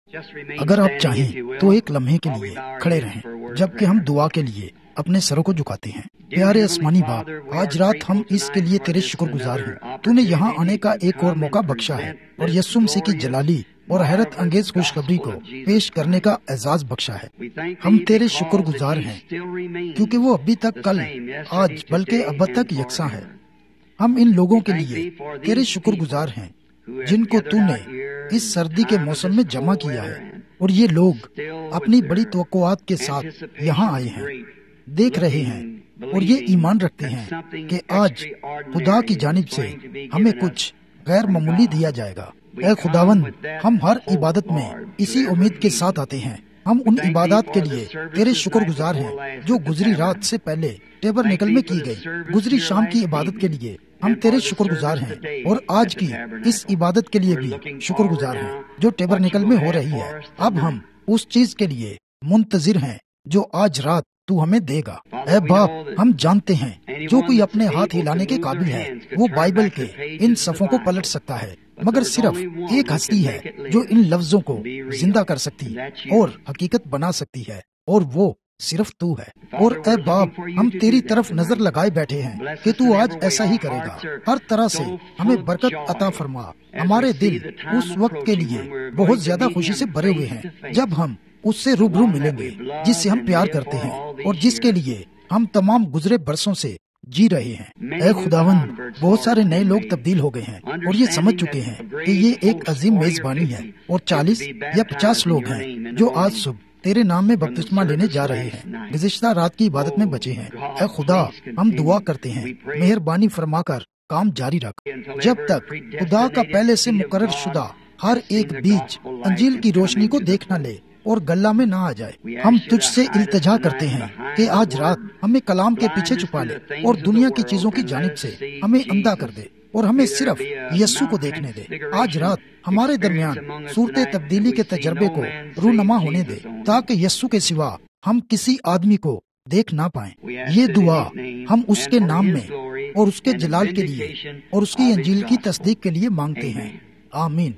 اگر آپ چاہیں تو ایک لمحے کے لیے کھڑے رہیں جبکہ ہم دعا کے لیے اپنے سروں کو جھکاتے ہیں۔ پیارے آسمانی باپ، آج رات ہم اس کے لیے تیرے شکر گزار ہیں، تو نے یہاں آنے کا ایک اور موقع بخشا ہے اور یسوع مسیح کی جلالی اور حیرت انگیز خوشخبری کو پیش کرنے کا اعزاز بخشا ہے۔ ہم تیرے شکر گزار ہیں کیونکہ وہ ابھی تک، کل، آج بلکہ اب تک یکساں ہے۔ ہم ان لوگوں کے لیے تیرے شکر گزار ہیں جن کو تو نے اس سردی کے موسم میں جمع کیا ہے، اور یہ لوگ اپنی بڑی توقعات کے ساتھ یہاں آئے ہیں، دیکھ رہے ہیں اور یہ ایمان رکھتے ہیں کہ آج خدا کی جانب سے ہمیں کچھ غیر معمولی دیا جائے گا۔ اے خداوند، ہم ہر عبادت میں اسی امید کے ساتھ آتے ہیں۔ ہم ان عبادات کے لیے تیرے شکر گزار ہیں جو گزری رات سے پہلے ٹیبرنیکل میں کی گئی، گزری شام کی عبادت کے لیے ہم تیرے شکر گزار ہیں، اور آج کی اس عبادت کے لیے بھی شکر گزار ہیں جو ٹیبرنیکل میں ہو رہی ہے۔ اب ہم اس چیز کے لیے منتظر ہیں جو آج رات تو ہمیں دے گا۔ اے باپ، ہم جانتے ہیں جو کوئی اپنے ہاتھ ہلانے کے قابل ہے وہ بائبل کے ان صفوں کو پلٹ سکتا ہے، مگر صرف ایک ہستی ہے جو ان لفظوں کو زندہ کر سکتی اور حقیقت بنا سکتی ہے، اور وہ صرف تو ہے۔ اور اے باپ، ہم تیری طرف نظر لگائے بیٹھے ہیں کہ تو آج ایسا ہی کرے گا۔ ہر طرح سے ہمیں برکت عطا فرما۔ ہمارے دل اس وقت کے لیے بہت زیادہ خوشی سے بھرے ہوئے ہیں جب ہم اس سے روبرو ملیں گے جس سے ہم پیار کرتے ہیں اور جس کے لیے ہم تمام گزرے برسوں سے جی رہے ہیں۔ اے خداوند، بہت سارے نئے لوگ تبدیل ہو گئے ہیں اور یہ سمجھ چکے ہیں کہ یہ ایک عظیم میزبانی ہے، اور 40 یا 50 لوگ ہیں جو آج صبح تیرے نام میں بپتسمہ لینے جا رہے ہیں، گزشتہ رات کی عبادت میں بچے ہیں۔ اے خدا، ہم دعا کرتے ہیں، مہربانی فرما کر کام جاری رکھ جب تک خدا کا پہلے سے مقرر شدہ ہر ایک بیج انجیل کی روشنی کو دیکھ نہ لے اور گلہ میں نہ آ جائے۔ ہم تجھ سے التجا کرتے ہیں کہ آج رات ہمیں کلام کے پیچھے چھپا لے اور دنیا کی چیزوں کی جانب سے ہمیں اندھا کر دے اور ہمیں صرف یسوع کو دیکھنے دے۔ آج رات ہمارے درمیان صورت تبدیلی کے تجربے کو رونما ہونے دے تاکہ یسوع کے سوا ہم کسی آدمی کو دیکھ نہ پائیں۔ یہ دعا ہم اس کے نام میں اور اس کے جلال کے لیے اور اس کی انجیل کی تصدیق کے لیے مانگتے ہیں، آمین۔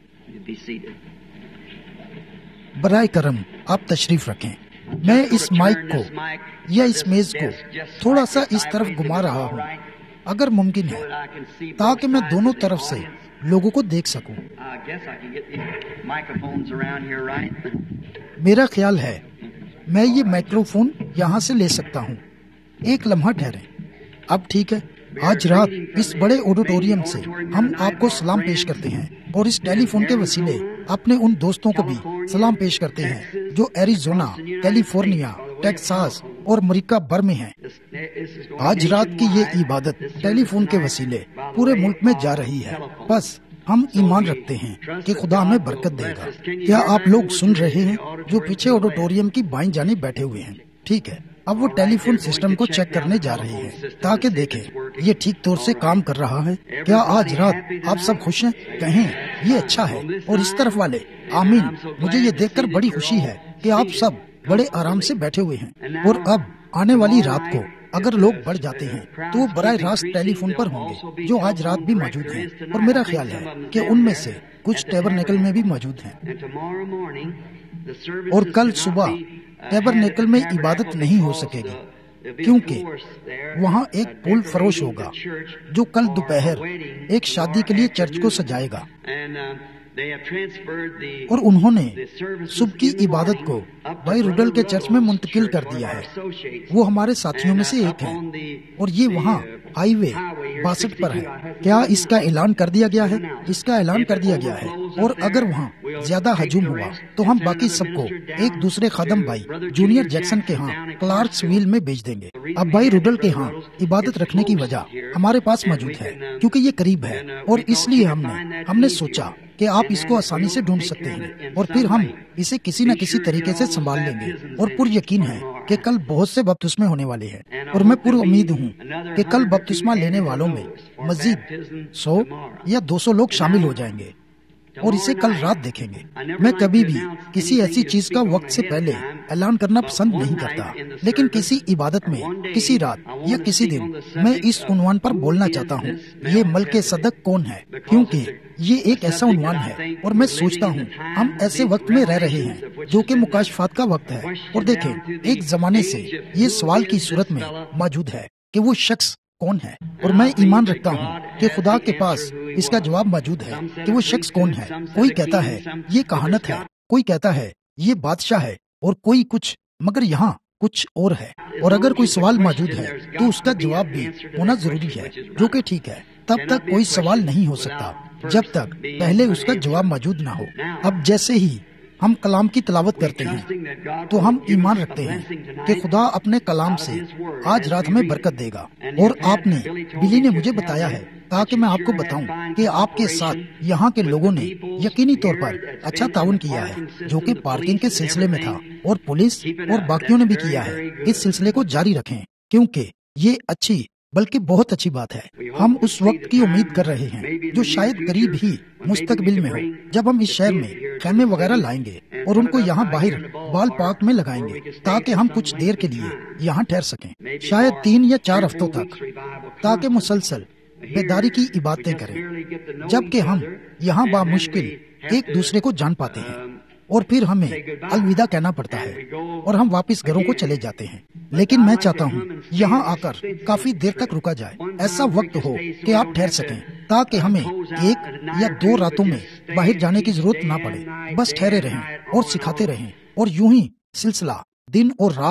برائے کرم آپ تشریف رکھیں۔ میں اس مائک کو یا اس میز کو تھوڑا سا اس طرف گھما رہا ہوں اگر ممکن ہے، تاکہ میں دونوں طرف سے لوگوں کو دیکھ سکوں۔ میرا خیال ہے میں یہ مائکروفون یہاں سے لے سکتا ہوں۔ ایک لمحہ ٹھہریں۔ اب ٹھیک ہے۔ آج رات اس بڑے آڈیٹوریم سے ہم آپ کو سلام پیش کرتے ہیں، اور اس ٹیلی فون کے وسیلے اپنے ان دوستوں کو بھی سلام پیش کرتے ہیں جو ایریزونا، کیلیفورنیا، ٹیکساس اور امریکہ بھر میں ہیں۔ آج رات کی یہ عبادت ٹیلی فون کے وسیلے پورے ملک میں جا رہی ہے۔ بس ہم ایمان رکھتے ہیں کہ خدا ہمیں برکت دے گا۔ کیا آپ لوگ سن رہے ہیں جو پیچھے آڈیٹوریم کی بائیں جانب بیٹھے ہوئے ہیں؟ ٹھیک ہے۔ اب وہ ٹیلی فون سسٹم کو چیک کرنے جا رہے ہیں تاکہ دیکھیں یہ ٹھیک طور سے کام کر رہا ہے۔ کیا آج رات آپ سب خوش ہیں؟ کہیں یہ اچھا ہے۔ اور اس طرف والے، آمین۔ مجھے یہ دیکھ کر بڑی خوشی ہے کہ آپ سب بڑے آرام سے بیٹھے ہوئے ہیں۔ اور اب آنے والی رات کو اگر لوگ بڑھ جاتے ہیں تو وہ براہ راست ٹیلی فون پر ہوں گے جو آج رات بھی موجود ہیں، اور میرا خیال ہے کہ ان میں سے کچھ ٹیبرنیکل میں بھی موجود ہیں۔ اور کل صبح ٹیبرنیکل میں عبادت نہیں ہو سکے گی کیونکہ وہاں ایک پھول فروش ہوگا جو کل دوپہر ایک شادی کے لیے چرچ کو سجائے گا، اور انہوں نے صبح کی عبادت کو بھائی روڈل کے چرچ میں منتقل کر دیا ہے۔ وہ ہمارے ساتھیوں میں سے ایک ہیں، اور یہ وہاں ہائی وے 62 پر ہے۔ کیا اس کا اعلان کر دیا گیا ہے؟ اس کا اعلان کر دیا گیا ہے، اور اگر وہاں زیادہ ہجوم ہوا تو ہم باقی سب کو ایک دوسرے خادم بھائی جونیئر جیکسن کے ہاں کلارکس ویل میں بھیج دیں گے۔ اب بھائی روڈل کے ہاں عبادت رکھنے کی وجہ ہمارے پاس موجود ہے کیونکہ یہ قریب ہے، اور اس لیے ہم نے سوچا کہ آپ اس کو آسانی سے ڈھونڈ سکتے ہیں، اور پھر ہم اسے کسی نہ کسی طریقے سے سنبھال لیں گے۔ اور پر یقین ہے کہ کل بہت سے بپتسمے ہونے والے ہیں، اور میں پر امید ہوں کہ کل بپتسمہ لینے والوں میں مزید 100 یا 200 لوگ شامل ہو جائیں گے۔ اور اسے کل رات دیکھیں گے۔ میں کبھی بھی کسی ایسی چیز کا وقت سے پہلے اعلان کرنا پسند نہیں کرتا، لیکن کسی عبادت میں کسی رات یا کسی دن میں اس عنوان پر بولنا چاہتا ہوں، یہ ملک صدق کون ہے، کیونکہ یہ ایک ایسا عنوان ہے اور میں سوچتا ہوں ہم ایسے وقت میں رہ رہے ہیں جو کہ مکاشفات کا وقت ہے۔ اور دیکھیں، ایک زمانے سے یہ سوال کی صورت میں موجود ہے کہ وہ شخص کون ہے، اور میں ایمان رکھتا ہوں کہ خدا کے پاس اس کا جواب موجود ہے کہ وہ شخص کون ہے۔ کوئی کہتا ہے یہ کہانت ہے، کوئی کہتا ہے یہ بادشاہ ہے، اور کوئی کچھ، مگر یہاں کچھ اور ہے۔ اور اگر کوئی سوال موجود ہے تو اس کا جواب بھی ہونا ضروری ہے، جو کہ ٹھیک ہے۔ تب تک کوئی سوال نہیں ہو سکتا جب تک پہلے اس کا جواب موجود نہ ہو۔ اب جیسے ہی ہم کلام کی تلاوت کرتے ہیں تو ہم ایمان رکھتے ہیں کہ خدا اپنے کلام سے آج رات ہمیں برکت دے گا۔ اور آپ نے، بلی نے مجھے بتایا ہے تاکہ میں آپ کو بتاؤں کہ آپ کے ساتھ یہاں کے لوگوں نے یقینی طور پر اچھا تعاون کیا ہے، جو کہ پارکنگ کے سلسلے میں تھا، اور پولیس اور باقیوں نے بھی کیا ہے۔ اس سلسلے کو جاری رکھیں کیونکہ یہ اچھی، بلکہ بہت اچھی بات ہے۔ ہم اس وقت کی امید کر رہے ہیں جو شاید قریب ہی مستقبل میں ہو، جب ہم اس شہر میں خیمے وغیرہ لائیں گے اور ان کو یہاں باہر بال پارک میں لگائیں گے تاکہ ہم کچھ دیر کے لیے یہاں ٹھہر سکیں، شاید 3 یا 4 ہفتوں تک، تاکہ مسلسل بیداری کی عبادتیں کریں، جبکہ ہم یہاں بامشکل ایک دوسرے کو جان پاتے ہیں، اور پھر ہمیں الوداع کہنا پڑتا ہے اور ہم واپس گھروں کو چلے جاتے ہیں۔ لیکن میں چاہتا ہوں یہاں آ کر کافی دیر تک رکا جائے، ایسا وقت ہو کہ آپ ٹھہر سکیں، تاکہ ہمیں 1 یا 2 راتوں میں باہر جانے کی ضرورت نہ پڑے، بس ٹھہرے رہیں اور سکھاتے رہیں، اور یوں ہی سلسلہ دن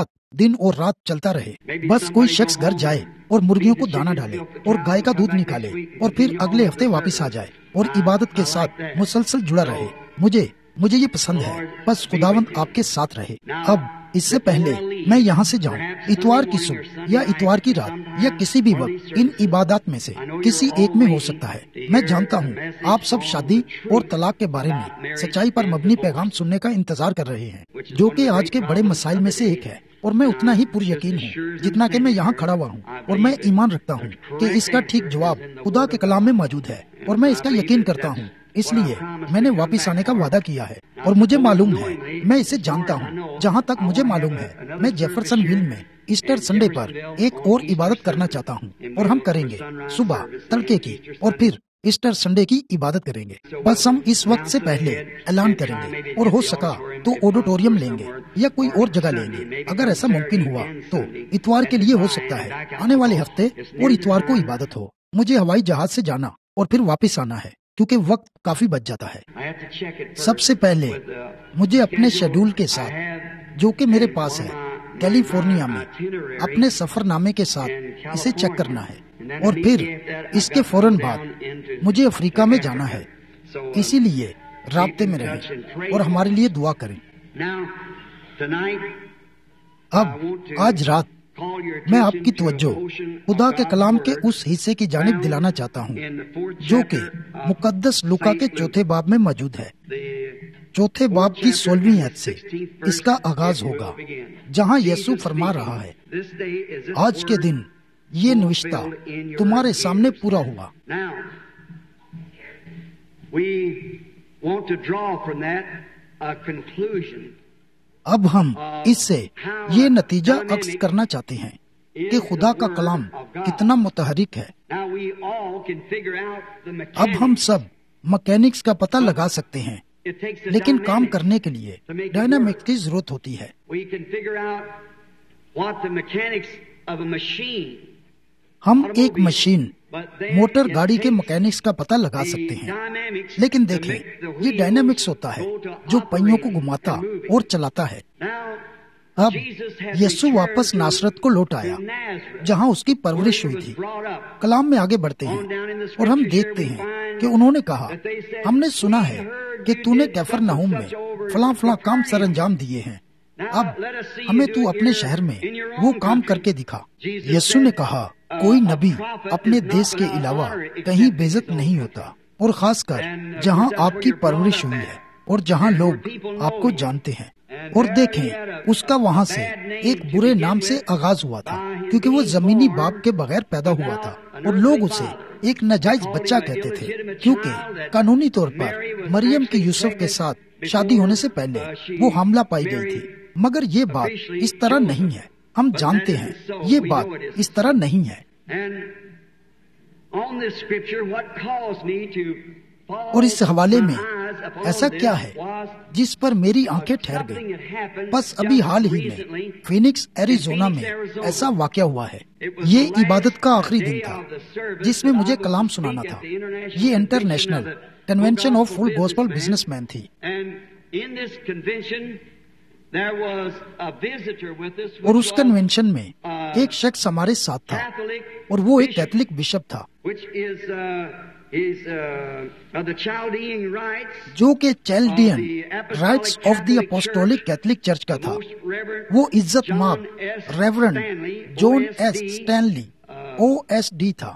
اور رات چلتا رہے۔ بس کوئی شخص گھر جائے اور مرغیوں کو دانا ڈالے اور گائے کا دودھ نکالے، اور پھر اگلے ہفتے واپس آ جائے اور عبادت کے ساتھ مسلسل جڑا رہے۔ مجھے یہ پسند ہے، بس خداوند آپ کے ساتھ رہے۔ اب اس سے پہلے میں یہاں سے جاؤں، اتوار کی صبح یا اتوار کی رات یا کسی بھی وقت ان عبادات میں سے کسی ایک میں ہو سکتا ہے۔ میں جانتا ہوں آپ سب شادی اور طلاق کے بارے میں سچائی پر مبنی پیغام سننے کا انتظار کر رہے ہیں، جو کہ آج کے بڑے مسائل میں سے ایک ہے، اور میں اتنا ہی پر یقین ہوں جتنا کہ میں یہاں کھڑا ہوا ہوں، اور میں ایمان رکھتا ہوں کہ اس کا ٹھیک جواب خدا کے کلام میں موجود ہے، اور میں اس کا یقین کرتا ہوں۔ اس لیے میں نے واپس آنے کا وعدہ کیا ہے، اور مجھے معلوم ہے، میں اسے جانتا ہوں۔ جہاں تک مجھے معلوم ہے، میں جیفرسن ویل میں ایسٹر سنڈے پر ایک اور عبادت کرنا چاہتا ہوں، اور ہم کریں گے صبح تڑکے کی، اور پھر ایسٹر سنڈے کی عبادت کریں گے۔ بس ہم اس وقت سے پہلے اعلان کریں گے، اور ہو سکا تو آڈیٹوریم لیں گے یا کوئی اور جگہ لیں گے۔ اگر ایسا ممکن ہوا تو اتوار کے لیے ہو سکتا ہے آنے والے ہفتے اور اتوار کو عبادت ہو۔ مجھے ہوائی جہاز سے جانا اور پھر واپس آنا ہے، کیونکہ وقت کافی بچ جاتا ہے۔ سب سے پہلے مجھے اپنے شیڈول کے ساتھ، جو کہ میرے پاس ہے کیلیفورنیا میں، اپنے سفر نامے کے ساتھ اسے چیک کرنا ہے، اور پھر اس کے فوراً بعد مجھے افریقہ میں جانا ہے۔ اسی لیے رابطے میں رہیں اور ہمارے لیے دعا کریں۔ اب آج رات میں آپ کی توجہ خدا کے کلام کے اس حصے کی جانب دلانا چاہتا ہوں جو کہ مقدس لوکا کے 4 باب میں موجود ہے۔ 4 باب کی 16ویں آیت سے اس کا آغاز ہوگا، جہاں یسوع فرما رہا ہے، آج کے دن یہ نوشتہ تمہارے سامنے پورا ہوا۔ اب ہم اس سے یہ نتیجہ اخذ کرنا چاہتے ہیں کہ خدا کا کلام کتنا متحرک ہے۔ اب ہم سب مکینکس کا پتہ لگا سکتے ہیں، لیکن کام کرنے کے لیے ڈائنامکس کی ضرورت ہوتی ہے۔ ہم ایک مشین، موٹر گاڑی کے مکینکس کا پتہ لگا سکتے ہیں، لیکن دیکھیں یہ ڈائنامکس ہوتا ہے جو پہیوں کو گھماتا اور چلاتا ہے۔ اب یسوع واپس ناصرت کو لوٹ آیا جہاں اس کی پرورش ہوئی تھی۔ کلام میں آگے بڑھتے ہیں اور ہم دیکھتے ہیں کہ انہوں نے کہا، ہم نے سنا ہے کہ تو نے کفرنہوم میں فلاں فلاں کام سر انجام دیے ہیں، اب ہمیں تو اپنے شہر میں وہ کام کر کے دکھا۔ یسوع نے کہا، کوئی نبی اپنے دیس کے علاوہ کہیں بے عزت نہیں ہوتا، اور خاص کر جہاں آپ کی پرورش ہوئی ہے اور جہاں لوگ آپ کو جانتے ہیں۔ اور دیکھیں اس کا وہاں سے ایک برے نام سے آغاز ہوا تھا، کیونکہ وہ زمینی باپ کے بغیر پیدا ہوا تھا، اور لوگ اسے ایک ناجائز بچہ کہتے تھے، کیونکہ قانونی طور پر مریم کی یوسف کے ساتھ شادی ہونے سے پہلے وہ حاملہ پائی گئی تھی، مگر یہ بات اس طرح نہیں ہے۔ ہم جانتے ہیں یہ بات اس طرح نہیں ہے۔ اور اس حوالے میں ایسا کیا ہے جس پر میری آنکھیں ٹھہر گئی؟ بس ابھی حال ہی میں فینکس ایریزونا میں ایسا واقعہ ہوا ہے۔ یہ عبادت کا آخری دن تھا جس میں مجھے کلام سنانا تھا۔ یہ international convention of full gospel business men تھی، اور اس کنونشن میں ایک شخص ہمارے ساتھ تھا، اور وہ ایک کیتھولک بشپ تھا جو کہ Chaldean rites of the apostolic Catholic church کا تھا۔ وہ عزت مآب reverend John S Stanley OSD تھا۔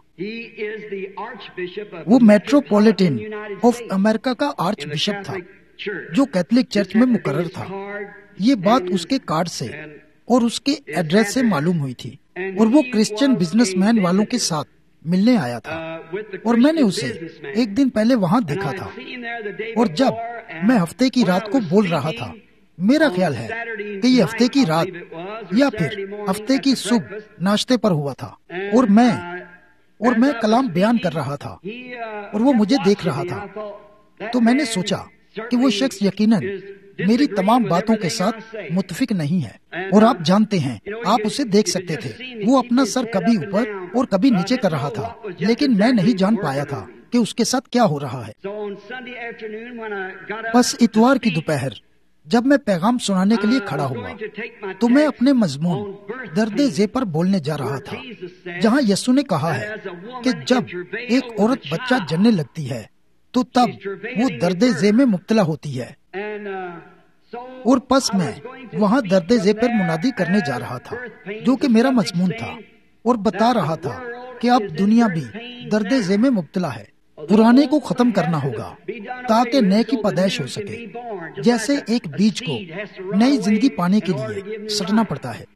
وہ میٹروپولیٹن آف امریکہ کا آرچ بشپ تھا جو کیتھولک چرچ میں مقرر تھا۔ یہ بات اس کے کارڈ سے اور اس کے ایڈریس سے معلوم ہوئی تھی، اور وہ کرسچن بزنس مین والوں کے ساتھ ملنے آیا تھا، اور میں نے اسے ایک دن پہلے وہاں دیکھا تھا۔ اور جب میں ہفتے کی رات کو بول رہا تھا، میرا خیال ہے کہ یہ ہفتے کی رات یا پھر ہفتے کی صبح ناشتے پر ہوا تھا، اور میں کلام بیان کر رہا تھا، اور وہ مجھے دیکھ رہا تھا۔ تو میں نے سوچا کہ وہ شخص یقیناً میری تمام باتوں کے ساتھ متفق نہیں ہے، اور آپ جانتے ہیں، آپ اسے دیکھ سکتے تھے، وہ اپنا سر کبھی اوپر اور کبھی نیچے کر رہا تھا، لیکن میں نہیں جان پایا تھا کہ اس کے ساتھ کیا ہو رہا ہے۔ بس اتوار کی دوپہر جب میں پیغام سنانے کے لیے کھڑا ہوا تو میں اپنے مضمون درد ذیل پر بولنے جا رہا تھا، جہاں یسوع نے کہا ہے کہ جب ایک عورت بچہ جننے لگتی ہے تو تب وہ درد ذیل میں مبتلا ہوتی ہے۔ اور پس میں وہاں درد ذیل پر منادی کرنے جا رہا تھا، جو کہ میرا مضمون تھا، اور بتا رہا تھا کہ اب دنیا بھی درد ذیل میں مبتلا ہے۔ پرانے کو ختم کرنا ہوگا تاکہ نئے کی پیدائش ہو سکے، جیسے ایک بیج کو نئی زندگی پانے کے لیے سڑنا پڑتا ہے۔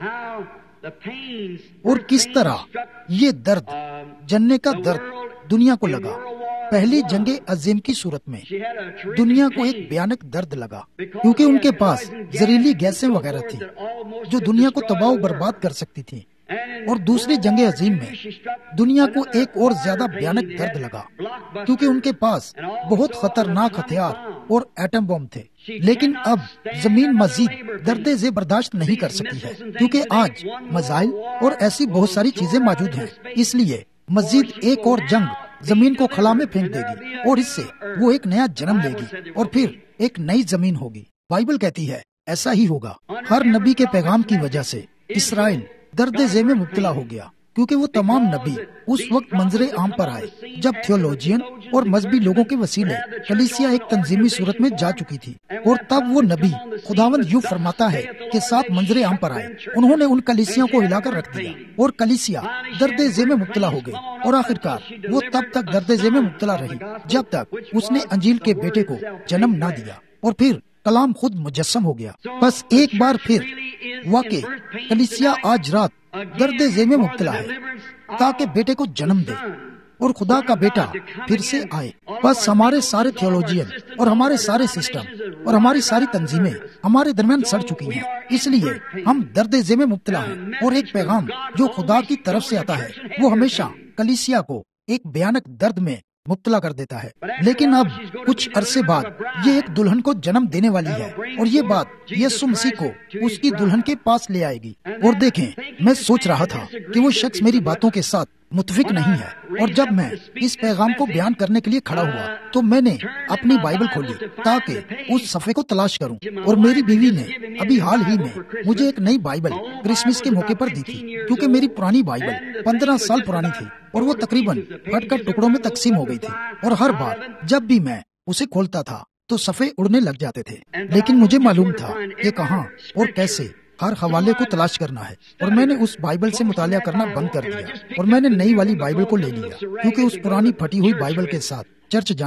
اور کس طرح یہ درد، جننے کا درد دنیا کو لگا۔ پہلی جنگ عظیم کی صورت میں دنیا کو ایک بھیانک درد لگا، کیونکہ ان کے پاس زہریلی گیسیں وغیرہ تھی جو دنیا کو تباہ و برباد کر سکتی تھی۔ اور دوسری جنگ عظیم میں دنیا کو ایک اور زیادہ بھیانک درد لگا، کیونکہ ان کے پاس بہت خطرناک ہتھیار اور ایٹم بم تھے۔ لیکن اب زمین مزید درد ذیل برداشت نہیں کر سکتی ہے، کیونکہ آج میزائل اور ایسی بہت ساری چیزیں موجود ہیں۔ اس لیے مزید ایک اور جنگ زمین کو خلا میں پھینک دے گی، اور اس سے وہ ایک نیا جنم لے گی، اور پھر ایک نئی زمین ہوگی۔ بائبل کہتی ہے ایسا ہی ہوگا۔ ہر نبی کے پیغام کی وجہ سے اسرائیل درد ذیل میں مبتلا ہو گیا، کیونکہ وہ تمام نبی اس وقت منظر عام پر آئے جب تھیولوجین اور مذہبی لوگوں کے وسیلے کلیسیا ایک تنظیمی صورت میں جا چکی تھی، اور تب وہ نبی خداوند یوں فرماتا ہے کہ ساتھ منظر عام پر آئے۔ انہوں نے ان کلیسیوں کو ہلا کر رکھ دیا، اور کلیسیا درد ذیل میں مبتلا ہو گئی، اور آخرکار وہ تب تک درد ذیل میں مبتلا رہی جب تک اس نے انجیل کے بیٹے کو جنم نہ دیا، اور پھر کلام خود مجسم ہو گیا۔ بس ایک بار پھر واقع کلیسیا آج رات درد ذیل میں مبتلا ہے تاکہ بیٹے کو جنم دے اور خدا کا بیٹا پھر سے آئے۔ بس ہمارے سارے تھیولوجین اور ہمارے سارے سسٹم اور ہماری ساری تنظیمیں ہمارے درمیان سڑ چکی ہیں، اس لیے ہم درد ذیل میں مبتلا ہیں۔ اور ایک پیغام جو خدا کی طرف سے آتا ہے وہ ہمیشہ کلیسیا کو ایک بھیانک درد میں مبتلا کر دیتا ہے۔ لیکن اب کچھ عرصے بعد یہ ایک دلہن کو جنم دینے والی ہے، اور یہ بات یسوع مسیح کو اس کی دلہن کے پاس لے آئے گی۔ اور دیکھیں، میں سوچ رہا تھا کہ وہ شخص میری باتوں کے ساتھ متفق نہیں ہے، اور جب میں اس پیغام کو بیان کرنے کے لیے کھڑا ہوا تو میں نے اپنی بائبل کھولی تاکہ اس صفحے کو تلاش کروں، اور میری بیوی نے ابھی حال ہی میں مجھے ایک نئی بائبل کرسمس کے موقع پر دی تھی، کیونکہ میری پرانی بائبل 15 سال پرانی تھی اور وہ تقریباً پھٹ کر ٹکڑوں میں تقسیم ہو گئی تھی، اور ہر بار جب بھی میں اسے کھولتا تھا تو صفحے اڑنے لگ جاتے تھے۔ لیکن مجھے معلوم تھا کہ کہاں اور کیسے ہر حوالے کو تلاش کرنا ہے، اور میں نے اس بائبل سے مطالعہ کرنا بند کر دیا، اور میں نے نئی والی بائبل کو لے لیا، کیونکہ اس پرانی پھٹی ہوئی بائبل کے ساتھ چرچ جانا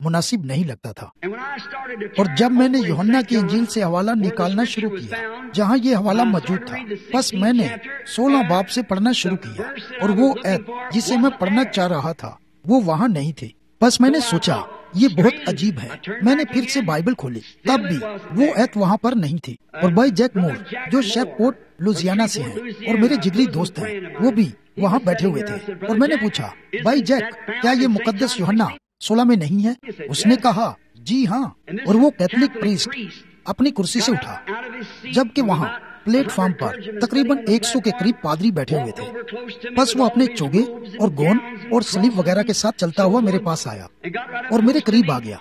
مناسب نہیں لگتا تھا۔ اور جب میں نے یوحنا کی انجیل سے حوالہ نکالنا شروع کیا جہاں یہ حوالہ موجود تھا، بس میں نے 16 باب سے پڑھنا شروع کیا، اور وہ ایت جسے میں پڑھنا چاہ رہا تھا وہ وہاں نہیں تھی۔ بس میں نے سوچا یہ بہت عجیب ہے۔ میں نے پھر سے بائبل کھولی، تب بھی وہ ایت وہاں پر نہیں تھی۔ اور بھائی جیک مور جو شیپ پورٹ لوزیانا سے ہیں اور میرے جگری دوست ہیں، وہ بھی وہاں بیٹھے ہوئے تھے۔ اور میں نے پوچھا، بھائی جیک کیا یہ مقدس یوحنا 16 میں نہیں ہے؟ اس نے کہا جی ہاں۔ اور وہ کیتھولک پریسٹ اپنی کرسی سے اٹھا، جبکہ وہاں پلیٹ فارم پر تقریباً 100 کے قریب پادری بیٹھے ہوئے تھے۔ بس وہ اپنے چوگے اور گون اور سلیب وغیرہ کے ساتھ چلتا ہوا میرے پاس آیا اور میرے قریب آ گیا،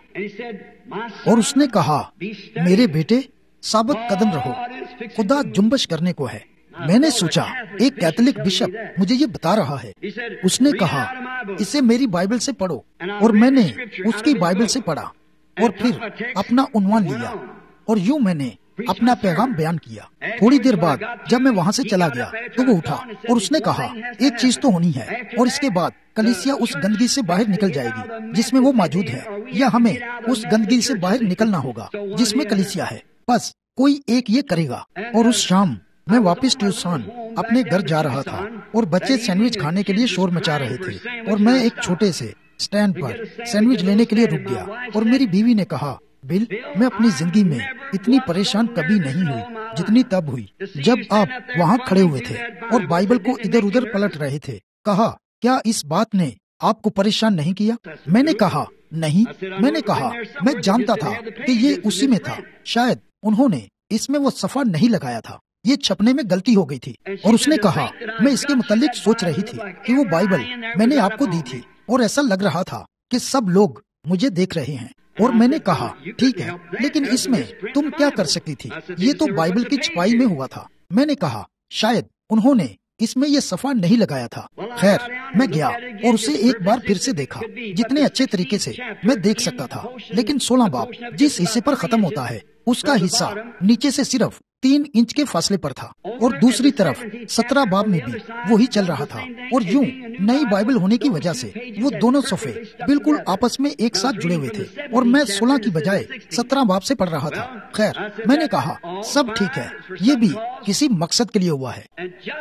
اور اس نے کہا، میرے بیٹے ثابت قدم رہو، خدا جنبش کرنے کو ہے۔ میں نے سوچا ایک کیتھولک بشپ مجھے یہ بتا رہا ہے۔ اس نے کہا، اسے میری بائبل سے پڑھو، اور میں نے اس کی بائبل سے پڑھا اور پھر اپنا عنوان لیا، اور یوں میں نے اپنا پیغام بیان کیا۔ تھوڑی دیر بعد جب میں وہاں سے چلا گیا تو وہ اٹھا اور اس نے کہا، ایک چیز تو ہونی ہے، اور اس کے بعد کلیسیا اس گندگی سے باہر نکل جائے گی جس میں وہ موجود ہے، یا ہمیں اس گندگی سے باہر نکلنا ہوگا جس میں کلیسیا ہے۔ بس کوئی ایک یہ کرے گا۔ اور اس شام میں واپس ٹیوسان اپنے گھر جا رہا تھا، اور بچے سینڈوچ کھانے کے لیے شور مچا رہے تھے، اور میں ایک چھوٹے سے سٹینڈ پر سینڈوچ لینے کے لیے رک گیا، اور میری بیوی نے کہا، بل، میں اپنی زندگی میں اتنی پریشان کبھی نہیں ہوئی جتنی تب ہوئی جب آپ وہاں کھڑے ہوئے تھے اور بائبل کو ادھر ادھر پلٹ رہے تھے۔ کہا، کیا اس بات نے آپ کو پریشان نہیں کیا؟ میں نے کہا، نہیں۔ میں نے کہا، میں جانتا تھا کہ یہ اسی میں تھا، شاید انہوں نے اس میں وہ صفحہ نہیں لگایا تھا، یہ چھپنے میں غلطی ہو گئی تھی۔ اور اس نے کہا، میں اس کے متعلق سوچ رہی تھی کہ وہ بائبل میں نے آپ کو دی تھی، اور ایسا لگ رہا تھا کہ سب لوگ مجھے دیکھ رہے ہیں۔ اور میں نے کہا، ٹھیک ہے، لیکن اس میں تم کیا کر سکتی تھی؟ یہ تو بائبل کی چھپائی میں ہوا تھا۔ میں نے کہا، شاید انہوں نے اس میں یہ صفحہ نہیں لگایا تھا۔ خیر، میں گیا اور اسے ایک بار پھر سے دیکھا جتنے اچھے طریقے سے میں دیکھ سکتا تھا، لیکن 16 باب جس حصے پر ختم ہوتا ہے اس کا حصہ نیچے سے صرف 3 انچ کے فاصلے پر تھا، اور دوسری طرف 17 باب میں بھی وہی چل رہا تھا۔ اور یوں نئی بائبل ہونے کی وجہ سے وہ دونوں صفحے بالکل آپس میں ایک ساتھ جڑے ہوئے تھے، اور میں 16 کی بجائے 17 باب سے پڑھ رہا تھا۔ خیر، میں نے کہا، سب ٹھیک ہے، یہ بھی کسی مقصد کے لیے ہوا ہے۔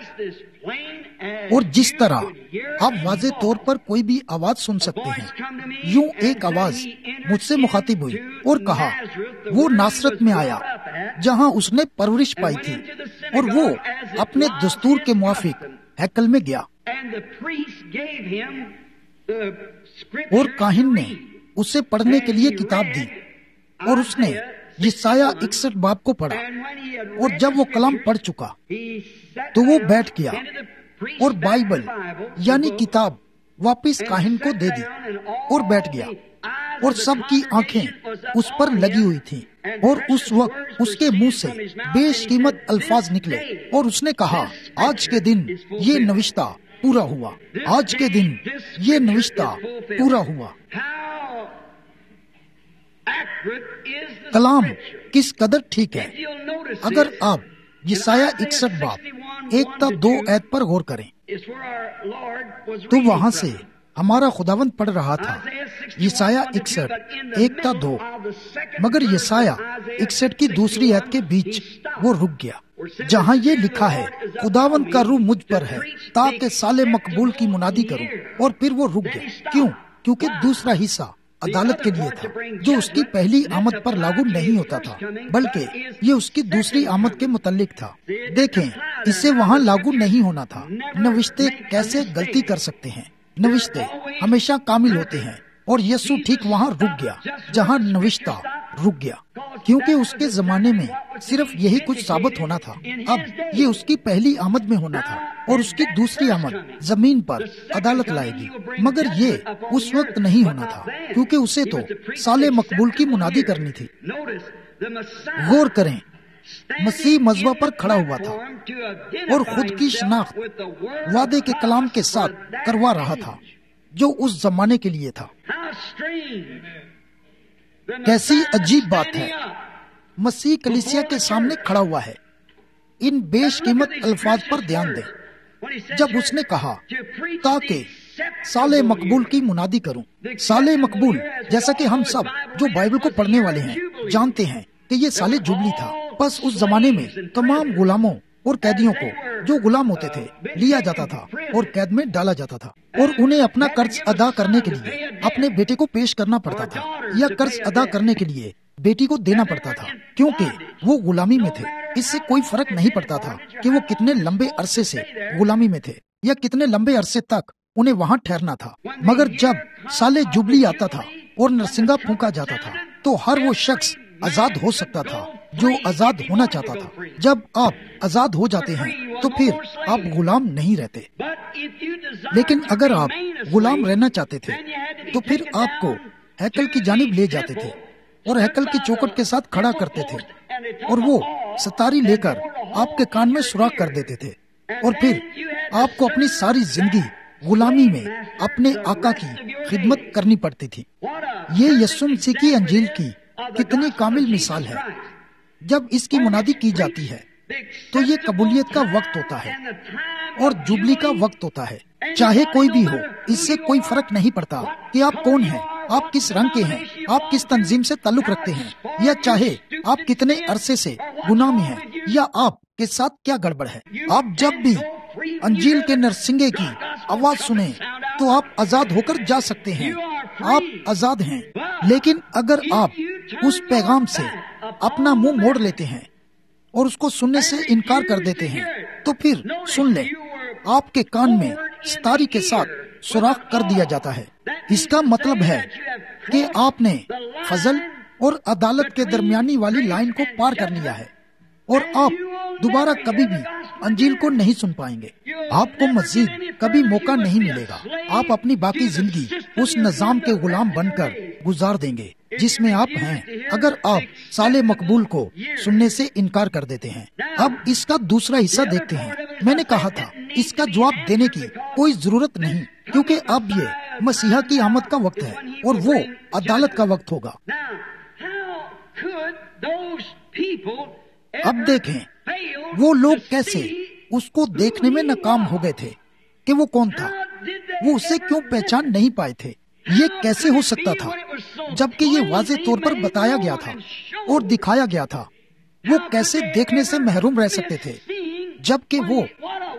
اور جس طرح آپ واضح طور پر کوئی بھی آواز سن سکتے ہیں، یوں ایک آواز مجھ سے مخاطب ہوئی اور کہا، وہ ناصرت میں آیا جہاں اس نے پرورش پائی تھی، اور وہ اپنے دستور کے موافق ہیکل میں گیا۔ اور کاہن نے اسے پڑھنے کے لیے کتاب دی، اور اس نے یسایہ 61 باب کو پڑھا، اور جب وہ کلام پڑھ چکا تو وہ بیٹھ گیا اور بائبل یعنی کتاب واپس کاہن کو دے دی اور بیٹھ گیا، اور سب کی آنکھیں اس پر لگی ہوئی تھیں۔ اور اس وقت اس کے منہ سے بیش قیمت الفاظ نکلے، اور اس نے کہا، آج کے دن یہ نوشتہ پورا ہوا، آج کے دن یہ نوشتہ پورا ہوا۔ کلام کس قدر ٹھیک ہے۔ اگر آپ یسایہ 61 باب 1 تا 2 آیت پر غور کریں تو وہاں سے ہمارا خداوند پڑھ رہا تھا یسایہ 61 1 تا 2، مگر یسایہ 61 کی دوسری آیت کے بیچ وہ رک گیا جہاں یہ لکھا ہے، خداوند کا روح مجھ پر ہے تاکہ سال مقبول کی منادی کروں، اور پھر وہ رک گیا۔ کیوں؟ کیونکہ دوسرا حصہ عدالت کے لیے تھا جو اس کی پہلی آمد پر لاگو نہیں ہوتا تھا، بلکہ یہ اس کی دوسری آمد کے متعلق تھا۔ دیکھیں، اسے وہاں لاگو نہیں ہونا تھا۔ نوشتے کیسے غلطی کر سکتے ہیں؟ نوشتے ہمیشہ کامل ہوتے ہیں، اور یسوع ٹھیک وہاں رک گیا جہاں نوشتہ رک گیا، کیونکہ اس کے زمانے میں صرف یہی کچھ ثابت ہونا تھا۔ اب یہ اس کی پہلی آمد میں ہونا تھا، اور اس کی دوسری آمد زمین پر عدالت لائے گی، مگر یہ اس وقت نہیں ہونا تھا کیونکہ اسے تو سال مقبول کی منادی کرنی تھی۔ غور کریں، مسیح مذبح پر کھڑا ہوا تھا اور خود کی شناخت وعدے کے کلام کے ساتھ کروا رہا تھا جو اس زمانے کے لیے تھا۔ کیسی عجیب بات ہے، مسیح کلیسیا کے سامنے کھڑا ہوا ہے۔ ان بیش قیمت الفاظ پر دھیان دیں۔ جب اس نے کہا تاکہ سال مقبول کی منادی کروں۔ سال مقبول، جیسا کہ ہم سب جو بائبل کو پڑھنے والے ہیں جانتے ہیں کہ یہ سال جوبلی تھا۔ بس اس زمانے میں تمام غلاموں اور قیدیوں کو جو غلام ہوتے تھے لیا جاتا تھا اور قید میں ڈالا جاتا تھا، اور انہیں اپنا قرض ادا کرنے کے لیے اپنے بیٹے کو پیش کرنا پڑتا تھا، یا قرض ادا کرنے کے لیے بیٹی کو دینا پڑتا تھا، کیونکہ وہ غلامی میں تھے۔ اس سے کوئی فرق نہیں پڑتا تھا کہ وہ کتنے لمبے عرصے سے غلامی میں تھے یا کتنے لمبے عرصے تک انہیں وہاں ٹھہرنا تھا۔ مگر جب سال جوبلی آتا تھا اور نرسنگا پھونکا جاتا تھا تو ہر وہ شخص آزاد ہو سکتا تھا جو آزاد ہونا چاہتا تھا۔ جب آپ آزاد ہو جاتے ہیں تو پھر آپ غلام نہیں رہتے، لیکن اگر آپ غلام رہنا چاہتے تھے تو پھر آپ کو ہیکل کی جانب لے جاتے تھے اور ہیکل کی چوکھٹ کے ساتھ کھڑا کرتے تھے، اور وہ ستاری لے کر آپ کے کان میں سوراخ کر دیتے تھے، اور پھر آپ کو اپنی ساری زندگی غلامی میں اپنے آقا کی خدمت کرنی پڑتی تھی۔ یہ یسوع مسیح کی انجیل کی کتنی کامل مثال ہے۔ جب اس کی منادی کی جاتی ہے تو یہ قبولیت کا وقت ہوتا ہے اور جوبلی کا وقت ہوتا ہے۔ چاہے کوئی بھی ہو، اس سے کوئی فرق نہیں پڑتا کہ آپ کون ہیں، آپ کس رنگ کے ہیں، آپ کس تنظیم سے تعلق رکھتے ہیں، یا چاہے آپ کتنے عرصے سے گناہ میں ہیں، یا آپ کے ساتھ کیا گڑبڑ ہے۔ آپ جب بھی انجیل کے نرسنگے کی آواز سنیں تو آپ آزاد ہو کر جا سکتے ہیں، آپ آزاد ہیں۔ لیکن اگر آپ اس پیغام سے اپنا منہ موڑ لیتے ہیں اور اس کو سننے سے انکار کر دیتے ہیں تو پھر سن لیں، آپ کے کان میں ستاری کے ساتھ سوراخ کر دیا جاتا ہے۔ اس کا مطلب ہے کہ آپ نے فضل اور عدالت کے درمیانی والی لائن کو پار کر لیا ہے، اور آپ دوبارہ کبھی بھی انجیل کو نہیں سن پائیں گے۔ آپ کو مزید کبھی موقع نہیں ملے گا۔ آپ اپنی باقی زندگی اس نظام کے غلام بن کر گزار دیں گے جس میں آپ ہیں، اگر آپ سال مقبول کو سننے سے انکار کر دیتے ہیں۔ اب اس کا دوسرا حصہ دیکھتے ہیں۔ میں نے کہا تھا اس کا جواب دینے کی کوئی ضرورت نہیں، کیونکہ اب یہ مسیحا کی آمد کا وقت ہے اور وہ عدالت کا وقت ہوگا۔ اب دیکھیں وہ لوگ کیسے اس کو دیکھنے میں ناکام ہو گئے تھے کہ وہ کون تھا۔ وہ اسے کیوں پہچان نہیں پائے تھے؟ یہ کیسے ہو سکتا تھا جبکہ یہ واضح طور پر بتایا گیا تھا اور دکھایا گیا تھا؟ وہ کیسے دیکھنے سے محروم رہ سکتے تھے جبکہ وہ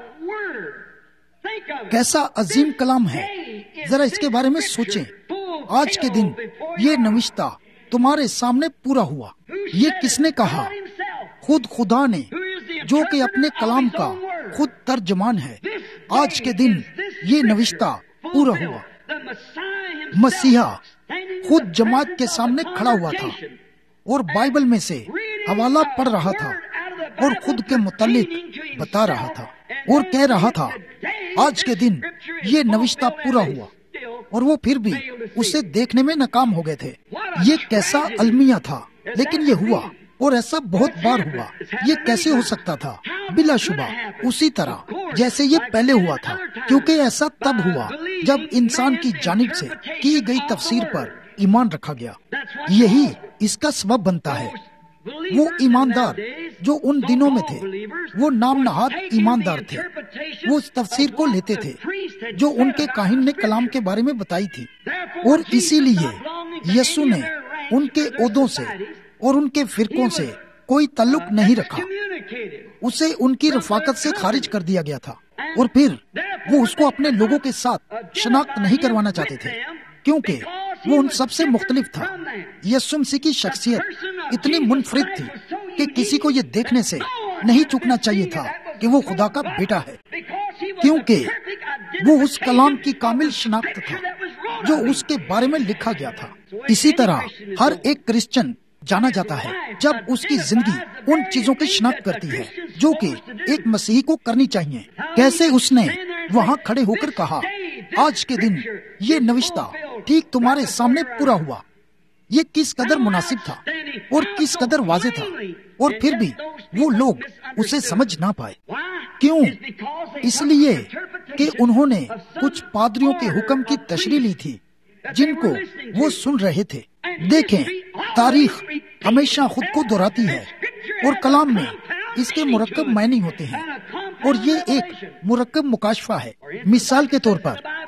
کیسا عظیم کلام ہے۔ ذرا اس کے بارے میں سوچیں۔ آج کے دن یہ نوشتہ تمہارے سامنے پورا ہوا۔ یہ کس نے کہا؟ خود خدا نے، جو کہ اپنے کلام کا خود ترجمان ہے۔ آج کے دن یہ نوشتہ پورا ہوا۔ مسیحا خود جماعت کے سامنے کھڑا ہوا تھا اور بائبل میں سے حوالہ پڑھ رہا تھا اور خود کے متعلق بتا رہا تھا اور کہہ رہا تھا آج کے دن یہ نوشتہ پورا ہوا، اور وہ پھر بھی اسے دیکھنے میں ناکام ہو گئے تھے۔ یہ کیسا المیہ تھا، لیکن یہ ہوا، اور ایسا بہت بار ہوا۔ یہ کیسے ہو سکتا تھا؟ بلا شبہ اسی طرح جیسے یہ پہلے ہوا تھا، کیونکہ ایسا تب ہوا جب انسان کی جانب سے کی گئی تفسیر پر ایمان رکھا گیا۔ یہی اس کا سبب بنتا ہے۔ وہ ایماندار جو ان دنوں میں تھے، وہ نام نہاد ایماندار تھے۔ وہ اس تفسیر کو لیتے تھے جو ان کے کاہن نے کلام کے بارے میں بتائی تھی، اور اسی لیے یسوع نے ان کے عہدوں سے اور ان کے فرقوں سے کوئی تعلق نہیں رکھا۔ اسے ان کی رفاقت سے خارج کر دیا گیا تھا، اور پھر وہ اس کو اپنے لوگوں کے ساتھ شناخت نہیں کروانا چاہتے تھے، کیونکہ وہ ان سب سے مختلف تھا۔ یسوع مسیح کی شخصیت اتنی منفرد تھی کہ کسی کو یہ دیکھنے سے نہیں چکنا چاہیے تھا کہ وہ خدا کا بیٹا ہے، کیونکہ وہ اس کلام کی کامل شناخت تھا جو اس کے بارے میں لکھا گیا تھا۔ اسی طرح ہر ایک کرسچن جانا جاتا ہے جب اس کی زندگی ان چیزوں کی شناخت کرتی ہے جو کہ ایک مسیحی کو کرنی چاہیے۔ کیسے اس نے وہاں کھڑے ہو کر کہا آج کے دن یہ نوشتہ ٹھیک تمہارے سامنے پورا ہوا۔ یہ کس قدر مناسب تھا اور کس قدر واضح تھا، اور پھر بھی وہ لوگ اسے سمجھ نہ پائے۔ کیوں؟ اس لیے کہ انہوں نے کچھ پادریوں کے حکم کی تشریح لی تھی جن کو وہ سن رہے تھے۔ دیکھیں، تاریخ ہمیشہ خود کو دہراتی ہے، اور کلام میں اس کے مرکب معنی ہوتے ہیں، اور یہ ایک مرکب مکاشفہ ہے۔ مثال کے طور پر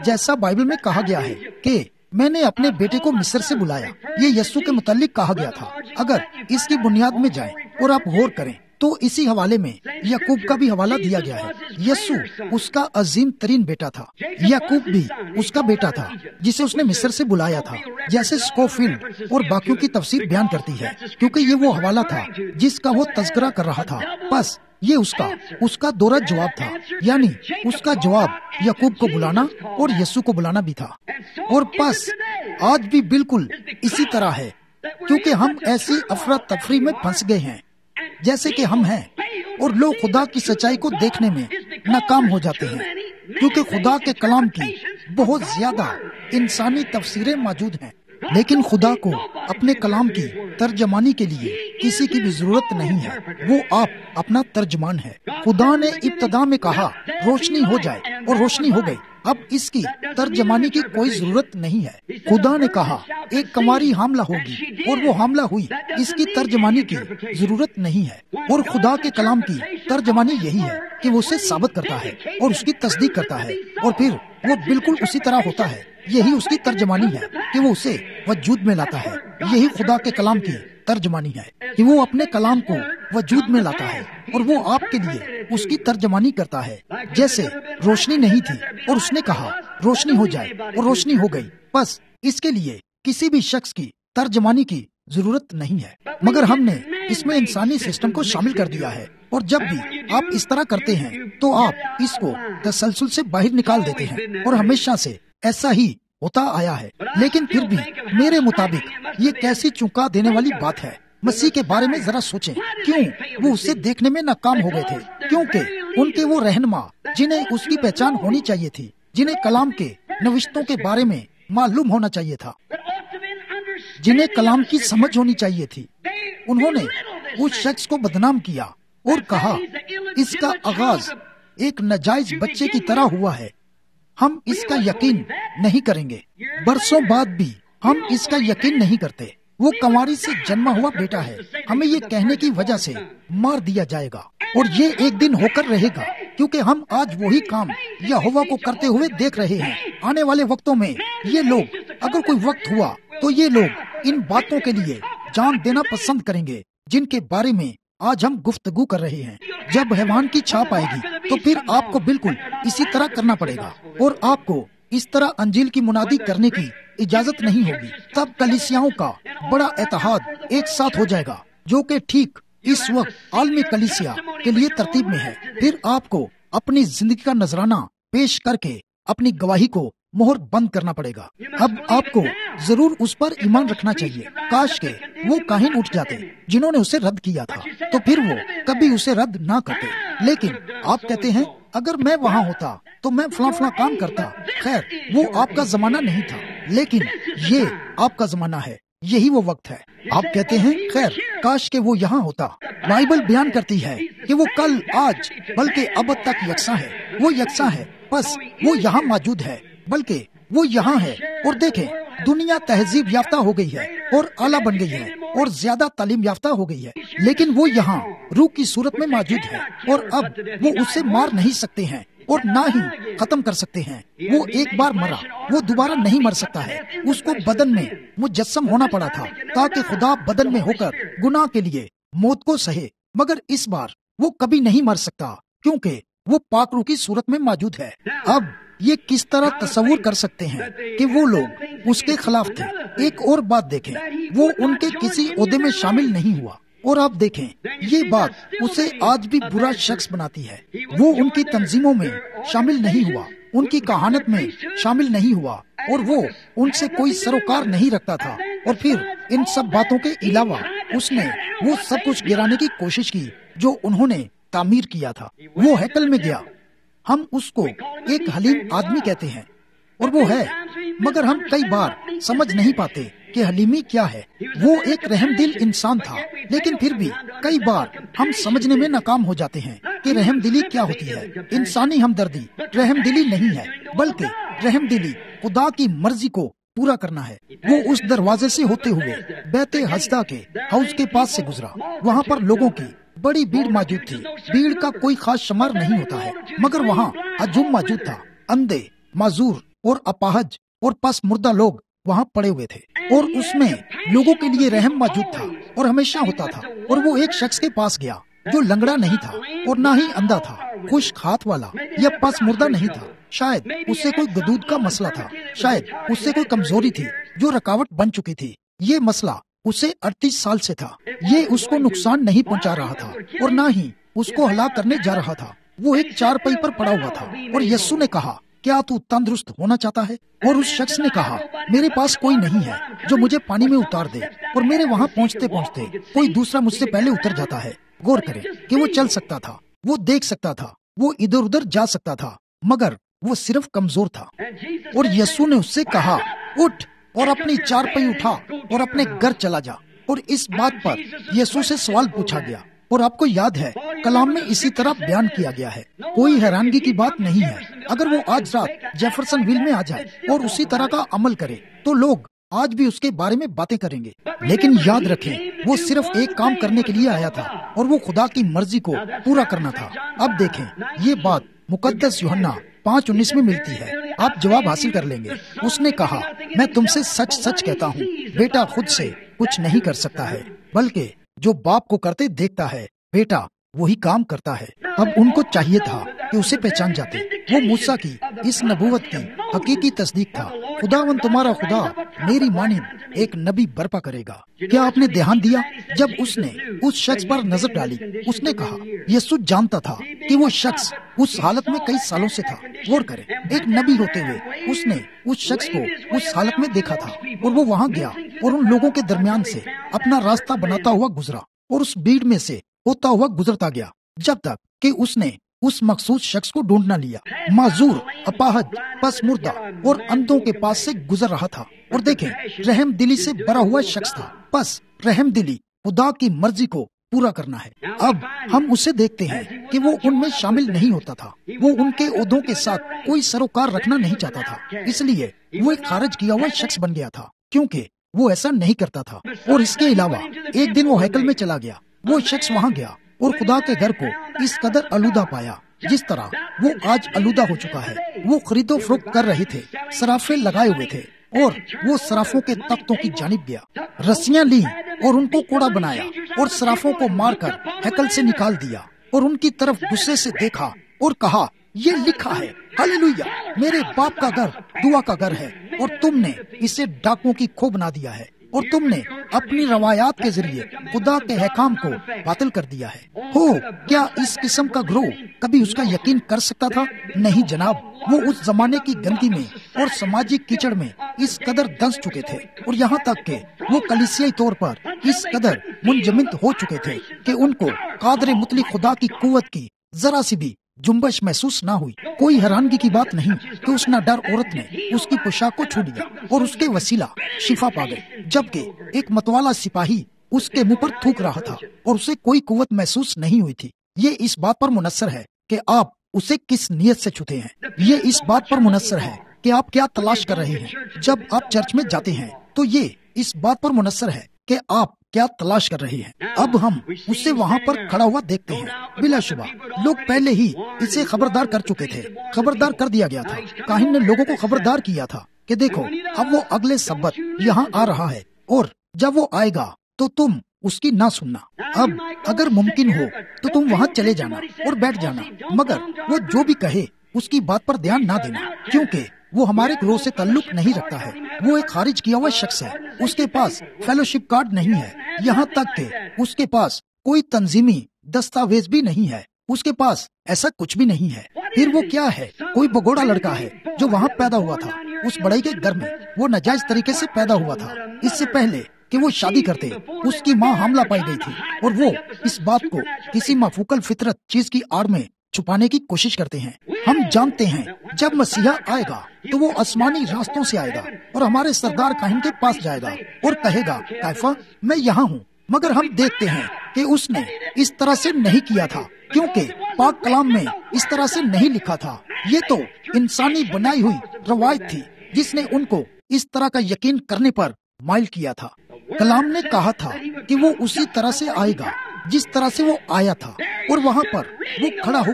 جیسا بائبل میں کہا گیا ہے کہ میں نے اپنے بیٹے کو مصر سے بلایا، یہ یسوع کے متعلق کہا گیا تھا۔ اگر اس کی بنیاد میں جائیں اور آپ غور کریں تو اسی حوالے میں یعقوب کا بھی حوالہ دیا گیا ہے۔ یسوع اس کا عظیم ترین بیٹا تھا، یعقوب بھی اس کا بیٹا تھا جسے اس نے مصر سے بلایا تھا، جیسے اسکوفیلڈ اور باقیوں کی تفسیر بیان کرتی ہے، کیونکہ یہ وہ حوالہ تھا جس کا وہ تذکرہ کر رہا تھا۔ بس یہ اس کا دورہ جواب تھا، یعنی اس کا جواب یعقوب کو بلانا اور یسوع کو بلانا بھی تھا۔ اور بس آج بھی بالکل اسی طرح ہے، کیونکہ ہم ایسی افراتفری میں پھنس گئے ہیں جیسے کہ ہم ہیں، اور لوگ خدا کی سچائی کو دیکھنے میں ناکام ہو جاتے ہیں، کیونکہ خدا کے کلام کی بہت زیادہ انسانی تفسیریں موجود ہیں۔ لیکن خدا کو اپنے کلام کی ترجمانی کے لیے کسی کی بھی ضرورت نہیں ہے، وہ آپ اپنا ترجمان ہے۔ خدا نے ابتدا میں کہا روشنی ہو جائے اور روشنی ہو گئی، اب اس کی ترجمانی کی کوئی ضرورت نہیں ہے۔ خدا نے کہا ایک کنواری حاملہ ہوگی اور وہ حاملہ ہوئی، اس کی ترجمانی کی ضرورت نہیں ہے۔ اور خدا کے کلام کی ترجمانی یہی ہے کہ وہ اسے ثابت کرتا ہے اور اس کی تصدیق کرتا ہے، اور پھر وہ بالکل اسی طرح ہوتا ہے۔ یہی اس کی ترجمانی ہے کہ وہ اسے وجود میں لاتا ہے۔ یہی خدا کے کلام کی ترجمانی ہے کہ وہ اپنے کلام کو وجود میں لاتا ہے اور وہ آپ کے لیے اس کی ترجمانی کرتا ہے۔ جیسے روشنی نہیں تھی اور اس نے کہا روشنی ہو جائے اور روشنی ہو گئی، بس اس کے لیے کسی بھی شخص کی ترجمانی کی ضرورت نہیں ہے، مگر ہم نے اس میں انسانی سسٹم کو شامل کر دیا ہے، اور جب بھی آپ اس طرح کرتے ہیں تو آپ اس کو تسلسل سے باہر نکال دیتے ہیں، اور ہمیشہ سے ایسا ہی ہوتا آیا ہے۔ لیکن پھر بھی میرے مطابق یہ کیسی چونکا دینے والی بات ہے۔ مسیح کے بارے میں ذرا سوچیں، کیوں وہ اسے دیکھنے میں ناکام ہو گئے تھے؟ کیونکہ ان کے وہ رہنما جنہیں اس کی پہچان ہونی چاہیے تھی، جنہیں کلام کے نوشتوں کے بارے میں معلوم ہونا چاہیے تھا، جنہیں کلام کی سمجھ ہونی چاہیے تھی، انہوں نے اس شخص کو بدنام کیا اور کہا اس کا آغاز ایک ناجائز بچے کی طرح ہوا ہے، ہم اس کا یقین نہیں کریں گے۔ برسوں بعد بھی ہم اس کا یقین نہیں کرتے۔ وہ کنواری سے جنما ہوا بیٹا ہے، ہمیں یہ کہنے کی وجہ سے مار دیا جائے گا، اور یہ ایک دن ہو کر رہے گا، کیونکہ ہم آج وہی کام یہوہ کو کرتے ہوئے دیکھ رہے ہیں۔ آنے والے وقتوں میں یہ لوگ، اگر کوئی وقت ہوا تو یہ لوگ ان باتوں کے لیے جان دینا پسند کریں گے جن کے بارے میں آج ہم گفتگو کر رہے ہیں۔ جب حیوان کی چھاپ آئے گی تو پھر آپ کو بالکل اسی طرح کرنا پڑے گا، اور آپ کو اس طرح انجیل کی منادی کرنے کی اجازت نہیں ہوگی۔ تب کلیسیاؤں کا بڑا اتحاد ایک ساتھ ہو جائے گا، جو کہ ٹھیک اس وقت عالمی کلیسیا کے لیے ترتیب میں ہے۔ پھر آپ کو اپنی زندگی کا نذرانہ پیش کر کے اپنی گواہی کو مہر بند کرنا پڑے گا۔ اب آپ کو ضرور اس پر ایمان رکھنا چاہیے۔ کاش کے وہ کاہن اٹھ جاتے جنہوں نے اسے رد کیا تھا، تو پھر وہ کبھی اسے رد نہ کرتے۔ لیکن آپ کہتے ہیں اگر میں وہاں ہوتا تو میں فلاں کام کرتا۔ خیر، وہ آپ کا زمانہ نہیں تھا، لیکن یہ آپ کا زمانہ ہے، یہی وہ وقت ہے۔ آپ کہتے ہیں خیر کاش کہ وہ یہاں ہوتا۔ بائبل بیان کرتی ہے کہ وہ کل، آج، بلکہ اب تک یکساں ہے۔ وہ یکساں ہے، بس وہ یہاں موجود ہے، بلکہ وہ یہاں ہے۔ اور دیکھیں، دنیا تہذیب یافتہ ہو گئی ہے اور اعلیٰ بن گئی ہے اور زیادہ تعلیم یافتہ ہو گئی ہے، لیکن وہ یہاں روح کی صورت میں موجود ہے، اور اب وہ اسے مار نہیں سکتے ہیں اور نہ ہی ختم کر سکتے ہیں۔ وہ ایک بار مرا، وہ دوبارہ نہیں مر سکتا ہے۔ اس کو بدن میں مجسم ہونا پڑا تھا تاکہ خدا بدن میں ہو کر گناہ کے لیے موت کو سہے، مگر اس بار وہ کبھی نہیں مر سکتا کیونکہ وہ پاک روح کی صورت میں موجود ہے۔ اب یہ کس طرح تصور کر سکتے ہیں کہ وہ لوگ اس کے خلاف تھے؟ ایک اور بات دیکھیں، وہ ان کے کسی عہدے میں شامل نہیں ہوا، اور آپ دیکھیں یہ بات اسے آج بھی برا شخص بناتی ہے۔ وہ ان کی تنظیموں میں شامل نہیں ہوا، ان کی کہانت میں شامل نہیں ہوا، اور وہ ان سے کوئی سروکار نہیں رکھتا تھا۔ اور پھر ان سب باتوں کے علاوہ اس نے وہ سب کچھ گرانے کی کوشش کی جو انہوں نے تعمیر کیا تھا۔ وہ ہیکل میں گیا، ہم اس کو ایک حلیم آدمی کہتے ہیں، اور وہ ہے، مگر ہم کئی بار سمجھ نہیں پاتے کہ حلیمی کیا ہے۔ وہ ایک رحم دل انسان تھا، لیکن پھر بھی کئی بار ہم سمجھنے میں ناکام ہو جاتے ہیں کہ رحم دلی کیا ہوتی ہے۔ انسانی ہمدردی رحم دلی نہیں ہے، بلکہ رحم دلی خدا کی مرضی کو پورا کرنا ہے۔ وہ اس دروازے سے ہوتے ہوئے بیت ہزدہ کے حوض کے پاس سے گزرا، وہاں پر لوگوں کی بڑی بھیڑ موجود تھی۔ بھیڑ کا کوئی خاص شمار نہیں ہوتا ہے، مگر وہاں ہجوم موجود تھا، اندھے، معذور، اور اپاہج اور پس مردہ لوگ وہاں پڑے ہوئے تھے، اور اس میں لوگوں کے لیے رحم موجود تھا اور ہمیشہ ہوتا تھا۔ اور وہ ایک شخص کے پاس گیا جو لنگڑا نہیں تھا اور نہ ہی اندھا تھا، خشک ہاتھ والا یا پس مردہ نہیں تھا۔ شاید اس سے کوئی گدود کا مسئلہ تھا، شاید اس سے کوئی کمزوری تھی جو رکاوٹ بن چکی تھی۔ یہ مسئلہ اسے 38 سال سے تھا۔ یہ اس کو نقصان نہیں پہنچا رہا تھا اور نہ ہی اس کو ہلاک کرنے جا رہا تھا۔ وہ ایک چارپائی پر پڑا ہوا تھا اور یسوع نے کہا، کیا تو تندرست ہونا چاہتا ہے؟ اور اس شخص نے کہا، میرے پاس کوئی نہیں ہے جو مجھے پانی میں اتار دے، اور میرے وہاں پہنچتے پہنچتے کوئی دوسرا مجھ سے پہلے اتر جاتا ہے۔ غور کریں کہ وہ چل سکتا تھا، وہ دیکھ سکتا تھا، وہ ادھر ادھر جا سکتا تھا، مگر وہ صرف کمزور تھا۔ اور یسوع نے اس سے کہا، اٹھ اور اپنی چارپائی اٹھا اور اپنے گھر چلا جا۔ اور اس بات پر یسوع سے سوال پوچھا گیا، اور آپ کو یاد ہے کلام میں اسی طرح بیان کیا گیا ہے۔ کوئی حیرانگی کی بات نہیں ہے اگر وہ آج رات جیفرسن ویل میں آ جائے اور اسی طرح کا عمل کرے، تو لوگ آج بھی اس کے بارے میں باتیں کریں گے۔ لیکن یاد رکھیں، وہ صرف ایک کام کرنے کے لیے آیا تھا، اور وہ خدا کی مرضی کو پورا کرنا تھا۔ اب دیکھیں، یہ بات مقدس یوحنا 5:19 میں ملتی ہے۔ آپ جواب حاصل کر لیں گے۔ اس نے کہا، میں تم سے سچ سچ کہتا ہوں، بیٹا خود سے کچھ نہیں کر سکتا ہے، بلکہ جو باپ کو کرتے دیکھتا ہے، بیٹا وہی کام کرتا ہے۔ اب ان کو چاہیے تھا کہ اسے پہچان جاتے۔ وہ موسیٰ کی اس نبوت کی حقیقی تصدیق تھا۔ خداوند تمہارا خدا میری مانند ایک نبی برپا کرے گا۔ کیا آپ نے دھیان دیا جب اس نے اس شخص پر نظر ڈالی؟ اس نے کہا، یسوع جانتا تھا کہ وہ شخص اس حالت میں کئی سالوں سے تھا۔ غور کریں، ایک نبی ہوتے ہوئے اس نے اس شخص کو اس حالت میں دیکھا تھا، اور وہ وہاں گیا اور ان لوگوں کے درمیان سے اپنا راستہ بناتا ہوا گزرا، اور اس بھیڑ میں سے ہوتا ہوا گزرتا گیا، جب تک کہ اس نے اس مخصوص شخص کو ڈھونڈ نہ لیا۔ معذور، اپاہج، پس مردہ اور اندھوں کے پاس سے گزر رہا تھا، اور دیکھیں، رحم دلی سے بھرا ہوا شخص تھا۔ پس رحم دلی خدا کی مرضی کو پورا کرنا ہے۔ اب ہم اسے دیکھتے ہیں کہ وہ ان میں شامل نہیں ہوتا تھا۔ وہ ان کے عہدوں کے ساتھ کوئی سروکار رکھنا نہیں چاہتا تھا، اس لیے وہ ایک خارج کیا ہوا شخص بن گیا تھا، کیونکہ وہ ایسا نہیں کرتا تھا۔ اور اس کے علاوہ ایک دن وہ ہیکل میں چلا گیا۔ وہ شخص وہاں گیا اور خدا کے گھر کو اس قدر آلودہ پایا جس طرح وہ آج آلودہ ہو چکا ہے۔ وہ خرید و فروخت کر رہے تھے، صرافے لگائے ہوئے تھے، اور وہ صرافوں کے تختوں کی جانب گیا، رسیاں لی اور ان کو کوڑا بنایا، اور صرافوں کو مار کر ہیکل سے نکال دیا، اور ان کی طرف غصے سے دیکھا اور کہا، یہ لکھا ہے، ہاللویا، میرے باپ کا گھر دعا کا گھر ہے، اور تم نے اسے ڈاکوؤں کی کھو بنا دیا ہے، اور تم نے اپنی روایات کے ذریعے خدا کے احکام کو باطل کر دیا ہے۔ ہو کیا اس قسم کا گروہ کبھی اس کا یقین کر سکتا تھا؟ نہیں جناب، وہ اس زمانے کی گندگی میں اور سماجی کیچڑ میں اس قدر دنس چکے تھے، اور یہاں تک کہ وہ کلیسیائی طور پر اس قدر منجمد ہو چکے تھے کہ ان کو قادر مطلق خدا کی قوت کی ذرا سی بھی جنبش محسوس نہ ہوئی۔ کوئی حیرانگی کی بات نہیں کہ اس ناڈر عورت نے اس کی پوشاک کو چھو لیا اور اس کے وسیلہ شفا پا گئی، جبکہ ایک متوالا سپاہی اس کے منہ پر تھوک رہا تھا اور اسے کوئی قوت محسوس نہیں ہوئی تھی۔ یہ اس بات پر منحصر ہے کہ آپ اسے کس نیت سے چھوتے ہیں۔ یہ اس بات پر منحصر ہے کہ آپ کیا تلاش کر رہے ہیں۔ جب آپ چرچ میں جاتے ہیں تو یہ اس بات پر منحصر ہے کہ آپ کیا تلاش کر رہے ہیں۔ اب ہم اسے وہاں پر کھڑا ہوا دیکھتے ہیں۔ بلا شبہ لوگ پہلے ہی اسے خبردار کر چکے تھے، خبردار کر دیا گیا تھا۔ کاہن نے لوگوں کو خبردار کیا تھا کہ دیکھو، اب وہ اگلے سبت یہاں آ رہا ہے، اور جب وہ آئے گا تو تم اس کی نہ سننا۔ اب اگر ممکن ہو تو تم وہاں چلے جانا اور بیٹھ جانا، مگر وہ جو بھی کہے اس کی بات پر دھیان نہ دینا، کیونکہ وہ ہمارے گروہ سے تعلق نہیں رکھتا ہے۔ وہ ایک خارج کیا ہوا شخص ہے، اس کے پاس فیلوشپ کارڈ نہیں ہے، یہاں تک کہ اس کے پاس کوئی تنظیمی دستاویز بھی نہیں ہے، اس کے پاس ایسا کچھ بھی نہیں ہے۔ پھر وہ کیا ہے؟ کوئی بگوڑا لڑکا ہے جو وہاں پیدا ہوا تھا، اس بڑائی کے گھر میں وہ ناجائز طریقے سے پیدا ہوا تھا۔ اس سے پہلے کہ وہ شادی کرتے اس کی ماں حاملہ پائی گئی تھی، اور وہ اس بات کو کسی مفوقل فطرت چیز کی آڑ میں چھپانے کی کوشش کرتے ہیں۔ ہم جانتے ہیں جب مسیحا آئے گا تو وہ آسمانی راستوں سے آئے گا اور ہمارے سردار کاہن کے پاس جائے گا اور کہے گا، کیفا میں یہاں ہوں۔ مگر ہم دیکھتے ہیں کہ اس نے اس طرح سے نہیں کیا تھا، کیونکہ پاک کلام میں اس طرح سے نہیں لکھا تھا۔ یہ تو انسانی بنائی ہوئی روایت تھی جس نے ان کو اس طرح کا یقین کرنے پر مائل کیا تھا۔ کلام نے کہا تھا کہ وہ اسی طرح سے آئے گا جس طرح سے وہ آیا تھا، اور وہاں پر وہ کھڑا ہو کر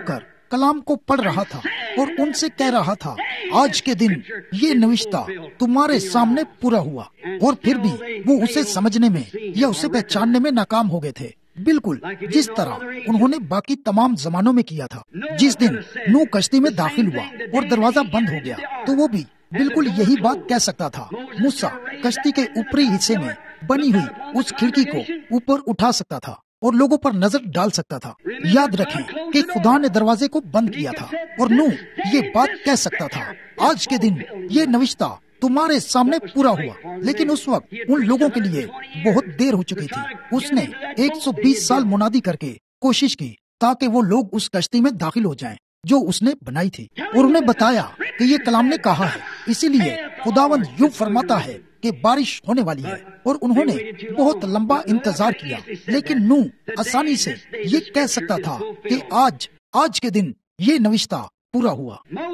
کلام کو پڑھ رہا تھا اور ان سے کہہ رہا تھا آج کے دن یہ نوشتہ تمہارے سامنے پورا ہوا، اور پھر بھی وہ اسے سمجھنے میں یا اسے پہچاننے میں ناکام ہو گئے تھے، بالکل جس طرح انہوں نے باقی تمام زمانوں میں کیا تھا۔ جس دن نوح کشتی میں داخل ہوا اور دروازہ بند ہو گیا تو وہ بھی بالکل یہی بات کہہ سکتا تھا۔ موسیٰ کشتی کے اوپری حصے میں بنی ہوئی اس کھڑکی کو اوپر اٹھا سکتا تھا اور لوگوں پر نظر ڈال سکتا تھا۔ یاد رکھیں کہ خدا نے دروازے کو بند کیا تھا اور نوح یہ بات کہہ سکتا تھا آج کے دن یہ نوشتہ تمہارے سامنے پورا ہوا، لیکن اس وقت ان لوگوں کے لیے بہت دیر ہو چکی تھی۔ اس نے 120 سال منادی کر کے کوشش کی تاکہ وہ لوگ اس کشتی میں داخل ہو جائیں جو اس نے بنائی تھی، اور انہیں بتایا کہ یہ کلام نے کہا ہے، اسی لیے خداوند یوں فرماتا ہے کہ بارش ہونے والی ہے۔ اور انہوں نے بہت لمبا انتظار کیا، لیکن نوح آسانی سے یہ کہہ سکتا تھا کہ آج کے دن یہ نوشتہ پورا ہوا۔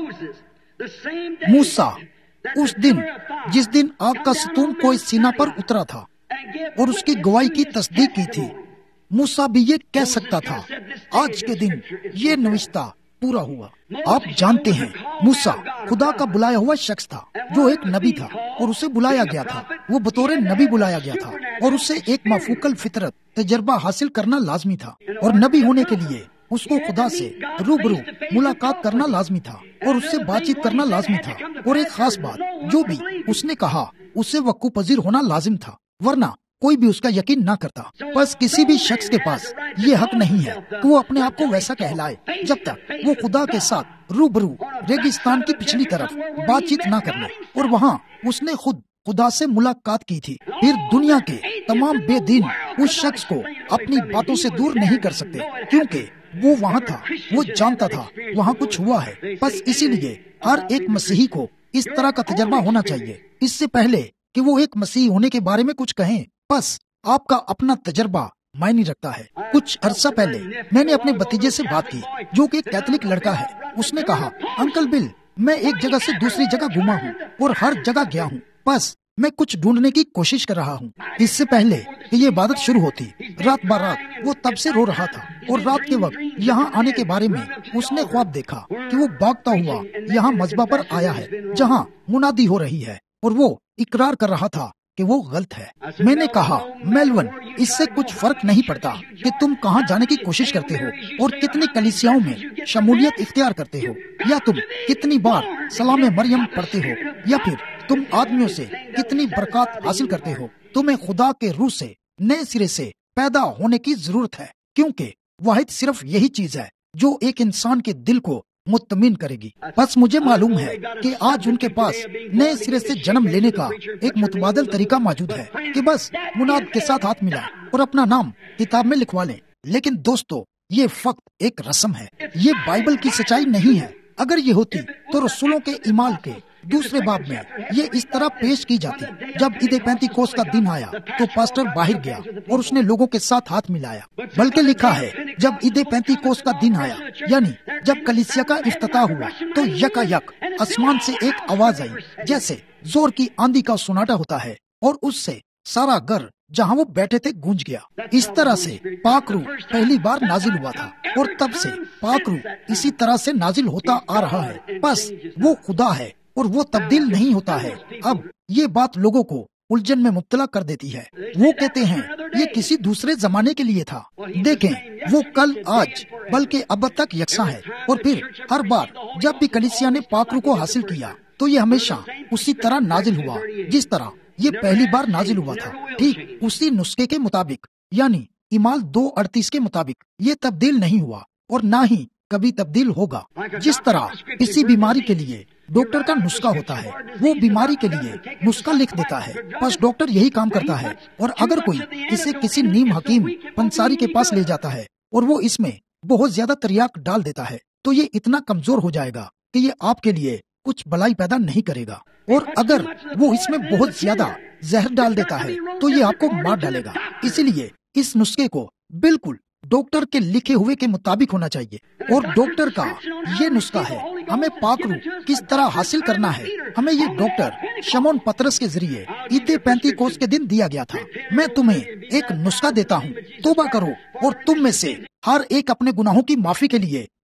موسیٰ اس دن جس دن آگ کا ستون کوئی سینا پر اترا تھا اور اس کی گواہی کی تصدیق کی تھی، موسیٰ بھی یہ کہہ سکتا تھا آج کے دن یہ نوشتہ پورا ہوا۔ آپ جانتے ہیں موسیٰ خدا کا بلایا ہوا شخص تھا جو ایک نبی تھا، اور اسے بلایا گیا تھا، وہ بطور نبی بلایا گیا تھا، اور اسے ایک مفوق الفطرت تجربہ حاصل کرنا لازمی تھا، اور نبی ہونے کے لیے اس کو خدا سے روبرو ملاقات کرنا لازمی تھا اور اس سے بات چیت کرنا لازمی تھا، اور ایک خاص بات جو بھی اس نے کہا اسے وقوع پذیر ہونا لازم تھا، ورنہ کوئی بھی اس کا یقین نہ کرتا۔ بس کسی بھی شخص کے پاس یہ حق نہیں ہے کہ وہ اپنے آپ کو ویسا کہلائے جب تک وہ خدا کے ساتھ روبرو ریگستان کی پچھلی طرف بات چیت نہ کر لے، اور وہاں اس نے خود خدا سے ملاقات کی تھی۔ پھر دنیا کے تمام بے دین اس شخص کو اپنی باتوں سے دور نہیں کر سکتے، کیونکہ وہ وہاں تھا، وہ جانتا تھا وہاں کچھ ہوا ہے۔ بس اسی لیے ہر ایک مسیحی کو اس طرح کا تجربہ ہونا چاہیے، اس سے پہلے کہ وہ ایک مسیحی ہونے کے بارے میں کچھ کہیں۔ بس آپ کا اپنا تجربہ معنی رکھتا ہے۔ کچھ عرصہ پہلے میں نے اپنے بھتیجے سے بات کی جو کہ ایک کیتھولک لڑکا ہے۔ اس نے کہا انکل بل، میں ایک جگہ سے دوسری جگہ گھوما ہوں اور ہر جگہ گیا ہوں، بس میں کچھ ڈھونڈنے کی کوشش کر رہا ہوں۔ اس سے پہلے کہ یہ عبادت شروع ہوتی، رات برات وہ تب سے رو رہا تھا، اور رات کے وقت یہاں آنے کے بارے میں اس نے خواب دیکھا کہ وہ بھاگتا ہوا یہاں مذبح پر آیا ہے جہاں منادی ہو رہی ہے، اور وہ اقرار کر رہا تھا کہ وہ غلط ہے۔ میں نے کہا میلون، اس سے کچھ فرق نہیں پڑتا کہ تم کہاں جانے کی کوشش کرتے ہو اور کتنی کلیسیاؤں میں شمولیت اختیار کرتے ہو، یا تم کتنی بار سلام مریم پڑھتے ہو، یا پھر تم آدمیوں سے کتنی برکات حاصل کرتے ہو۔ تمہیں خدا کے روح سے نئے سرے سے پیدا ہونے کی ضرورت ہے، کیونکہ واحد صرف یہی چیز ہے جو ایک انسان کے دل کو مطمئن کرے گی۔ بس مجھے معلوم ہے کہ آج ان کے پاس نئے سرے سے جنم لینے کا ایک متبادل طریقہ موجود ہے کہ بس مناد کے ساتھ ہاتھ ملائیں اور اپنا نام کتاب میں لکھوا لیں، لیکن دوستو یہ فقط ایک رسم ہے، یہ بائبل کی سچائی نہیں ہے۔ اگر یہ ہوتی تو رسولوں کے اعمال کے دوسرے باب میں یہ اس طرح پیش کی جاتی۔ جب عید پینتیکوس کا دن آیا تو پاسٹر باہر گیا اور اس نے لوگوں کے ساتھ ہاتھ ملایا، بلکہ لکھا ہے جب عید پینتیکوس کا دن آیا، یعنی جب کلیسیا کا افتتاح ہوا، تو یکا یک آسمان سے ایک آواز آئی جیسے زور کی آندھی کا سناٹا ہوتا ہے، اور اس سے سارا گھر جہاں وہ بیٹھے تھے گونج گیا۔ اس طرح سے پاک روح پہلی بار نازل ہوا تھا، اور تب سے پاک روح اسی طرح سے نازل ہوتا آ رہا ہے۔ بس وہ خدا ہے اور وہ تبدیل نہیں ہوتا ہے۔ اب یہ بات لوگوں کو الجھن میں مبتلا کر دیتی ہے۔ وہ کہتے ہیں یہ کسی دوسرے زمانے کے لیے تھا۔ دیکھیں وہ کل آج بلکہ اب تک یکساں ہے، اور پھر ہر بار جب بھی کلیسیا نے پاک روح کو حاصل کیا تو یہ ہمیشہ اسی طرح نازل ہوا جس طرح یہ پہلی بار نازل ہوا تھا، ٹھیک اسی نسخے کے مطابق، یعنی اعمال 2:38 کے مطابق۔ یہ تبدیل نہیں ہوا اور نہ ہی کبھی تبدیل ہوگا۔ جس طرح کسی بیماری کے لیے ڈاکٹر کا نسخہ ہوتا ہے، وہ بیماری کے لیے نسخہ لکھ دیتا ہے، بس ڈاکٹر یہی کام کرتا ہے۔ اور اگر کوئی اسے کسی نیم حکیم پنساری کے پاس لے جاتا ہے اور وہ اس میں بہت زیادہ تریاک ڈال دیتا ہے تو یہ اتنا کمزور ہو جائے گا کہ یہ آپ کے لیے کچھ بلائی پیدا نہیں کرے گا، اور اگر وہ اس میں بہت زیادہ زہر ڈال دیتا ہے تو یہ آپ کو مار ڈالے گا۔ اسی لیے اس نسخے کو بالکل ڈاکٹر کے لکھے ہوئے کے مطابق ہونا چاہیے، اور ڈاکٹر کا یہ نسخہ ہے ہمیں پاک روح کس طرح حاصل کرنا ہے۔ ہمیں یہ ڈاکٹر شمعون پطرس کے ذریعے عید پینتیکوس کے دن دیا گیا تھا۔ میں تمہیں ایک نسخہ دیتا ہوں، توبہ کرو اور تم میں سے ہر ایک اپنے گناہوں کی معافی کے لیے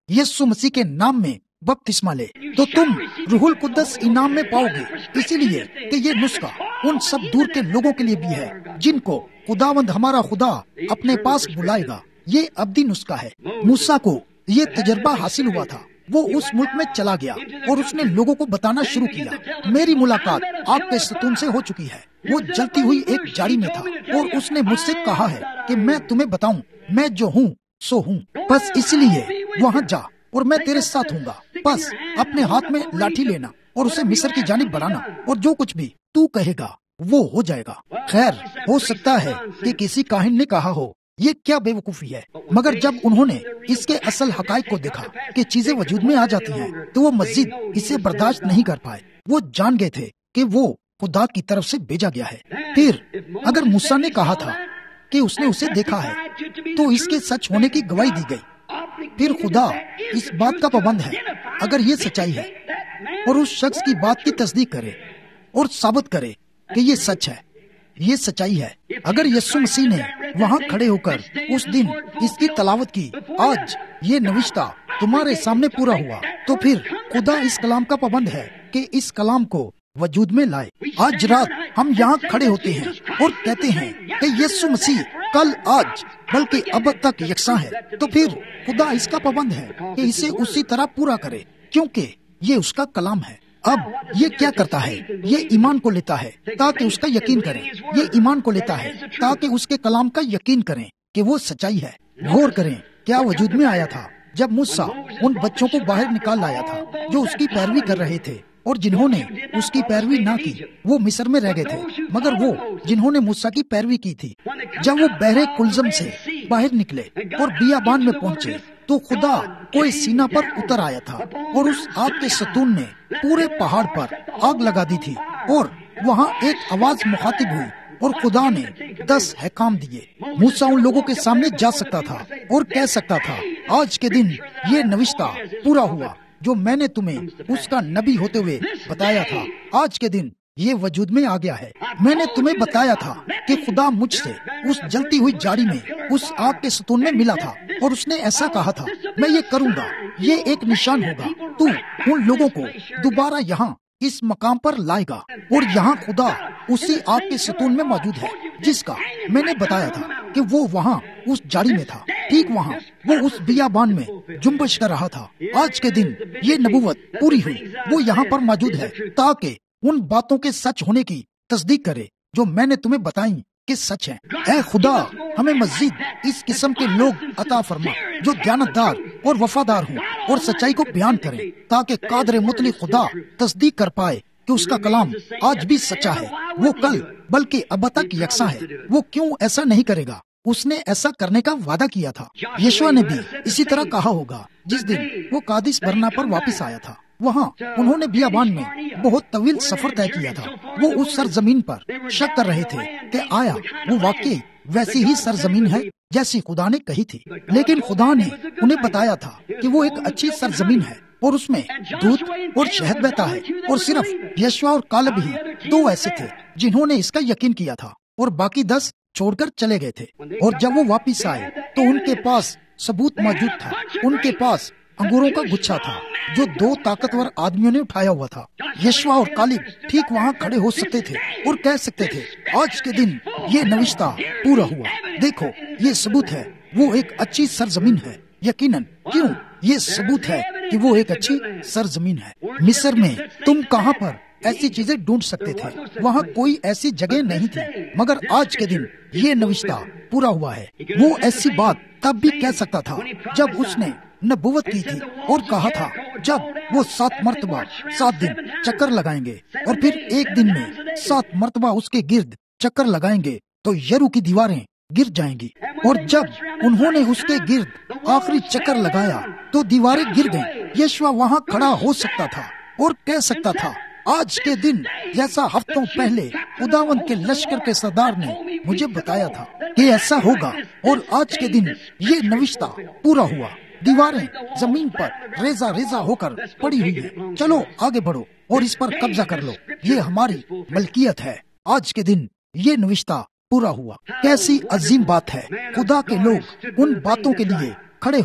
یسوع مسیح کے نام میں بپتسمہ لے تو تم روح القدس انعام میں پاؤ گے، اسی لیے کہ یہ نسخہ ان سب دور کے لوگوں کے لیے بھی ہے جن کو خداوند ہمارا خدا اپنے پاس بلائے گا۔ یہ ابدی نسخہ ہے۔ موسیٰ کو یہ تجربہ حاصل ہوا تھا، وہ اس ملک میں چلا گیا اور اس نے لوگوں کو بتانا شروع کیا، میری ملاقات آگ کے ستون سے ہو چکی ہے۔ وہ جلتی ہوئی ایک جاڑی میں تھا اور اس نے مجھ سے کہا ہے کہ میں تمہیں بتاؤں میں جو ہوں سو ہوں، بس اس لیے وہاں جا اور میں تیرے ساتھ ہوں گا۔ بس اپنے ہاتھ میں لاٹھی لینا اور اسے مصر کی جانب بڑھانا، اور جو کچھ بھی تو کہے گا وہ ہو جائے گا۔ خیر، ہو سکتا ہے کہ کسی کاہن نے کہا ہو یہ کیا بے وقوفی ہے، مگر جب انہوں نے اس کے اصل حقائق کو دیکھا کہ چیزیں وجود میں آ جاتی ہیں تو وہ مزید اسے برداشت نہیں کر پائے۔ وہ جان گئے تھے کہ وہ خدا کی طرف سے بھیجا گیا ہے۔ پھر اگر موسیٰ نے کہا تھا کہ اس نے اسے دیکھا ہے تو اس کے سچ ہونے کی گواہی دی گئی۔ پھر خدا اس بات کا پابند ہے، اگر یہ سچائی ہے، اور اس شخص کی بات کی تصدیق کرے اور ثابت کرے کہ یہ سچ ہے، یہ سچائی ہے۔ اگر یسوع مسیح نے وہاں کھڑے ہو کر اس دن اس کی تلاوت کی، آج یہ نوشتہ تمہارے سامنے پورا ہوا، تو پھر خدا اس کلام کا پابند ہے کہ اس کلام کو وجود میں لائے۔ آج رات ہم یہاں کھڑے ہوتے ہیں اور کہتے ہیں کہ یسوع مسیح کل، آج، بلکہ اب تک یکساں ہے، تو پھر خدا اس کا پابند ہے کہ اسے اسی طرح پورا کرے، کیونکہ یہ اس کا کلام ہے۔ اب یہ کیا کرتا ہے؟ یہ ایمان کو لیتا ہے تاکہ اس کا یقین کریں۔ یہ ایمان کو لیتا ہے تاکہ اس کے کلام کا یقین کریں کہ وہ سچائی ہے۔ غور کریں کیا وجود میں آیا تھا جب موسیٰ ان بچوں کو باہر نکال لایا تھا جو اس کی پیروی کر رہے تھے، اور جنہوں نے اس کی پیروی نہ کی وہ مصر میں رہ گئے تھے، مگر وہ جنہوں نے موسیٰ کی پیروی کی تھی، جب وہ بحر کلزم سے باہر نکلے اور بیابان میں پہنچے تو خدا کوئی سینا پر اتر آیا تھا، اور اس آگ کے ستون نے پورے پہاڑ پر آگ لگا دی تھی، اور وہاں ایک آواز مخاطب ہوئی اور خدا نے 10 احکام دیے۔ موسیٰ ان لوگوں کے سامنے جا سکتا تھا اور کہہ سکتا تھا، آج کے دن یہ نوشتہ پورا ہوا جو میں نے تمہیں اس کا نبی ہوتے ہوئے بتایا تھا۔ آج کے دن یہ وجود میں آ گیا ہے۔ میں نے تمہیں بتایا تھا کہ خدا مجھ سے اس جلتی ہوئی جاڑی میں، اس آگ کے ستون میں ملا تھا، اور اس نے ایسا کہا تھا، میں یہ کروں گا، یہ ایک نشان ہوگا، تو ان لوگوں کو دوبارہ یہاں اس مقام پر لائے گا۔ اور یہاں خدا اسی آگ کے ستون میں موجود ہے جس کا میں نے بتایا تھا کہ وہ وہاں اس جاڑی میں تھا، ٹھیک وہاں وہ اس بیابان میں جنبش کر رہا تھا۔ آج کے دن یہ نبوت پوری ہوئی، وہ یہاں پر موجود ہے تاکہ ان باتوں کے سچ ہونے کی تصدیق کرے جو میں نے تمہیں بتائیں کہ سچ ہے۔ اے خدا، ہمیں مزید اس قسم کے لوگ عطا فرما جو دیانتدار اور وفادار ہوں اور سچائی کو بیان کریں، تاکہ قادر مطلق خدا تصدیق کر پائے کہ اس کا کلام آج بھی سچا ہے، وہ کل بلکہ اب تک یکساں ہے۔ وہ کیوں ایسا نہیں کرے گا؟ اس نے ایسا کرنے کا وعدہ کیا تھا۔ یشوع نے بھی اسی طرح کہا ہوگا جس دن وہ قادس برنا پر واپس آیا تھا۔ وہاں انہوں نے بیابان میں بہت طویل سفر طے کیا تھا۔ وہ اس سرزمین پر شک کر رہے تھے کہ آیا وہ واقعی ویسی ہی سرزمین ہے جیسی خدا نے کہی تھی، لیکن خدا نے انہیں بتایا تھا کہ وہ ایک اچھی سرزمین ہے اور اس میں دودھ اور شہد بہتا ہے، اور صرف یشوع اور کالب ہی 2 ایسے تھے جنہوں نے اس کا یقین کیا تھا، اور باقی 10 چھوڑ کر چلے گئے تھے۔ اور جب وہ واپس آئے تو ان کے پاس ثبوت موجود تھا۔ ان کے پاس انگوروں کا گچھا تھا جو 2 طاقتور آدمیوں نے اٹھایا ہوا تھا۔ یشوع اور کالب ٹھیک وہاں کھڑے ہو سکتے تھے اور کہہ سکتے تھے، آج کے دن یہ نوشتہ پورا ہوا، دیکھو یہ ثبوت ہے، وہ ایک اچھی سرزمین ہے۔ یقیناً، کیوں؟ یہ ثبوت ہے کہ وہ ایک اچھی سرزمین ہے۔ مصر میں تم کہاں پر ایسی چیزیں ڈھونڈ سکتے تھے؟ وہاں کوئی ایسی جگہ نہیں تھی، مگر آج کے دن یہ نوشتہ پورا ہوا ہے۔ وہ ایسی بات تب بھی کہہ سکتا تھا جب اس نے نبوت کی تھی اور کہا تھا، جب وہ 7 مرتبہ 7 دن چکر لگائیں گے اور پھر ایک دن میں 7 مرتبہ اس کے گرد چکر لگائیں گے تو یرو کی دیواریں گر جائیں گی۔ اور جب انہوں نے اس کے گرد آخری چکر لگایا تو دیواریں گر گئیں۔ یشوع وہاں کھڑا ہو سکتا تھا اور کہہ سکتا تھا، آج کے دن جیسا ہفتوں پہلے خداوند کے لشکر کے سردار نے مجھے بتایا تھا کہ ایسا ہوگا، اور آج کے دن یہ نوشتہ پورا ہوا۔ دیواریں زمین پر ریزہ ریزہ ہو کر پڑی ہوئی ہیں۔ چلو آگے بڑھو اور اس پر قبضہ کر لو، یہ ہماری ملکیت ہے۔ آج کے دن یہ نوشتہ پورا ہوا۔ کیسی عظیم بات ہے! خدا کے لوگ ان باتوں کے لیے کھڑے ہوئے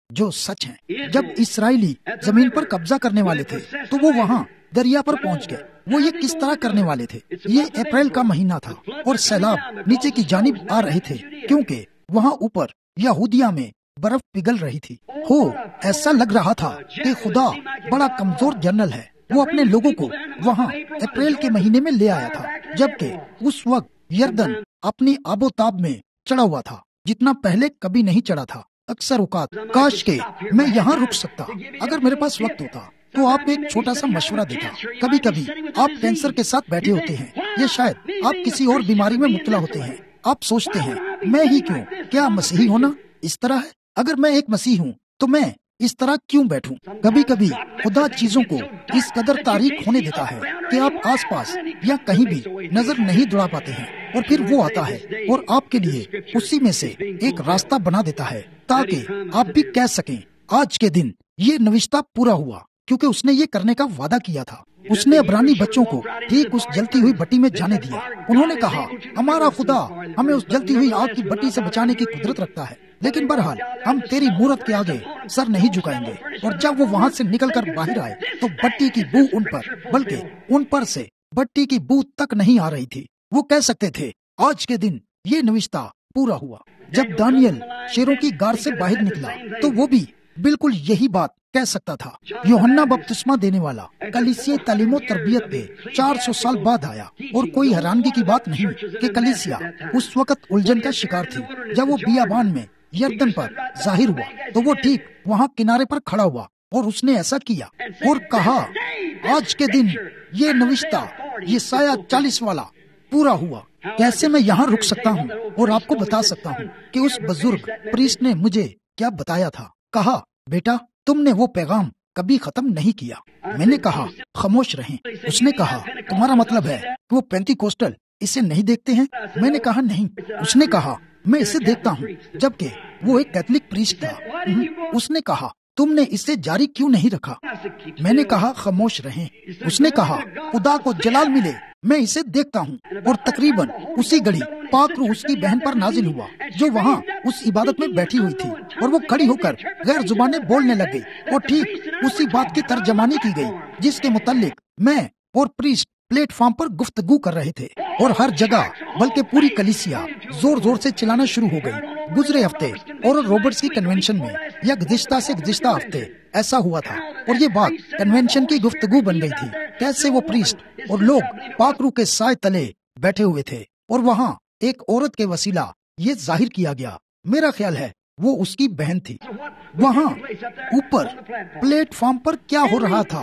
جو سچ ہیں۔ جب اسرائیلی زمین پر قبضہ کرنے والے تھے تو وہ وہاں دریا پر پہنچ گئے۔ وہ یہ کس طرح کرنے والے تھے؟ یہ اپریل کا مہینہ تھا اور سیلاب نیچے کی جانب آ رہے تھے کیونکہ وہاں اوپر یہودیہ میں برف پگھل رہی تھی۔ ایسا لگ رہا تھا کہ خدا بڑا کمزور جنرل ہے۔ وہ اپنے لوگوں کو وہاں اپریل کے مہینے میں لے آیا تھا جبکہ اس وقت یردن اپنی آب و تاب میں چڑھا ہوا تھا جتنا پہلے کبھی نہیں چڑھا تھا۔ اکثر اوقات کاش کہ میں یہاں رک سکتا، اگر میرے پاس وقت ہوتا تو آپ ایک چھوٹا سا مشورہ دیتا۔ کبھی کبھی آپ کینسر کے ساتھ بیٹھے ہوتے ہیں یا شاید آپ کسی اور بیماری میں مبتلا ہوتے ہیں۔ آپ سوچتے ہیں میں ہی کیوں؟ کیا مسیحی ہونا اس طرح ہے؟ اگر میں ایک مسیحی ہوں تو میں اس طرح کیوں بیٹھوں؟ کبھی کبھی خدا چیزوں کو اس قدر تاریک ہونے دیتا ہے کہ آپ آس پاس یا کہیں بھی نظر نہیں دوڑا پاتے ہیں، اور پھر وہ آتا ہے اور آپ کے لیے اسی میں سے ایک راستہ بنا دیتا ہے تاکہ آپ بھی کہہ سکیں آج کے دن یہ نوشتہ پورا ہوا، کیونکہ اس نے یہ کرنے کا وعدہ کیا تھا۔ اس نے عبرانی بچوں کو ٹھیک اس جلتی ہوئی بٹی میں جانے دیا۔ انہوں نے کہا ہمارا خدا ہمیں اس جلتی ہوئی آگ کی بٹی سے بچانے کی قدرت رکھتا ہے، لیکن بہرحال ہم تیری مورت کے آگے سر نہیں جھکائیں گے۔ اور جب وہ وہاں سے نکل کر باہر آئے تو بٹی کی بو ان پر، بلکہ ان پر سے بٹی کی بو تک نہیں آ رہی تھی۔ وہ کہہ سکتے تھے آج کے دن یہ نوشتہ پورا ہوا۔ جب دانیل شیروں کی غار سے باہر نکلا تو وہ بھی بالکل یہی بات کہہ سکتا تھا۔ یوحنا بپتسمہ دینے والا کلیسیا تعلیم و تربیت پہ 400 سال بعد آیا، اور کوئی حیرانگی کی بات نہیں کہ کلیسیا اس وقت الجھن کا شکار تھی۔ جب وہ بیابان میں یردن پر ظاہر ہوا تو وہ ٹھیک وہاں کنارے پر کھڑا ہوا اور اس نے ایسا کیا اور کہا آج کے دن یہ نوشتہ یسایہ 40 والا پورا ہوا۔ کیسے میں یہاں رک سکتا ہوں اور آپ کو بتا سکتا ہوں کہ اس بزرگ پریسٹ نے مجھے کیا بتایا تھا۔ کہا بیٹا تم نے وہ پیغام کبھی ختم نہیں کیا۔ میں نے کہا خاموش رہیں۔ اس نے کہا تمہارا مطلب ہے کہ وہ پینتی کوسٹل اسے نہیں دیکھتے ہیں؟ میں نے کہا نہیں۔ اس نے کہا میں اسے دیکھتا ہوں، جبکہ وہ ایک کیتھولک پریسٹ تھا۔ اس نے کہا تم نے اسے جاری کیوں نہیں رکھا؟ میں نے کہا خاموش رہیں۔ اس نے کہا خدا کو جلال ملے میں اسے دیکھتا ہوں، اور تقریباً اسی گھڑی پاک روح اس کی بہن پر نازل ہوا جو وہاں اس عبادت میں بیٹھی ہوئی تھی، اور وہ کھڑی ہو کر غیر زبانیں بولنے لگ گئی، اور ٹھیک اسی بات کی ترجمانی کی گئی جس کے متعلق میں اور پریسٹ پلیٹ فارم پر گفتگو کر رہے تھے، اور ہر جگہ بلکہ پوری کلیسیا زور زور سے چلانا شروع ہو گئی۔ گزرے ہفتے اور روبرٹس کی کنونشن میں یا گزشتہ سے گزشتہ ہفتے ایسا ہوا تھا، اور یہ بات کنونشن کی گفتگو بن گئی تھی، کیسے وہ پریسٹ اور لوگ پاک روح کے سائے تلے بیٹھے ہوئے تھے، اور وہاں ایک عورت کے وسیلہ یہ ظاہر کیا گیا، میرا خیال ہے وہ اس کی بہن تھی۔ وہاں اوپر پلیٹ فارم پر کیا ہو رہا تھا،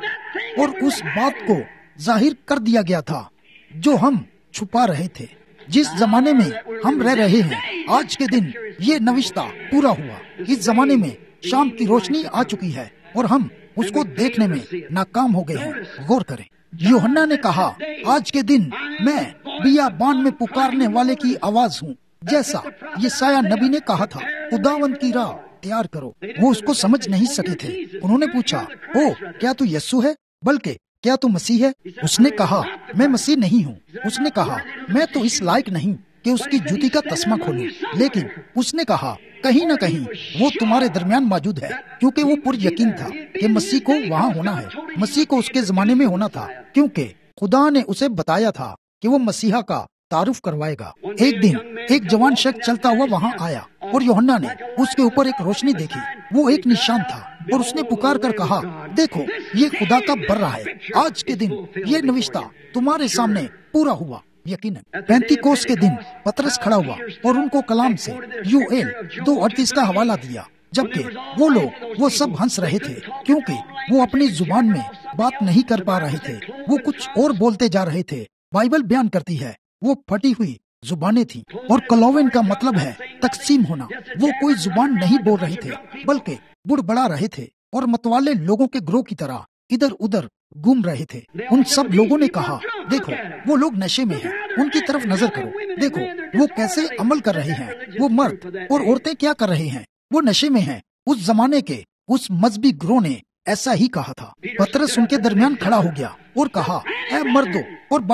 اور اس بات کو ظاہر کر دیا گیا تھا جو ہم چھپا رہے تھے۔ جس زمانے میں ہم رہ رہے ہیں آج کے دن یہ نوشتہ پورا ہوا۔ اس زمانے میں شام کی روشنی آ چکی ہے اور ہم اس کو دیکھنے میں ناکام ہو گئے ہیں۔ غور کریں، یوحنا نے کہا آج کے دن میں بیابان میں پکارنے والے کی آواز ہوں، جیسا یسایہ نبی نے کہا تھا خداوند کی راہ تیار کرو۔ وہ اس کو سمجھ نہیں سکے تھے۔ انہوں نے پوچھا کیا تو یسوع ہے، بلکہ کیا تو مسیح ہے؟ اس نے کہا میں مسیح نہیں ہوں۔ اس نے کہا میں تو اس لائق نہیں کہ اس کی جوتی کا تسمہ کھولوں، لیکن اس نے کہا کہیں نہ کہیں وہ تمہارے درمیان موجود ہے، کیونکہ وہ پر یقین تھا کہ مسیح کو وہاں ہونا ہے۔ مسیح کو اس کے زمانے میں ہونا تھا، کیونکہ خدا نے اسے بتایا تھا کہ وہ مسیحا کا تعارف کروائے گا۔ ایک دن ایک جوان شخص چلتا ہوا وہاں آیا، اور یوحنا نے اس کے اوپر ایک روشنی دیکھی۔ وہ ایک نشان تھا، اور اس نے پکار کر کہا دیکھو یہ خدا کا برہ ہے، آج کے دن یہ نوشتہ تمہارے سامنے پورا ہوا۔ یقیناً پینتیکوس کے دن پترس کھڑا ہوا اور ان کو کلام سے یوئیل 2:38 کا حوالہ دیا، جبکہ وہ لوگ وہ سب ہنس رہے تھے کیونکہ وہ اپنی زبان میں بات نہیں کر پا رہے تھے، وہ کچھ اور بولتے جا رہے تھے۔ بائبل بیان کرتی ہے وہ پھٹی ہوئی زبانیں تھیں، اور کلوین کا مطلب ہے تقسیم ہونا۔ وہ کوئی زبان نہیں بول رہے تھے بلکہ بڑبڑا رہے تھے، اور متوالے لوگوں کے گروہ کی طرح ادھر ادھر گھوم رہے تھے۔ ان سب لوگوں نے کہا دیکھو وہ لوگ نشے میں ہیں، ان کی طرف نظر کرو، دیکھو وہ کیسے عمل کر رہے ہیں، وہ مرد اور عورتیں کیا کر رہے ہیں، وہ نشے میں ہیں۔ اس زمانے کے اس مذہبی گروہ نے ایسا ہی کہا تھا۔ پترس ان کے درمیان کھڑا ہو گیا اور کہا اے مردوں اور بھائیوں،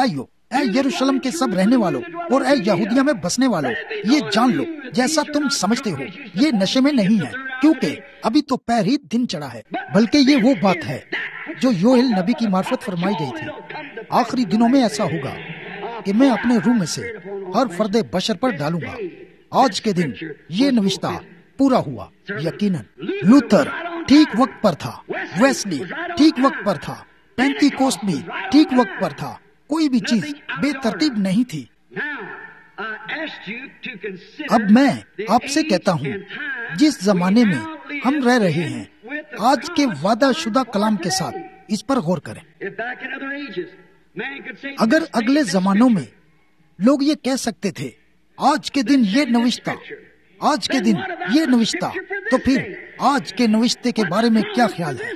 اے یروشلم کے سب رہنے والوں اور اے یہودیہ میں بسنے والوں، یہ جان لو جیسا تم سمجھتے ہو یہ نشے میں نہیں ہے، کیونکہ ابھی تو پیر ہی دن چڑھا ہے، بلکہ یہ وہ بات ہے جو یوئیل نبی کی معرفت فرمائی گئی تھی۔ آخری دنوں میں ایسا ہوگا کہ میں اپنے روح میں سے ہر فرد بشر پر ڈالوں گا۔ آج کے دن یہ نوشتہ پورا ہوا۔ یقیناً لوتھر ٹھیک وقت پر تھا، ویسلی ٹھیک وقت پر تھا، پینتی کوسٹ بھی ٹھیک وقت پر تھا، کوئی بھی چیز بے ترتیب نہیں تھی۔ اب میں آپ سے کہتا ہوں، جس زمانے میں ہم رہ رہے ہیں، آج کے وعدہ شدہ کلام کے ساتھ اس پر غور کریں۔ اگر اگلے زمانوں میں لوگ یہ کہہ سکتے تھے آج کے دن یہ نوشتہ، آج کے دن یہ نوشتہ، تو پھر آج کے نوشتے کے بارے میں کیا خیال ہے؟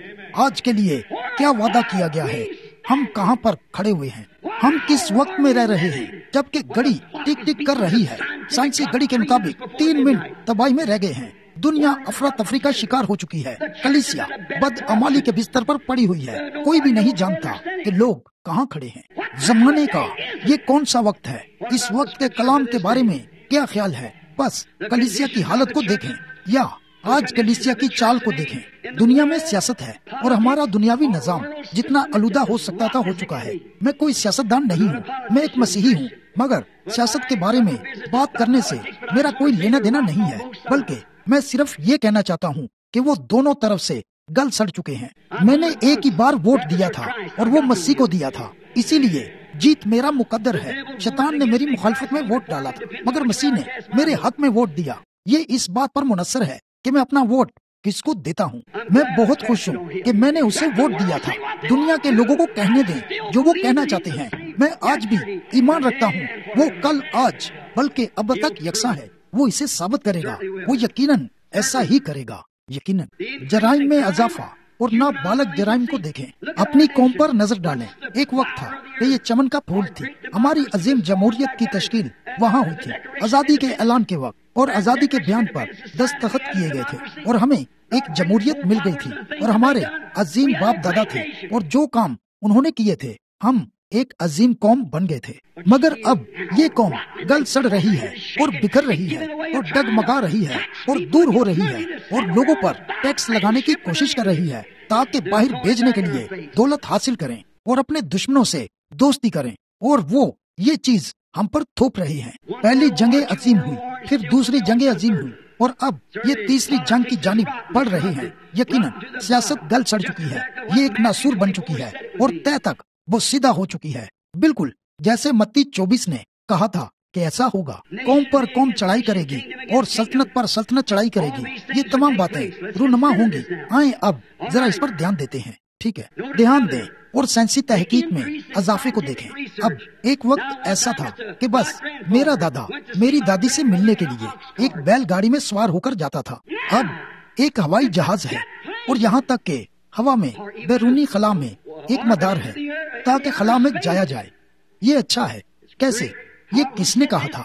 آج کے لیے کیا وعدہ کیا گیا ہے؟ ہم کہاں پر کھڑے ہوئے ہیں؟ ہم کس وقت میں رہ رہے ہیں جبکہ گھڑی ٹک ٹک کر رہی ہے؟ سائنسی گھڑی کے مطابق 3 منٹ تباہی میں رہ گئے ہیں۔ دنیا افراتفری کا شکار ہو چکی ہے۔ کلیسیا بدعمالی کے بستر پر پڑی ہوئی ہے۔ کوئی بھی نہیں جانتا کہ لوگ کہاں کھڑے ہیں۔ زمانے کا یہ کون سا وقت ہے؟ اس وقت کے کلام کے بارے میں کیا خیال ہے؟ بس کلیسیا کی حالت کو دیکھیں یا آج کلیسیا کی چال کو دیکھیں۔ دنیا میں سیاست ہے اور ہمارا دنیاوی نظام جتنا آلودہ ہو سکتا تھا ہو چکا ہے۔ میں کوئی سیاستدان نہیں ہوں، میں ایک مسیحی ہوں، مگر سیاست کے بارے میں بات کرنے سے میرا کوئی لینا دینا نہیں ہے، بلکہ میں صرف یہ کہنا چاہتا ہوں کہ وہ دونوں طرف سے گل سڑ چکے ہیں۔ میں نے ایک ہی بار ووٹ دیا تھا اور وہ مسیح کو دیا تھا، اسی لیے جیت میرا مقدر ہے۔ شیطان نے میری مخالفت میں ووٹ ڈالا تھا، مگر مسیح نے میرے حق میں ووٹ دیا۔ یہ اس بات پر منحصر ہے کہ میں اپنا ووٹ کس کو دیتا ہوں۔ میں بہت خوش ہوں کہ میں نے اسے ووٹ دیا تھا۔ دنیا کے لوگوں کو کہنے دیں جو وہ کہنا چاہتے ہیں۔ میں آج بھی ایمان رکھتا ہوں وہ کل آج بلکہ اب تک یکساں ہے۔ وہ اسے ثابت کرے گا، وہ یقیناً ایسا ہی کرے گا۔ یقیناً جرائم میں اضافہ اور نابالغ جرائم کو دیکھیں۔ اپنی قوم پر نظر ڈالیں۔ ایک وقت تھا کہ یہ چمن کا پھول تھی۔ ہماری عظیم جمہوریت کی تشکیل وہاں ہوئی تھی۔ آزادی کے اعلان کے وقت اور آزادی کے بیان پر دستخط کیے گئے تھے اور ہمیں ایک جمہوریت مل گئی تھی اور ہمارے عظیم باپ دادا تھے اور جو کام انہوں نے کیے تھے ہم ایک عظیم قوم بن گئے تھے۔ مگر اب یہ قوم گل سڑ رہی ہے اور بکھر رہی ہے اور ڈگمگا رہی ہے اور دور ہو رہی ہے اور لوگوں پر ٹیکس لگانے کی کوشش کر رہی ہے تاکہ باہر بھیجنے کے لیے دولت حاصل کریں اور اپنے دشمنوں سے دوستی کریں، اور وہ یہ چیز ہم پر تھوپ رہی ہیں۔ پہلی جنگ عظیم ہوئی، پھر دوسری جنگ عظیم ہوئی اور اب یہ تیسری جنگ کی جانب بڑھ رہے ہیں۔ یقیناً سیاست گل سڑ چکی ہے، یہ ایک ناسور بن چکی ہے اور طے تک وہ سیدھا ہو چکی ہے، بالکل جیسے متی 24 نے کہا تھا کہ ایسا ہوگا۔ قوم پر قوم چڑھائی کرے گی اور سلطنت پر سلطنت چڑھائی کرے گی۔ یہ تمام باتیں رونما ہوں گی۔ آئیں اب ذرا اس پر دھیان دیتے ہیں، ٹھیک ہے؟ دھیان دیں اور سائنسی تحقیق میں اضافے کو دیکھیں۔ اب ایک وقت ایسا تھا کہ بس میرا دادا میری دادی سے ملنے کے لیے ایک بیل گاڑی میں سوار ہو کر جاتا تھا۔ اب ایک ہوائی جہاز ہے اور یہاں تک کہ ہوا میں بیرونی خلا میں ایک مدار ہے تاکہ خلا میں جایا جائے۔ یہ اچھا ہے۔ کیسے؟ یہ کس نے کہا تھا؟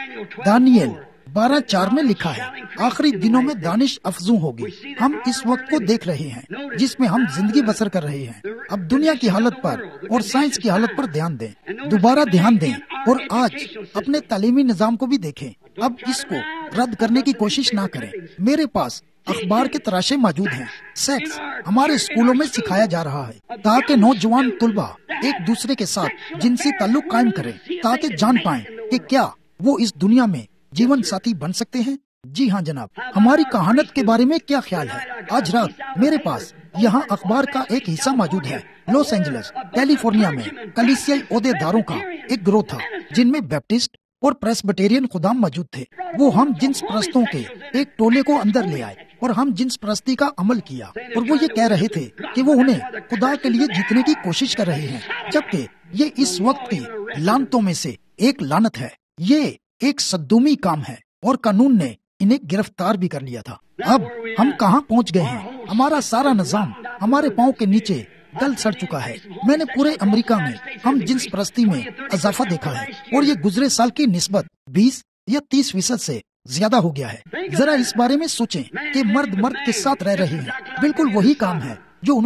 دانیل 12:4 میں لکھا ہے، آخری دنوں میں دانش افزوں ہوگی۔ ہم اس وقت کو دیکھ رہے ہیں جس میں ہم زندگی بسر کر رہے ہیں۔ اب دنیا کی حالت پر اور سائنس کی حالت پر دھیان دیں، دوبارہ دھیان دیں اور آج اپنے تعلیمی نظام کو بھی دیکھیں۔ اب اس کو رد کرنے کی کوشش نہ کریں۔ میرے پاس اخبار کے تراشے موجود ہیں۔ سیکس ہمارے اسکولوں میں سکھایا جا رہا ہے تاکہ نوجوان طلبہ ایک دوسرے کے ساتھ جنسی تعلق قائم کریں تاکہ جان پائیں کہ کیا وہ اس دنیا میں جیون ساتھی بن سکتے ہیں۔ جی ہاں جناب، ہماری کہانت کے بارے میں کیا خیال ہے؟ آج رات میرے پاس یہاں اخبار کا ایک حصہ موجود ہے۔ لاس اینجلس کیلیفورنیا میں کلیسیائی عہدے داروں کا ایک گروہ تھا جن میں بیپٹسٹ اور پریسبٹیرین خدام موجود تھے۔ وہ ہم جنس پرستوں کے ایک ٹولے کو اندر لے آئے اور ہم جنس پرستی کا عمل کیا، اور وہ یہ کہہ رہے تھے کہ وہ انہیں خدا کے لیے جیتنے کی کوشش کر رہے ہیں، جبکہ یہ اس وقت کی لعنتوں میں سے ایک لعنت ہے۔ یہ ایک صدومی کام ہے اور قانون نے انہیں گرفتار بھی کر لیا تھا۔ اب ہم کہاں پہنچ گئے ہیں؟ ہمارا سارا نظام ہمارے پاؤں کے نیچے گل سڑ چکا ہے۔ میں نے پورے امریکہ میں ہم جنس پرستی میں اضافہ دیکھا ہے اور یہ گزرے سال کی نسبت 20 یا 30% سے زیادہ ہو گیا ہے۔ ذرا اس بارے میں سوچیں کہ مرد مرد کے ساتھ رہ رہے ہیں، بالکل وہی کام ہے جو انہوں نے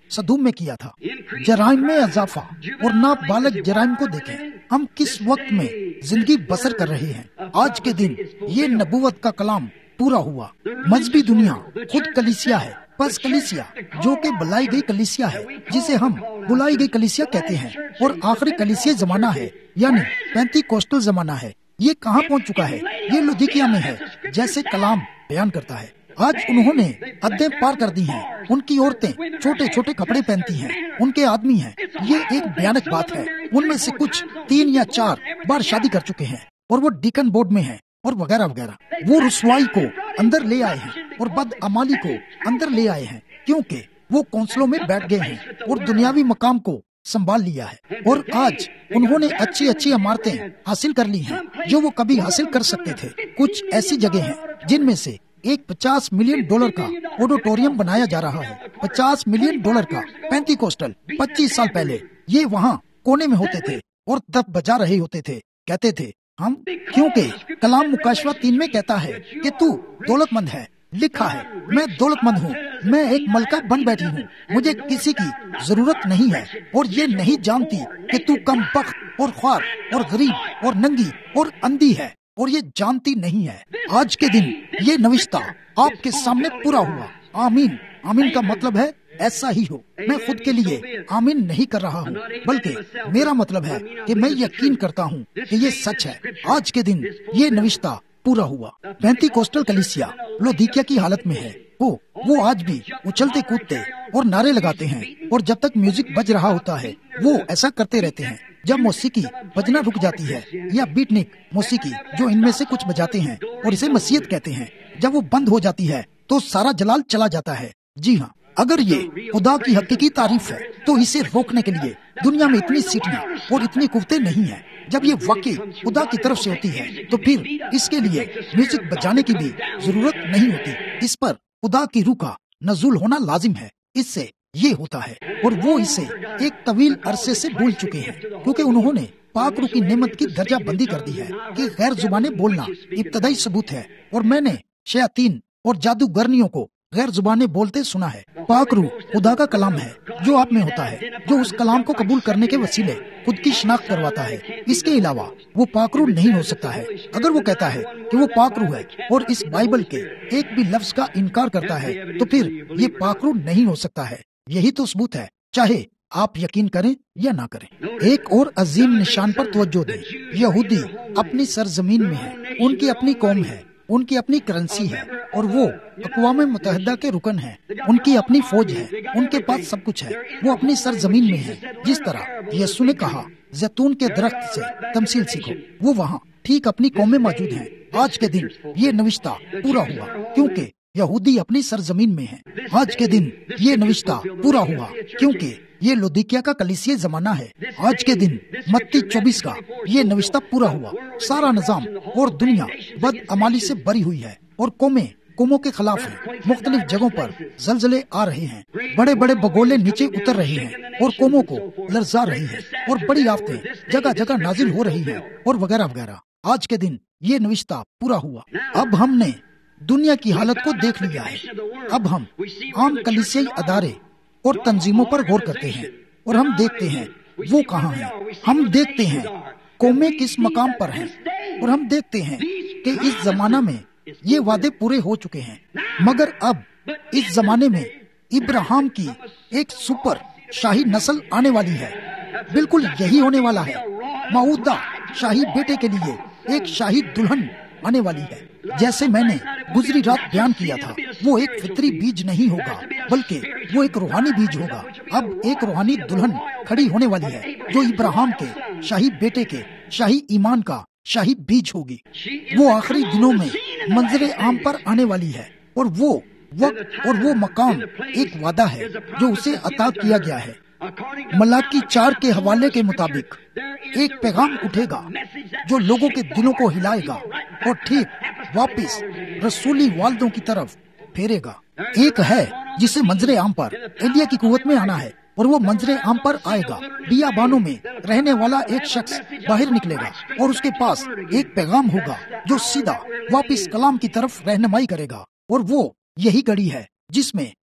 سدوم میں کیا تھا۔ جرائم میں اضافہ اور نابالغ جرائم کو دیکھیں، ہم کس وقت میں زندگی بسر کر رہے ہیں۔ آج کے دن یہ نبوت کا کلام پورا ہوا۔ مذہبی دنیا خود کلیسیا ہے، بس کلیسیا جو کہ بلائی گئی کلیسیا ہے، جسے ہم بلائی گئی کلیسیا کہتے ہیں، اور آخری کلیسیا زمانہ ہے، یعنی پینتی کوسٹل زمانہ ہے۔ یہ کہاں پہنچ چکا ہے؟ یہ لودیکیا میں ہے، جیسے کلام بیان کرتا ہے۔ آج انہوں نے حدیں پار کر دی ہیں، ان کی عورتیں چھوٹے چھوٹے کپڑے پہنتی ہیں، ان کے آدمی ہیں۔ یہ ایک بھیانک بات ہے۔ ان میں سے کچھ 3 یا 4 بار شادی کر چکے ہیں، اور وہ ڈیکن بورڈ میں ہیں، اور وغیرہ وغیرہ۔ وہ رسوائی کو اندر لے آئے ہیں اور بدعمالی کو اندر لے آئے ہیں، کیونکہ وہ کونسلوں میں بیٹھ گئے ہیں اور دنیاوی مقام کو سنبھال لیا ہے۔ اور آج انہوں نے اچھی اچھی عمارتیں حاصل کر لی ہیں جو وہ کبھی حاصل کر سکتے تھے۔ کچھ ایسی جگہ ہیں جن میں سے ایک $50 ملین کا آڈیٹوریم بنایا جا رہا ہے۔ $50 ملین کا پینتی کوسٹل 25 سال پہلے یہ وہاں کونے میں ہوتے تھے اور دف بجا رہے ہوتے تھے، کہتے تھے ہم، کیونکہ کلام مکاشفہ 3 میں کہتا ہے کہ تو دولت مند ہے، لکھا ہے میں دولت مند ہوں، میں ایک ملکہ بن بیٹھی ہوں، مجھے کسی کی ضرورت نہیں ہے، اور یہ نہیں جانتی کہ تو کم بخت اور خوار اور غریب اور ننگی اور اندھی ہے، اور یہ جانتی نہیں ہے۔ آج کے دن یہ نوشتہ آپ کے سامنے پورا ہوا۔ آمین۔ آمین کا مطلب ہے ایسا ہی ہو۔ میں خود کے لیے آمین نہیں کر رہا ہوں، بلکہ میرا مطلب ہے کہ میں یقین کرتا ہوں کہ یہ سچ ہے۔ آج کے دن یہ نوشتہ پورا ہوا۔ پینتی کوسٹل کلیسیا لودیکیا کی حالت میں ہے۔ وہ آج بھی اچھلتے کودتے اور نعرے لگاتے ہیں، اور جب تک میوزک بج رہا ہوتا ہے وہ ایسا کرتے رہتے ہیں۔ جب موسیقی بجنا رک جاتی ہے، یا بیٹنک موسیقی جو ان میں سے کچھ بجاتے ہیں اور اسے مسیحیت کہتے ہیں، جب وہ بند ہو جاتی ہے تو سارا جلال چلا جاتا ہے۔ جی ہاں، اگر یہ خدا کی حقیقی تعریف ہے تو اسے روکنے کے لیے دنیا میں اتنی سیٹیاں اور اتنی قوتیں نہیں ہیں۔ جب یہ واقعی خدا کی طرف سے ہوتی ہے تو پھر اس کے لیے میوزک بجانے کی بھی ضرورت نہیں ہوتی۔ اس پر خدا کی روح کا نزول ہونا لازم ہے۔ اس سے یہ ہوتا ہے، اور وہ اسے ایک طویل عرصے سے بھول چکے ہیں، کیونکہ انہوں نے پاک روح کی نعمت کی درجہ بندی کر دی ہے کہ غیر زبانیں بولنا ابتدائی ثبوت ہے، اور میں نے شیاطین اور جادوگرنیوں کو غیر زبانیں بولتے سنا ہے۔ پاک روح خدا کا کلام ہے جو آپ میں ہوتا ہے، جو اس کلام کو قبول کرنے کے وسیلے خود کی شناخت کرواتا ہے۔ اس کے علاوہ وہ پاک روح نہیں ہو سکتا ہے۔ اگر وہ کہتا ہے کہ وہ پاک روح ہے اور اس بائبل کے ایک بھی لفظ کا انکار کرتا ہے تو پھر یہ پاک روح نہیں ہو سکتا ہے۔ یہی تو ثبوت ہے، چاہے آپ یقین کریں یا نہ کریں۔ ایک اور عظیم نشان پر توجہ دیں۔ یہودی اپنی سرزمین میں ہیں، ان کی اپنی قوم ہے، ان کی اپنی کرنسی ہے، اور وہ اقوام متحدہ کے رکن ہیں، ان کی اپنی فوج ہے، ان کے پاس سب کچھ ہے، وہ اپنی سرزمین میں ہے۔ جس طرح یسوع نے کہا زیتون کے درخت سے تمثیل سیکھو، وہ وہاں ٹھیک اپنی قوم میں موجود ہیں۔ آج کے دن یہ نوشتہ پورا ہوا کیونکہ یہودی اپنی سرزمین میں ہیں۔ آج کے دن یہ نوشتہ پورا ہوا کیونکہ یہ لودیکیا کا کلیسیا زمانہ ہے۔ آج کے دن متی 24 کا یہ نوشتہ پورا ہوا۔ سارا نظام اور دنیا بدعمالی سے بری ہوئی ہے، اور قوموں کے خلاف ہیں۔ مختلف جگہوں پر زلزلے آ رہے ہیں، بڑے بڑے بگولے نیچے اتر رہے ہیں اور قوموں کو لرزا رہی ہیں، اور بڑی آفتیں جگہ جگہ نازل ہو رہی ہیں، اور وغیرہ وغیرہ۔ آج کے دن یہ نوشتہ پورا ہوا۔ اب ہم نے دنیا کی حالت کو دیکھ لیا ہے۔ اب ہم عام کلیسیائی ادارے اور تنظیموں پر غور کرتے ہیں، اور ہم دیکھتے ہیں وہ کہاں ہیں۔ ہم دیکھتے ہیں قومیں کس مقام پر ہیں، اور ہم دیکھتے ہیں کہ اس زمانہ میں یہ وعدے پورے ہو چکے ہیں۔ مگر اب اس زمانے میں ابراہیم کی ایک سپر شاہی نسل آنے والی ہے۔ بالکل یہی ہونے والا ہے۔ موعودہ شاہی بیٹے کے لیے ایک شاہی دلہن آنے والی ہے۔ جیسے میں نے گزری رات بیان کیا تھا، وہ ایک فطری بیج نہیں ہوگا، بلکہ وہ ایک روحانی بیج ہوگا۔ اب ایک روحانی دلہن کھڑی ہونے والی ہے جو ابراہیم کے شاہی بیٹے کے شاہی ایمان کا شاہی بیج ہوگی۔ وہ آخری دنوں میں منظر عام پر آنے والی ہے، اور وہ وقت اور وہ مقام ایک وعدہ ہے جو اسے عطا کیا گیا ہے۔ ملاکی 4 کے حوالے کے مطابق ایک پیغام اٹھے گا جو لوگوں کے دلوں کو ہلائے گا اور ٹھیک واپس رسولی والدوں کی طرف پھیرے گا۔ ایک ہے جسے منظر عام پر ایلیا کی قوت میں آنا ہے، اور وہ منظر عام پر آئے گا۔ بیابانوں میں رہنے والا ایک شخص باہر نکلے گا، اور اس کے پاس ایک پیغام ہوگا جو سیدھا واپس کلام کی طرف رہنمائی کرے گا، اور وہ یہی گھڑی ہے جس میں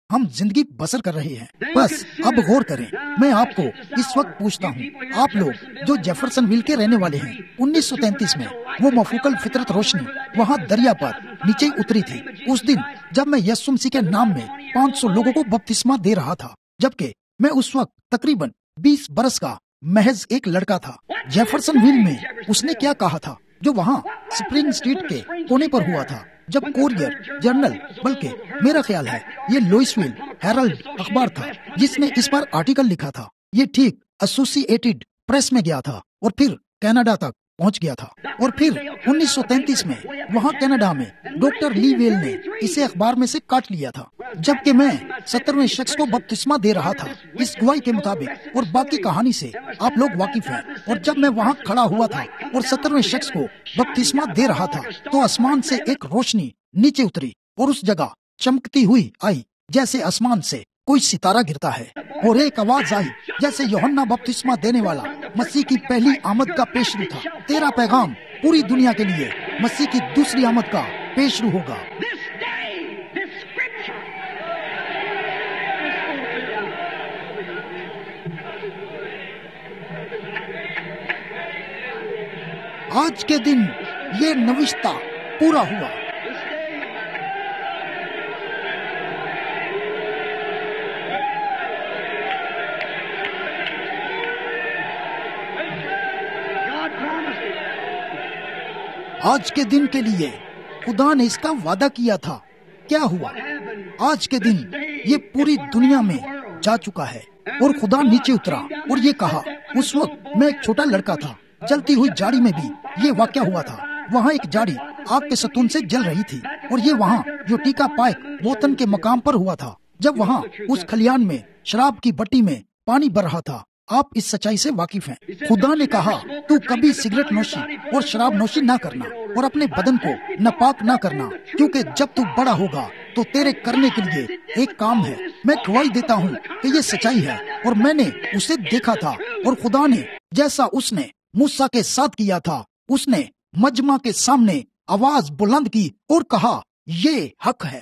ہم زندگی بسر کر رہے ہیں۔ بس اب غور کریں، میں آپ کو اس وقت پوچھتا ہوں، آپ لوگ جو جیفرسن ویل کے رہنے والے ہیں، 1933 میں وہ مفوق الفطرت روشنی وہاں دریا پر نیچے اتری تھی، اس دن جب میں یسوع مسیح کے نام میں 500 لوگوں کو بپتسمہ دے رہا تھا، جبکہ میں اس وقت تقریباً 20 برس کا محض ایک لڑکا تھا۔ جیفرسن ویل میں اس نے کیا کہا تھا، جو وہاں اسپرنگ اسٹریٹ کے کونے پر ہوا تھا، جب کوریئر جرنل، بلکہ میرا خیال ہے یہ لوئس ویل ہیرالڈ اخبار تھا جس نے اس پر آرٹیکل لکھا تھا، یہ ٹھیک ایسوسی ایٹڈ پریس میں گیا تھا اور پھر کینیڈا تک پہنچ گیا تھا، اور پھر 1933 میں وہاں کینیڈا میں ڈاکٹر لی ویل نے اسے اخبار میں سے کاٹ لیا تھا، جبکہ میں 70ویں شخص کو بپتسمہ دے رہا تھا اس گواہی کے مطابق، اور باقی کہانی سے آپ لوگ واقف ہیں۔ اور جب میں وہاں کھڑا ہوا تھا اور 70ویں شخص کو بپتسمہ دے رہا تھا تو آسمان سے ایک روشنی نیچے اتری اور اس جگہ چمکتی ہوئی آئی جیسے آسمان سے کوئی ستارہ گرتا ہے، اور ایک آواز آئی جیسے یوحنا بپتسمہ دینے والا مسیح کی پہلی آمد کا پیشرو تھا، تیرا پیغام پوری دنیا کے لیے مسیح کی دوسری آمد کا پیشرو ہوگا۔ آج کے دن یہ نوشتہ پورا ہوا۔ آج کے دن کے لیے خدا نے اس کا وعدہ کیا تھا، کیا ہوا؟ آج کے دن یہ پوری دنیا میں جا چکا ہے، اور خدا نیچے اترا اور یہ کہا، اس وقت میں ایک چھوٹا لڑکا تھا، جلتی ہوئی جاڑی میں بھی یہ واقعہ ہوا تھا، وہاں ایک جاڑی آگ کے ستون سے جل رہی تھی، اور یہ وہاں جو ٹیکا پائک بوتن کے مقام پر ہوا تھا، جب وہاں اس کھلیان میں شراب کی بٹی میں پانی بر رہا تھا۔ آپ اس سچائی سے واقف ہیں۔ خدا نے کہا، تو کبھی سگریٹ نوشی اور شراب نوشی نہ کرنا اور اپنے بدن کو ناپاک نہ کرنا، کیونکہ جب تو بڑا ہوگا تو تیرے کرنے کے لیے ایک کام ہے۔ میں گواہی دیتا ہوں کہ یہ سچائی ہے، اور میں نے اسے دیکھا تھا، اور خدا نے جیسا اس نے موسیٰ کے ساتھ کیا تھا، اس نے مجمع کے سامنے آواز بلند کی اور کہا، یہ حق ہے۔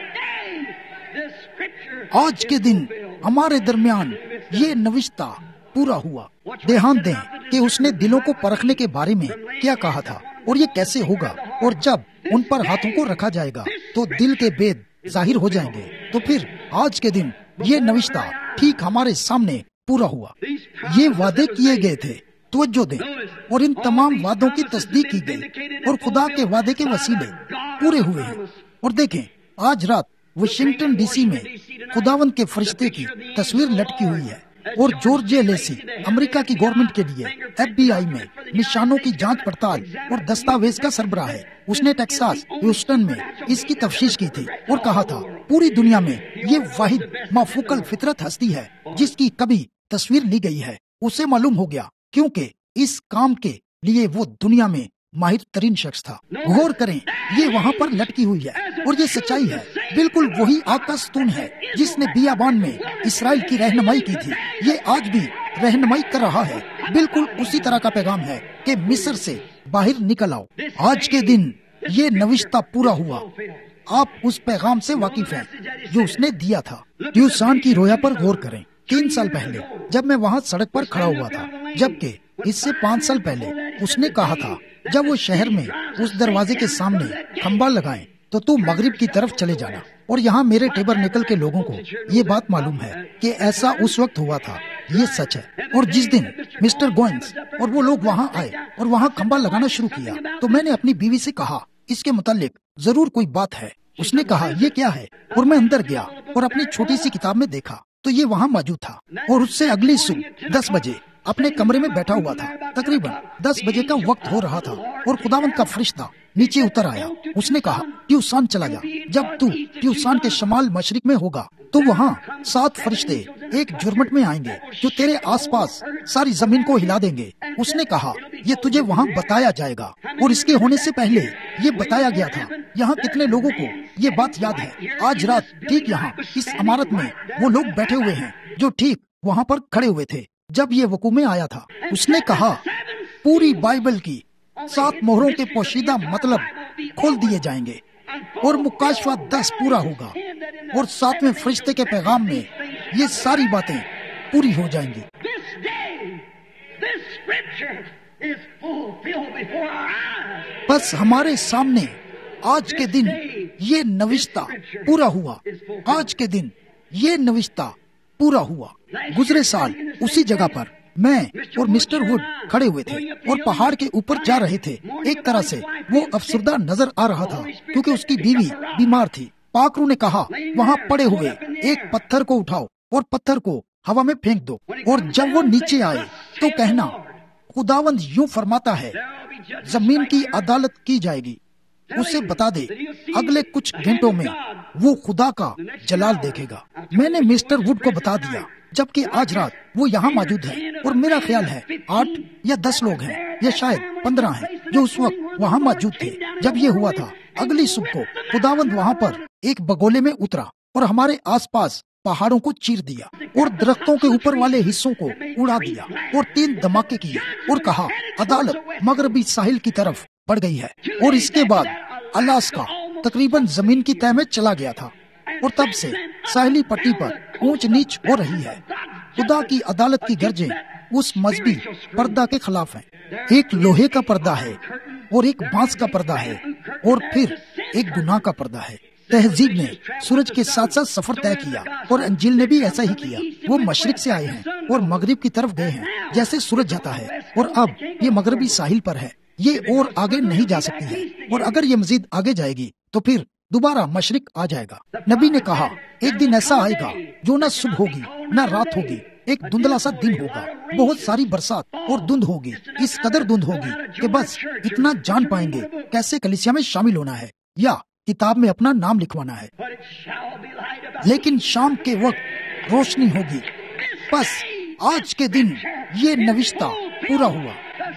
آج کے دن ہمارے درمیان یہ نوشتہ پورا ہوا۔ دھیان دیں کہ اس نے دلوں کو پرکھنے کے بارے میں کیا کہا تھا، اور یہ کیسے ہوگا، اور جب ان پر ہاتھوں کو رکھا جائے گا تو دل کے بید ظاہر ہو جائیں گے۔ تو پھر آج کے دن یہ نوشتہ ٹھیک ہمارے سامنے پورا ہوا۔ یہ وعدے کیے گئے تھے، توجہ دیں، اور ان تمام وعدوں کی تصدیق کی گئی، اور خدا کے وعدے کے وسیلے پورے ہوئے ہیں۔ اور دیکھیں، آج رات واشنگٹن ڈی سی میں خداوند کے فرشتے کی تصویر لٹکی ہوئی ہے، اور جارج لیسی امریکہ کی گورنمنٹ کے لیے FBI میں نشانوں کی جانچ پڑتال اور دستاویز کا سربراہ ہے۔ اس نے ٹیکساس ہیوسٹن میں اس کی تفتیش کی تھی اور کہا تھا، پوری دنیا میں یہ واحد مفوق الفطرت ہستی ہے جس کی کبھی تصویر لی گئی ہے۔ اسے معلوم ہو گیا کیونکہ اس کام کے لیے وہ دنیا میں ماہر ترین شخص تھا۔ غور کریں، یہ وہاں پر لٹکی ہوئی ہے، اور یہ سچائی ہے، بالکل وہی آگ کا ستون ہے جس نے بیابان میں اسرائیل کی رہنمائی کی تھی، یہ آج بھی رہنمائی کر رہا ہے۔ بالکل اسی طرح کا پیغام ہے کہ مصر سے باہر نکل آؤ۔ آج کے دن یہ نوشتہ پورا ہوا۔ آپ اس پیغام سے واقف ہیں جو اس نے دیا تھا۔ ٹیوسان کی رویا پر غور کریں۔ 3 سال پہلے جب میں وہاں سڑک پر کھڑا ہوا تھا، جبکہ اس سے 5 سال پہلے اس نے کہا تھا، جب وہ شہر میں اس دروازے کے سامنے کھمبا لگائیں تو مغرب کی طرف چلے جانا۔ اور یہاں میرے ٹیبرنیکل کے لوگوں کو یہ بات معلوم ہے کہ ایسا اس وقت ہوا تھا، یہ سچ ہے۔ اور جس دن مسٹر گوئنز اور وہ لوگ وہاں آئے اور وہاں کھمبا لگانا شروع کیا تو میں نے اپنی بیوی سے کہا، اس کے متعلق ضرور کوئی بات ہے۔ اس نے کہا، یہ کیا ہے؟ اور میں اندر گیا اور اپنی چھوٹی سی کتاب میں دیکھا تو یہ وہاں موجود تھا، اور اس سے اگلی صبح 10 بجے اپنے کمرے میں بیٹھا ہوا تھا۔ تقریباً 10 بجے کا وقت ہو رہا تھا اور خداوند کا فرشتہ نیچے اتر آیا۔ اس نے کہا، ٹیوسان چلا جا، جب تو ٹیوسان کے شمال مشرق میں ہوگا تو وہاں 7 فرشتے ایک جرمٹ میں آئیں گے جو تیرے آس پاس ساری زمین کو ہلا دیں گے۔ اس نے کہا، یہ تجھے وہاں بتایا جائے گا، اور اس کے ہونے سے پہلے یہ بتایا گیا تھا۔ یہاں کتنے لوگوں کو یہ بات یاد ہے؟ آج رات ٹھیک یہاں اس عمارت میں وہ لوگ بیٹھے ہوئے ہیں جو ٹھیک وہاں پر کھڑے ہوئے تھے جب یہ وقوع میں آیا تھا۔ اس نے کہا، پوری بائبل کی 7 مہروں کے پوشیدہ مطلب کھول دیے جائیں گے۔ اور مکاشفہ 10 پورا ہوگا، اور 7ویں فرشتے کے پیغام میں یہ ساری باتیں پوری ہو جائیں گی۔ بس ہمارے سامنے آج کے دن یہ نوشتہ پورا ہوا، آج کے دن یہ نوشتہ پورا ہوا۔ گزرے سال اسی جگہ پر میں اور مسٹر وڈ کھڑے ہوئے تھے اور پہاڑ کے اوپر جا رہے تھے۔ ایک طرح سے وہ افسردہ نظر آ رہا تھا کیونکہ اس کی بیوی بیمار تھی۔ پاک روح نے کہا وہاں پڑے ہوئے ایک پتھر کو اٹھاؤ اور پتھر کو ہوا میں پھینک دو، اور جب وہ نیچے آئے تو کہنا خداوند یوں فرماتا ہے زمین کی عدالت کی جائے گی۔ اسے بتا دے اگلے کچھ گھنٹوں میں وہ خدا کا جلال دیکھے گا۔ میں نے مسٹر وڈ کو بتا دیا، جبکہ آج رات وہ یہاں موجود ہے، اور میرا خیال ہے 8 یا 10 لوگ ہیں یا شاید 15 ہیں جو اس وقت وہاں موجود تھے جب یہ ہوا تھا۔ اگلی صبح کو خداوند وہاں پر ایک بگولے میں اترا اور ہمارے آس پاس پہاڑوں کو چیر دیا اور درختوں کے اوپر والے حصوں کو اڑا دیا اور 3 دھماکے کیے اور کہا عدالت مغربی ساحل کی طرف بڑھ گئی ہے۔ اور اس کے بعد الاسکا تقریباً زمین کی تہہ میں چلا گیا تھا، اور تب سے ساحلی پٹی پر اونچ نیچ ہو رہی ہے۔ خدا کی عدالت کی گرجیں اس مذہبی پردہ کے خلاف ہیں۔ ایک لوہے کا پردہ ہے اور ایک بانس کا پردہ ہے اور پھر ایک گناہ کا پردہ ہے۔ تہذیب نے سورج کے ساتھ ساتھ سفر طے کیا اور انجیل نے بھی ایسا ہی کیا۔ وہ مشرق سے آئے ہیں اور مغرب کی طرف گئے ہیں جیسے سورج جاتا ہے، اور اب یہ مغربی ساحل پر ہے، یہ اور آگے نہیں جا سکتی ہے، اور اگر یہ مزید آگے جائے گی تو پھر دوبارہ مشرق آ جائے گا۔ نبی نے کہا ایک دن ایسا آئے گا جو نہ صبح ہوگی نہ رات ہوگی، ایک دھندلا سا دن ہوگا، بہت ساری برسات اور دھند ہوگی، اس قدر دھند ہوگی کہ بس اتنا جان پائیں گے کیسے کلیسیا میں شامل ہونا ہے یا کتاب میں اپنا نام لکھوانا ہے۔ لیکن شام کے وقت روشنی ہوگی۔ بس آج کے دن یہ نوشتہ پورا ہوا۔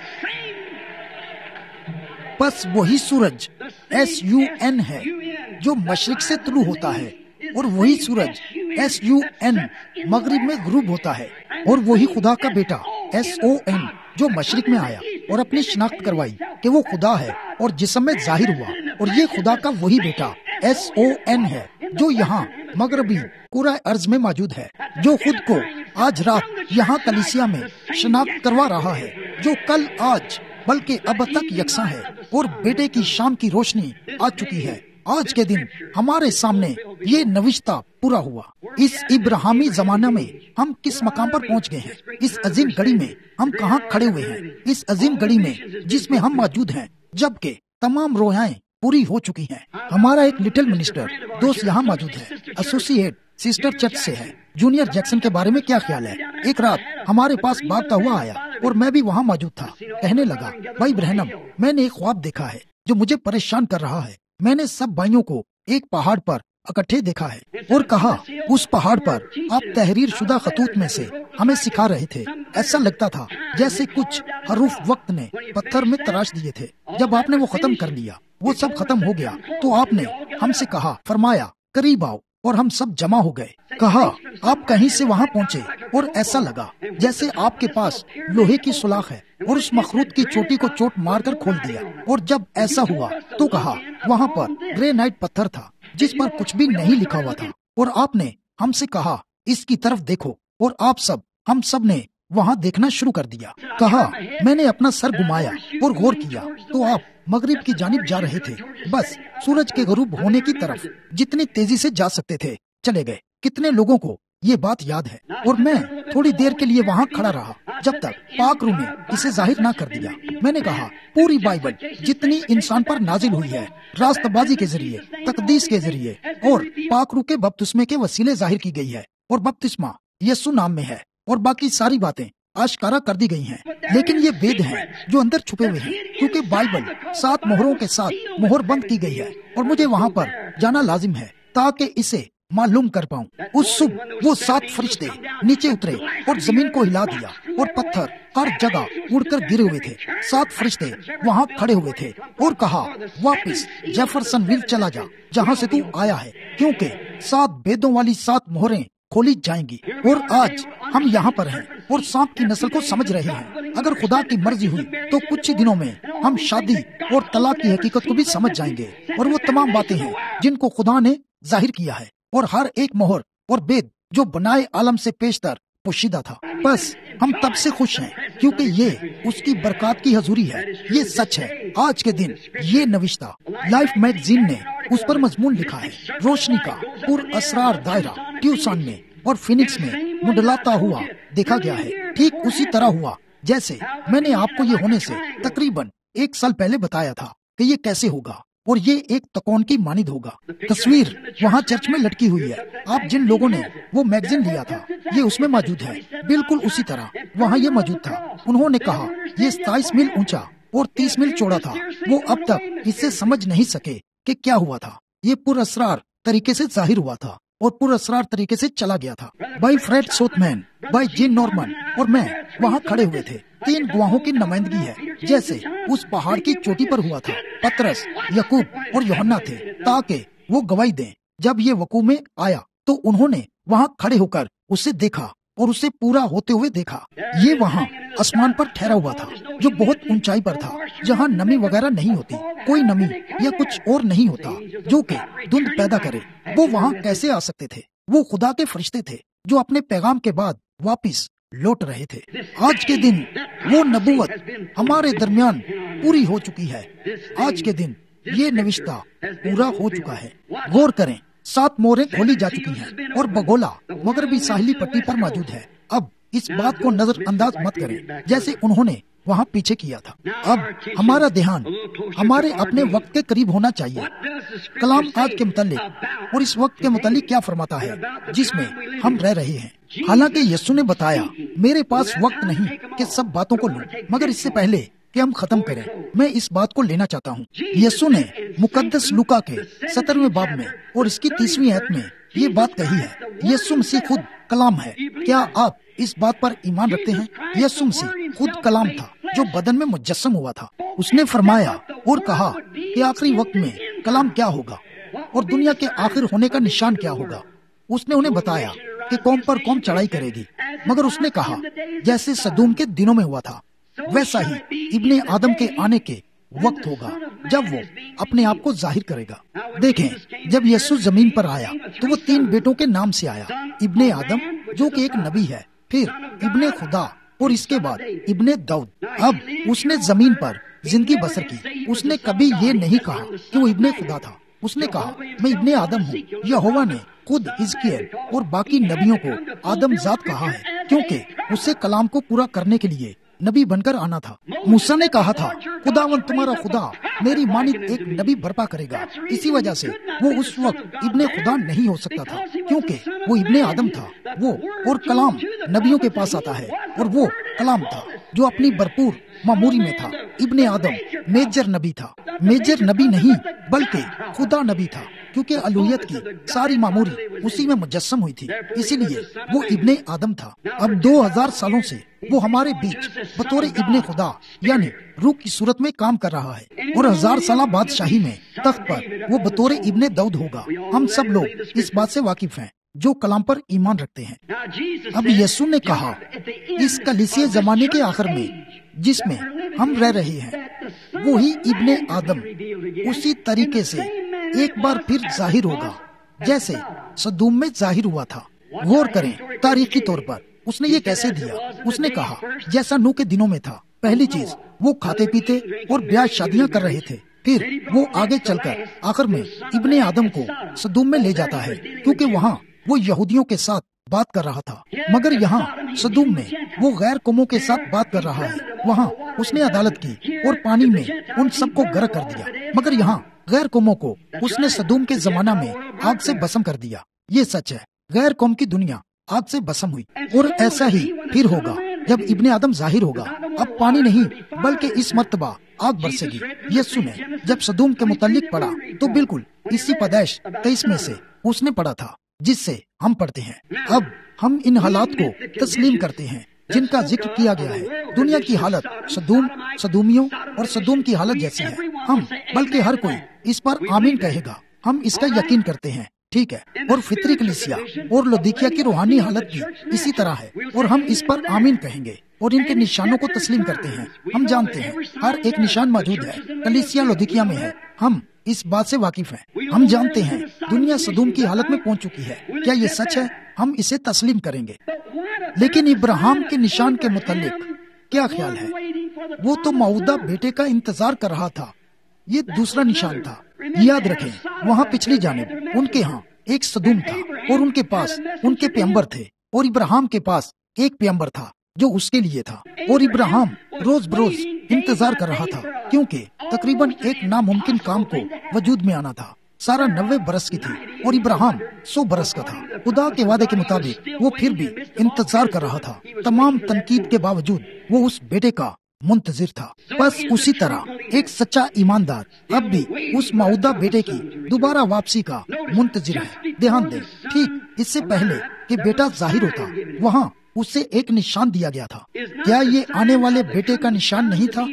بس وہی سورج SUN ہے جو مشرق سے طلوع ہوتا ہے، اور وہی سورج SUN مغرب میں غروب ہوتا ہے، اور وہی خدا کا بیٹا SON جو مشرق میں آیا اور اپنی شناخت کروائی کہ وہ خدا ہے اور جسم میں ظاہر ہوا، اور یہ خدا کا وہی بیٹا SON ہے جو یہاں مغربی کرۂ ارض میں موجود ہے، جو خود کو آج رات یہاں کلیسیا میں شناخت کروا رہا ہے، جو کل آج بلکہ اب تک یکساں ہے، اور بیٹے کی شام کی روشنی آ چکی ہے۔ آج کے دن ہمارے سامنے یہ نوشتہ پورا ہوا۔ اس ابراہیمی زمانہ میں ہم کس مقام پر پہنچ گئے ہیں؟ اس عظیم گھڑی میں ہم کہاں کھڑے ہوئے ہیں؟ اس عظیم گھڑی میں جس میں ہم موجود ہیں جبکہ تمام رویائیں پوری ہو چکی ہیں۔ ہمارا ایک لٹل منسٹر دوست یہاں موجود ہے، ایسوسیٹ سسٹر چرچ سے ہے۔ جونیئر جیکسن کے بارے میں کیا خیال ہے؟ ایک رات ہمارے پاس بھاگتا ہوا آیا اور میں بھی وہاں موجود تھا۔ کہنے لگا بھائی برہنم، میں نے ایک خواب دیکھا ہے جو مجھے پریشان کر رہا ہے۔ میں نے سب بھائیوں کو ایک پہاڑ پر اکٹھے دیکھا ہے اور کہا اس پہاڑ پر آپ تحریر شدہ خطوط میں سے ہمیں سکھا رہے تھے۔ ایسا لگتا تھا جیسے کچھ حروف وقت نے پتھر میں تراش دیے تھے۔ جب آپ نے وہ ختم کر لیا، وہ سب ختم ہو گیا، تو آپ نے ہم سے کہا، فرمایا قریب آؤ، اور ہم سب جمع ہو گئے۔ کہا آپ کہیں سے وہاں پہنچے اور ایسا لگا جیسے آپ کے پاس لوہے کی سلاخ ہے، اور اس مخروط کی چوٹی کو چوٹ مار کر کھول دیا۔ اور جب ایسا ہوا تو کہا وہاں پر گرینائٹ پتھر تھا جس پر کچھ بھی نہیں لکھا ہوا تھا، اور آپ نے ہم سے کہا اس کی طرف دیکھو، اور ہم سب نے وہاں دیکھنا شروع کر دیا۔ کہا میں نے اپنا سر گھمایا اور غور کیا تو آپ مغرب کی جانب جا رہے تھے، بس سورج کے غروب ہونے کی طرف جتنی تیزی سے جا سکتے تھے چلے گئے۔ کتنے لوگوں کو یہ بات یاد ہے؟ اور میں تھوڑی دیر کے لیے وہاں کھڑا رہا جب تک پاک روح نے اسے ظاہر نہ کر دیا۔ میں نے کہا پوری بائبل جتنی انسان پر نازل ہوئی ہے، راست بازی کے ذریعے، تقدیس کے ذریعے اور پاک روح کے بپتسمے کے وسیلے ظاہر کی گئی ہے، اور بپتسمہ یسوع نام میں ہے، اور باقی ساری باتیں آشکارا کر دی گئی ہیں۔ لیکن یہ وید ہیں جو اندر چھپے ہوئے ہیں، کیونکہ بائبل 7 مہروں کے ساتھ مہر بند کی گئی ہے، اور مجھے وہاں پر جانا لازم ہے تاکہ اسے معلوم کر پاؤں۔ اس صبح وہ 7 فرشتے نیچے اترے اور زمین کو ہلا دیا، اور پتھر ہر جگہ اڑ کر گرے ہوئے تھے۔ 7 فرشتے وہاں کھڑے ہوئے تھے اور کہا واپس جیفرسن ویل چلا جا جہاں سے تو آیا ہے، کیونکہ 7 بیدوں والی 7 مہریں کھولی جائیں گی۔ اور آج ہم یہاں پر ہیں اور سانپ کی نسل کو سمجھ رہے ہیں۔ اگر خدا کی مرضی ہوئی تو کچھ ہی دنوں میں ہم شادی اور طلاق کی حقیقت کو بھی سمجھ جائیں گے، اور وہ تمام باتیں ہیں جن کو خدا نے ظاہر کیا ہے، اور ہر ایک مہر اور بید جو بنائے عالم سے پیشتر پوشیدہ تھا۔ بس ہم تب سے خوش ہیں کیونکہ یہ اس کی برکات کی حضوری ہے۔ یہ سچ ہے۔ آج کے دن یہ نوشتہ لائف میگزین نے اس پر مضمون لکھا ہے، روشنی کا پر اسرار دائرہ ٹیوسان میں اور فینکس میں منڈلاتا ہوا دیکھا گیا ہے۔ ٹھیک اسی طرح ہوا جیسے میں نے آپ کو یہ ہونے سے تقریباً 1 سال پہلے بتایا تھا کہ یہ کیسے ہوگا، اور یہ ایک تکون کی مانند ہوگا۔ تصویر وہاں چرچ میں لٹکی ہوئی ہے۔ آپ جن لوگوں نے وہ میگزین لیا تھا یہ اس میں موجود ہے، بالکل اسی طرح وہاں یہ موجود تھا۔ انہوں نے کہا یہ 27 میل اونچا اور 30 میل چوڑا تھا۔ وہ اب تک اس سے سمجھ نہیں سکے کہ کیا ہوا تھا۔ یہ پر اسرار طریقے سے ظاہر ہوا تھا اور پر اسرار طریقے سے چلا گیا تھا۔ بائی فریڈ سوتمین، بائی جین نورمن اور میں وہاں کھڑے ہوئے تھے۔ 3 گواہوں کی نمائندگی ہے جیسے اس پہاڑ کی چوٹی پر ہوا تھا۔ پترس، یعقوب اور یوحنا تھے تاکہ وہ گواہی دیں۔ جب یہ وقوع میں آیا تو انہوں نے وہاں کھڑے ہو کر اسے دیکھا اور اسے پورا ہوتے ہوئے دیکھا۔ یہ وہاں آسمان پر ٹھہرا ہوا تھا جو بہت اونچائی پر تھا، جہاں نمی وغیرہ نہیں ہوتی، کوئی نمی یا کچھ اور نہیں ہوتا جو کہ دھند پیدا کرے۔ وہ وہاں کیسے آ سکتے تھے؟ وہ خدا کے فرشتے تھے جو اپنے پیغام کے بعد واپس لوٹ رہے تھے۔ آج کے دن وہ نبوت ہمارے درمیان پوری ہو چکی ہے۔ آج کے دن یہ نوشتہ پورا ہو چکا ہے۔ غور کریں، 7 موریں کھولی جا چکی ہیں اور بگولا مغربی ساحلی پٹی پر موجود ہے۔ اب اس بات کو نظر انداز مت کریں جیسے انہوں نے وہاں پیچھے کیا تھا۔ اب ہمارا دھیان ہمارے اپنے وقت کے قریب ہونا چاہیے۔ کلام آج کے متعلق اور اس وقت کے متعلق کیا فرماتا ہے جس میں ہم رہ رہے ہیں؟ حالانکہ یسوع نے بتایا میرے پاس وقت نہیں کہ سب باتوں کو لوں، مگر اس سے پہلے کہ ہم ختم کریں میں اس بات کو لینا چاہتا ہوں۔ یسوع نے مقدس لوکا کے 17ویں باب میں اور اس کی 30ویں آیت میں یہ بات کہی ہے۔ یسوع مسیح خود کلام ہے۔ کیا آپ اس بات پر ایمان رکھتے ہیں؟ یسوع مسیح خود کلام تھا جو بدن میں مجسم ہوا تھا۔ اس نے فرمایا اور کہا کہ آخری وقت میں کلام کیا ہوگا اور دنیا کے آخر ہونے کا نشان کیا ہوگا۔ اس نے انہیں بتایا کہ قوم پر قوم چڑھائی کرے گی، مگر اس نے کہا جیسے سدوم کے دنوں میں ہوا تھا ویسا ہی ابن آدم کے آنے کے وقت ہوگا جب وہ اپنے آپ کو ظاہر کرے گا۔ دیکھیں، جب یسوع زمین پر آیا تو وہ 3 بیٹوں کے نام سے آیا، ابن آدم جو کہ ایک نبی ہے، پھر ابن خدا اور اس کے بعد ابن داؤد۔ اب اس نے زمین پر زندگی بسر کی۔ اس نے کبھی یہ نہیں کہا کہ وہ ابن خدا تھا۔ اس نے کہا میں ابن آدم ہوں۔ یہوہ نے خود حزقیل اور باقی نبیوں کو آدم ذات کہا ہے کیونکہ اسے کلام کو پورا کرنے کے لیے نبی بن کر آنا تھا۔ موسیٰ نے کہا تھا خداوند تمہارا خدا میری مانند ایک نبی برپا کرے گا۔ اسی وجہ سے وہ اس وقت ابن خدا نہیں ہو سکتا تھا کیونکہ وہ ابن آدم تھا۔ وہ اور کلام نبیوں کے پاس آتا ہے اور وہ کلام تھا جو اپنی بھرپور معموری میں تھا۔ ابن آدم میجر نبی تھا، میجر نبی نہیں بلکہ خدا نبی تھا کیونکہ الوہیت کی ساری معموری اسی میں مجسم ہوئی تھی، اسی لیے وہ ابن آدم تھا۔ اب 2000 سالوں سے وہ ہمارے بیچ بطور ابن خدا یعنی روح کی صورت میں کام کر رہا ہے، اور 1000 سالہ بادشاہی میں تخت پر وہ بطور ابن داؤد ہوگا۔ ہم سب لوگ اس بات سے واقف ہیں جو کلام پر ایمان رکھتے ہیں۔ اب یسوع نے کہا اس کلیسیے زمانے کے آخر میں جس میں ہم رہ رہے ہیں وہی ابن آدم اسی طریقے سے ایک بار پھر ظاہر ہوگا جیسے سدوم میں ظاہر ہوا تھا۔ غور کریں تاریخی طور پر اس نے یہ کیسے دیا۔ اس نے کہا جیسا نوح کے دنوں میں تھا۔ پہلی چیز وہ کھاتے پیتے اور بیاہ شادیاں کر رہے تھے، پھر وہ آگے چل کر آخر میں ابن آدم کو سدوم میں لے جاتا ہے کیونکہ وہاں وہ یہودیوں کے ساتھ بات کر رہا تھا، مگر یہاں سدوم میں وہ غیر قوموں کے ساتھ بات کر رہا ہے۔ وہاں اس نے عدالت کی اور پانی میں ان سب کو غرق کر دیا، مگر یہاں غیر قوموں کو اس نے سدوم کے زمانہ میں آگ سے بھسم کر دیا۔ یہ سچ ہے، غیر قوم کی دنیا آگ سے بھسم ہوئی، اور ایسا ہی پھر ہوگا جب ابن آدم ظاہر ہوگا۔ اب پانی نہیں بلکہ اس مرتبہ آگ برسے گی۔ یسوع نے جب سدوم کے متعلق پڑھا تو بالکل اسی پیدائش 23 میں سے اس نے پڑھا تھا جس سے ہم پڑھتے ہیں۔ اب ہم ان حالات کو تسلیم کرتے ہیں جن کا ذکر کیا گیا ہے۔ دنیا کی حالت سدوم، سدومیوں اور سدوم کی حالت جیسی ہے۔ ہم بلکہ ہر کوئی اس پر آمین کہے گا۔ ہم اس کا یقین کرتے ہیں ٹھیک ہے، اور فطری کلیسیا اور لودیکیا کی روحانی حالت بھی اسی طرح ہے، اور ہم اس پر آمین کہیں گے اور ان کے نشانوں کو تسلیم کرتے ہیں۔ ہم جانتے ہیں ہر ایک نشان موجود ہے، کلیسیا لودیکیا میں ہے، ہم اس بات سے واقف ہیں۔ ہم جانتے ہیں دنیا صدوم کی حالت میں پہنچ چکی ہے۔ کیا یہ سچ ہے؟ ہم اسے تسلیم کریں گے۔ لیکن ابراہیم کے نشان کے متعلق کیا خیال ہے؟ وہ تو موعودہ بیٹے کا انتظار کر رہا تھا، یہ دوسرا نشان تھا۔ یاد رکھیں، وہاں پچھلی جانب ان کے ہاں ایک صدوم تھا، اور ان کے پاس ان کے پیغمبر تھے، اور ابراہیم کے پاس ایک پیغمبر تھا جو اس کے لیے تھا، اور ابراہیم روز بروز انتظار کر رہا تھا، کیونکہ تقریباً ایک ناممکن کام کو وجود میں آنا تھا۔ سارا 90 برس کی تھی اور ابراہیم 100 برس کا تھا۔ خدا کے وعدے کے مطابق وہ پھر بھی انتظار کر رہا تھا، تمام تنقید کے باوجود وہ اس بیٹے کا منتظر تھا۔ بس اسی طرح ایک سچا ایماندار اب بھی اس موعودہ بیٹے کی دوبارہ واپسی کا منتظر ہے۔ دھیان دیں، ٹھیک اس سے پہلے کہ بیٹا ظاہر ہوتا، وہاں اسے ایک نشان دیا گیا تھا۔ کیا یہ آنے والے بیٹے کا نشان نہیں تھا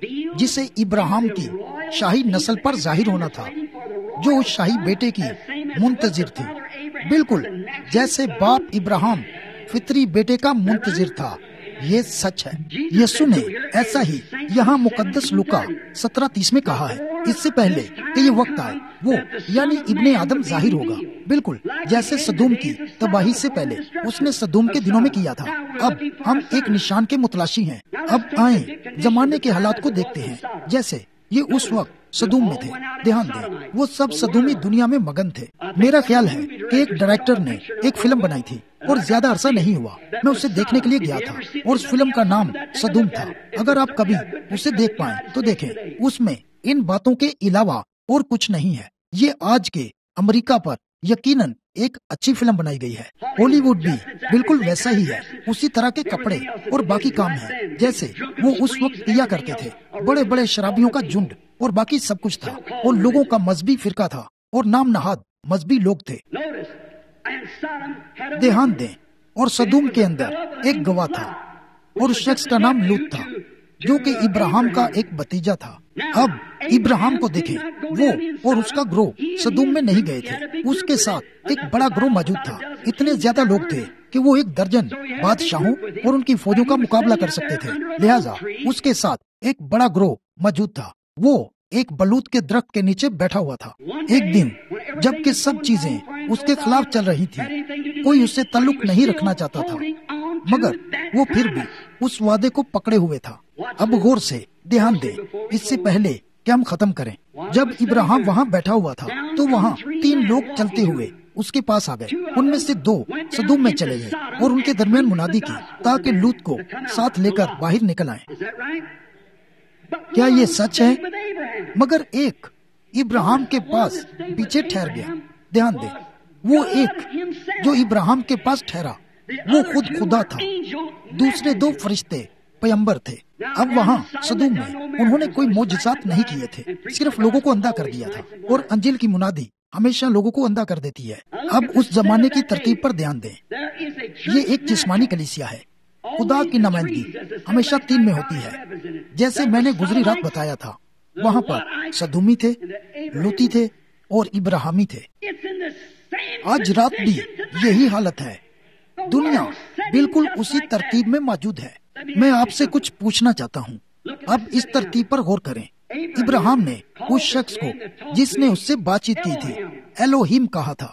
جسے ابراہیم کی شاہی نسل پر ظاہر ہونا تھا، جو اس شاہی بیٹے کی منتظر تھی؟ بالکل جیسے باپ ابراہیم فطری بیٹے کا منتظر تھا۔ یہ سچ ہے۔ یسوع نے ایسا ہی یہاں مقدس لوکا 17:30 میں کہا ہے، اس سے پہلے کہ یہ وقت آئے وہ یعنی ابن آدم ظاہر ہوگا، بالکل جیسے صدوم کی تباہی سے پہلے اس نے صدوم کے دنوں میں کیا تھا۔ اب ہم ایک نشان کے متلاشی ہیں۔ اب آئیں زمانے کے حالات کو دیکھتے ہیں جیسے یہ اس وقت صدوم میں تھے۔ دھیان دیں، وہ سب صدومی دنیا میں مگن تھے۔ میرا خیال ہے کہ ایک ڈائریکٹر نے ایک فلم بنائی تھی اور زیادہ عرصہ نہیں ہوا، میں اسے دیکھنے کے لیے گیا تھا، اور اس فلم کا نام صدوم تھا۔ اگر آپ کبھی اسے دیکھ پائیں تو دیکھیں، اس میں ان باتوں کے علاوہ اور کچھ نہیں ہے۔ یہ آج کے امریکہ پر یقیناً ایک اچھی فلم بنائی گئی ہے۔ ہالی ووڈ بھی بالکل ویسا ہی ہے، اسی طرح کے کپڑے اور باقی کام ہیں جیسے وہ اس وقت کیا کرتے تھے۔ بڑے بڑے شرابیوں کا جھنڈ اور باقی سب کچھ تھا، اور لوگوں کا مذہبی فرقہ تھا اور نام نہاد مذہبی لوگ تھے۔ دھیان دیں، اور صدوم کے اندر ایک گواہ تھا، اور اس شخص کا نام لوط تھا جو کہ ابراہیم کا ایک بھتیجا تھا۔ اب ابراہیم کو دیکھیں، وہ اور اس کا گروہ صدوم میں نہیں گئے تھے، اس کے ساتھ ایک بڑا گروہ موجود تھا۔ اتنے زیادہ لوگ تھے کہ وہ 1 درجن بادشاہوں اور ان کی فوجوں کا مقابلہ کر سکتے تھے، لہٰذا اس کے ساتھ ایک بڑا گروہ موجود تھا۔ وہ ایک بلوط کے درخت کے نیچے بیٹھا ہوا تھا۔ ایک دن جب کہ سب چیزیں اس کے خلاف چل رہی تھی، کوئی اس سے تعلق نہیں رکھنا چاہتا تھا، مگر وہ پھر بھی اس وعدے کو پکڑے ہوئے تھا۔ اب غور سے دھیان دیں، اس سے پہلے کہ ہم ختم کریں، جب ابراہیم وہاں بیٹھا ہوا تھا تو وہاں 3 لوگ چلتے ہوئے اس کے پاس آ گئے۔ ان میں سے 2 صدوم میں چلے گئے اور ان کے درمیان منادی کی تاکہ لوط کو ساتھ لے کر باہر نکل آئیں۔ کیا یہ سچ ہے؟ مگر ایک ابراہیم کے پاس پیچھے ٹھہر گیا۔ دھیان دیں، وہ ایک جو ابراہیم کے پاس ٹھہرا وہ خود خدا تھا، دوسرے 2 فرشتے پیغمبر تھے۔ اب وہاں صدوم میں انہوں نے کوئی معجزات نہیں کیے تھے، صرف لوگوں کو اندھا کر دیا تھا، اور انجیل کی منادی ہمیشہ لوگوں کو اندھا کر دیتی ہے۔ اب اس زمانے کی ترتیب پر دھیان دیں، یہ ایک جسمانی کلیسیا ہے۔ خدا کی نمائندگی ہمیشہ 3 میں ہوتی ہے، جیسے میں نے گزری رات بتایا تھا۔ وہاں پر صدومی تھے، لوطی تھے اور ابراہیمی تھے۔ آج رات بھی یہی حالت ہے، دنیا بالکل اسی ترتیب میں موجود ہے۔ میں آپ سے کچھ پوچھنا چاہتا ہوں، اب اس ترتیب پر غور کریں۔ ابراہیم نے اس شخص کو جس نے اس سے بات چیت کی تھی ایلوہیم کہا تھا۔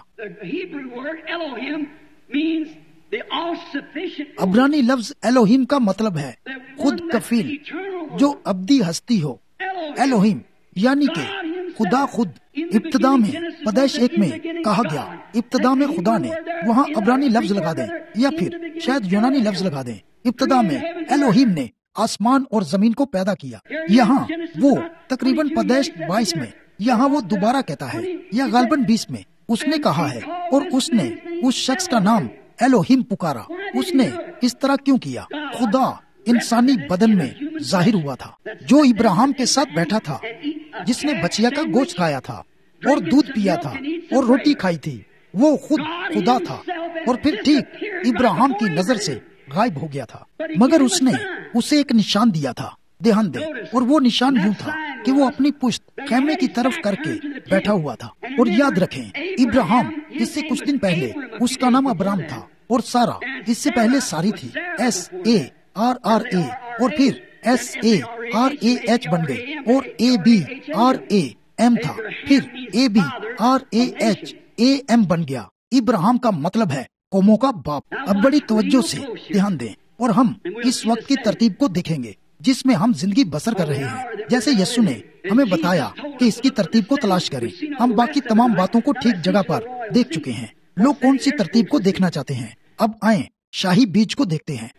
عبرانی لفظ ایلوہیم کا مطلب ہے خود کفیل، جو ابدی ہستی ہو۔ ایلوہیم یعنی کہ خدا خود۔ ابتدا میں پیدائش 1 میں کہا گیا، ابتدا میں خدا نے، وہاں عبرانی لفظ لگا دیں یا پھر شاید یونانی لفظ لگا دیں۔ ابتدا میں ایلوہیم نے آسمان اور زمین کو پیدا کیا۔ یہاں وہ تقریباً پیدائش 22 میں، یہاں وہ دوبارہ کہتا ہے، یا غالباً 20 میں اس نے کہا ہے، اور اس نے اس شخص کا نام ایلوہیم پکارا۔ اس نے اس طرح کیوں کیا؟ خدا انسانی بدن میں ظاہر ہوا تھا، جو ابراہیم کے ساتھ بیٹھا تھا، جس نے بچیا کا گوشت کھایا تھا اور دودھ پیا تھا اور روٹی کھائی تھی۔ وہ خود خدا تھا، اور پھر ٹھیک ابراہیم کی نظر سے غائب ہو گیا تھا، مگر اس نے اسے ایک نشان دیا تھا۔ دھیان دیں، اور وہ نشان یوں تھا، کہ وہ اپنی پشت خیمے کی طرف کر کے بیٹھا ہوا تھا. اور یاد رکھیں ابراہیم اس سے کچھ دن پہلے اس کا نام ابرام تھا اور سارا اس سے پہلے ساری تھی. SARRA اور پھر SARAH بن گئے اور ABRAM تھا پھر ABRAHAM بن گیا. ابراہیم کا مطلب ہے قوموں کا باپ. اب بڑی توجہ سے دھیان دیں اور ہم اس وقت کی ترتیب کو دیکھیں گے جس میں ہم زندگی بسر کر رہے ہیں. جیسے یسوع نے ہمیں بتایا کہ اس کی ترتیب کو تلاش کریں. ہم باقی تمام باتوں کو ٹھیک جگہ پر دیکھ چکے ہیں. لوگ کون سی ترتیب کو دیکھنا چاہتے ہیں؟ اب آئیں شاہی بیج کو دیکھتے ہیں.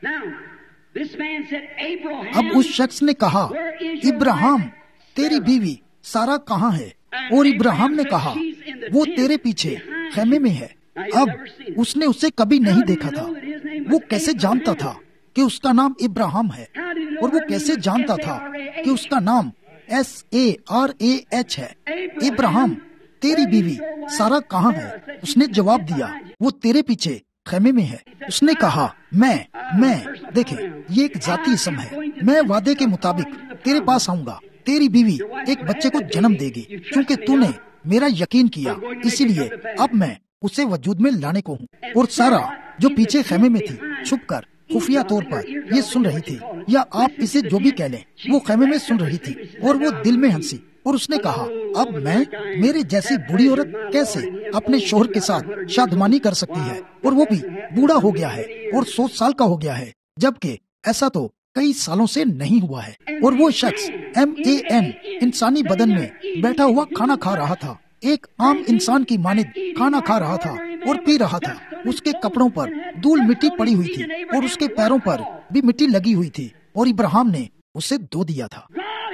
اب اس شخص نے کہا ابراہیم تیری بیوی سارا کہاں ہے؟ اور ابراہیم نے کہا وہ تیرے پیچھے خیمے میں ہے. اب اس نے اسے کبھی نہیں دیکھا تھا. وہ کیسے جانتا تھا کہ اس کا نام ابراہیم ہے؟ اور وہ کیسے جانتا تھا کہ اس کا نام SARAH ہے؟ ابراہیم تیری بیوی سارا کہاں ہے؟ اس نے جواب دیا وہ تیرے پیچھے خیمے میں ہے. اس نے کہا میں دیکھیں یہ ایک ذاتی اسم ہے. میں وعدے کے مطابق تیرے پاس آؤں گا. تیری بیوی ایک بچے کو جنم دے گی. کیونکہ تو نے میرا یقین کیا اسی لیے اب میں اسے وجود میں لانے کو ہوں. اور سارا جو پیچھے خیمے میں تھی چھپ کر خفیہ طور پر یہ سن رہی تھی، یا آپ اسے جو بھی کہہ لیں، وہ خیمے میں سن رہی تھی اور وہ دل میں ہنسی. اور اس نے کہا اب میں میرے جیسی بوڑھی عورت کیسے اپنے شوہر کے ساتھ شادمانی کر سکتی ہے؟ اور وہ بھی بوڑھا ہو گیا ہے اور 100 سال کا ہو گیا ہے، جبکہ ایسا تو کئی سالوں سے نہیں ہوا ہے. اور وہ شخص MAN انسانی بدن میں بیٹھا ہوا کھانا کھا رہا تھا. ایک عام انسان کی مانند کھانا کھا رہا تھا اور پی رہا تھا. اس کے کپڑوں پر دھول مٹی پڑی ہوئی تھی اور اس کے پیروں پر بھی مٹی لگی ہوئی تھی. اور ابراہیم نے اسے دھو دیا تھا.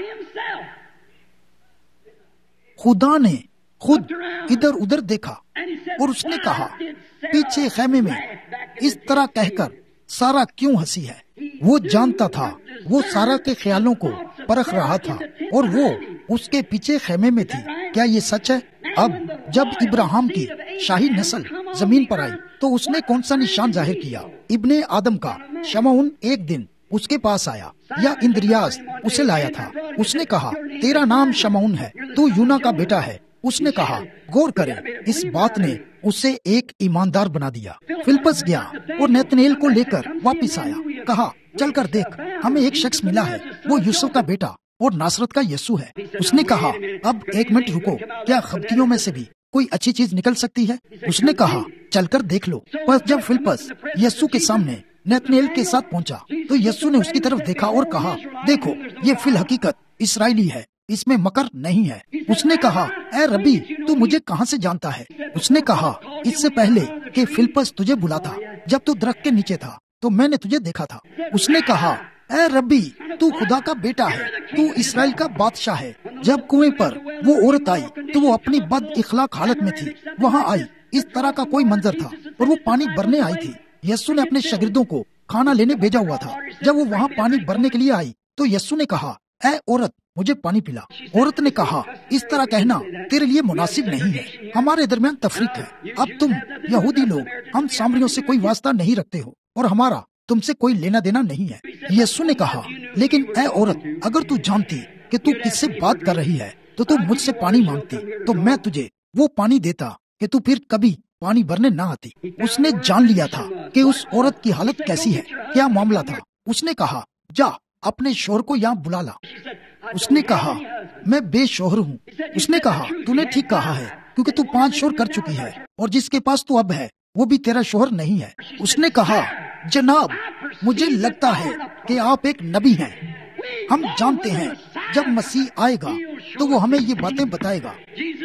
خدا نے خود ادھر ادھر دیکھا اور اس نے کہا پیچھے خیمے میں اس طرح کہہ کر سارا کیوں ہنسی ہے؟ وہ جانتا تھا وہ سارا کے خیالوں کو پرکھ رہا تھا اور وہ اس کے پیچھے خیمے میں تھی. کیا یہ سچ ہے؟ اب جب ابراہیم کی شاہی نسل زمین پر آئی تو اس نے کون سا نشان ظاہر کیا؟ ابن آدم کا شمعون ایک دن اس کے پاس آیا، یا اندریاس اسے لایا تھا. اس نے کہا تیرا نام شمعون ہے، تو یونا کا بیٹا ہے. اس نے کہا غور کریں، اس بات نے اسے ایک ایماندار بنا دیا. فلپس گیا اور نیتنیل کو لے کر واپس آیا. کہا چل کر دیکھ، ہمیں ایک شخص ملا ہے، وہ یوسف کا بیٹا اور ناصرت کا یسوع ہے. اس نے کہا اب ایک منٹ رکو، کیا خبتیوں میں سے بھی کوئی اچھی چیز نکل سکتی ہے؟ اس نے کہا چل کر دیکھ لو. بس جب فلپس یسوع کے سامنے نیتنیل کے ساتھ پہنچا تو یسوع نے اس کی طرف دیکھا اور کہا دیکھو یہ فی الحقیقت اسرائیلی ہے، اس میں مکر نہیں ہے. اس نے کہا اے ربی تو مجھے کہاں سے جانتا ہے؟ اس نے کہا اس سے پہلے کہ فلپس تجھے بلاتا جب تو درخت کے نیچے تھا تو میں نے تجھے دیکھا تھا. اس نے کہا اے ربی تو خدا کا بیٹا ہے، تو اسرائیل کا بادشاہ ہے. جب کنویں پر وہ عورت آئی تو وہ اپنی بد اخلاق حالت میں تھی. وہاں آئی، اس طرح کا کوئی منظر تھا اور وہ پانی بھرنے آئی تھی. یسوع نے اپنے شاگردوں کو کھانا لینے بھیجا ہوا تھا. جب وہ وہاں پانی بھرنے کے لیے آئی تو یسوع نے کہا اے عورت مجھے پانی پلا. عورت نے کہا اس طرح کہنا تیرے لیے مناسب نہیں ہے، ہمارے درمیان تفریق ہے. اب تم یہودی لوگ ہم سامریوں سے کوئی واسطہ نہیں رکھتے ہو اور ہمارا تم سے کوئی لینا دینا نہیں ہے. یسوع نے کہا لیکن اے عورت اگر تو جانتی کہ تو کس سے بات کر رہی ہے تو مجھ سے پانی مانگتی تو میں تجھے وہ پانی دیتا کہ تو پھر کبھی پانی بھرنے نہ آتی. اس نے جان لیا تھا کہ اس عورت کی حالت کیسی ہے، کیا معاملہ تھا. اس نے کہا جا اپنے شوہر کو یہاں بلا لا. اس نے کہا میں بے شوہر ہوں. اس نے کہا تو نے ٹھیک کہا ہے کیونکہ تو 5 شوہر کر چکی ہے اور جس کے پاس تو اب ہے وہ بھی تیرا شوہر نہیں ہے. اس نے کہا جناب مجھے لگتا ہے کہ آپ ایک نبی ہیں. ہم جانتے ہیں جب مسیح آئے گا تو وہ ہمیں یہ باتیں بتائے گا.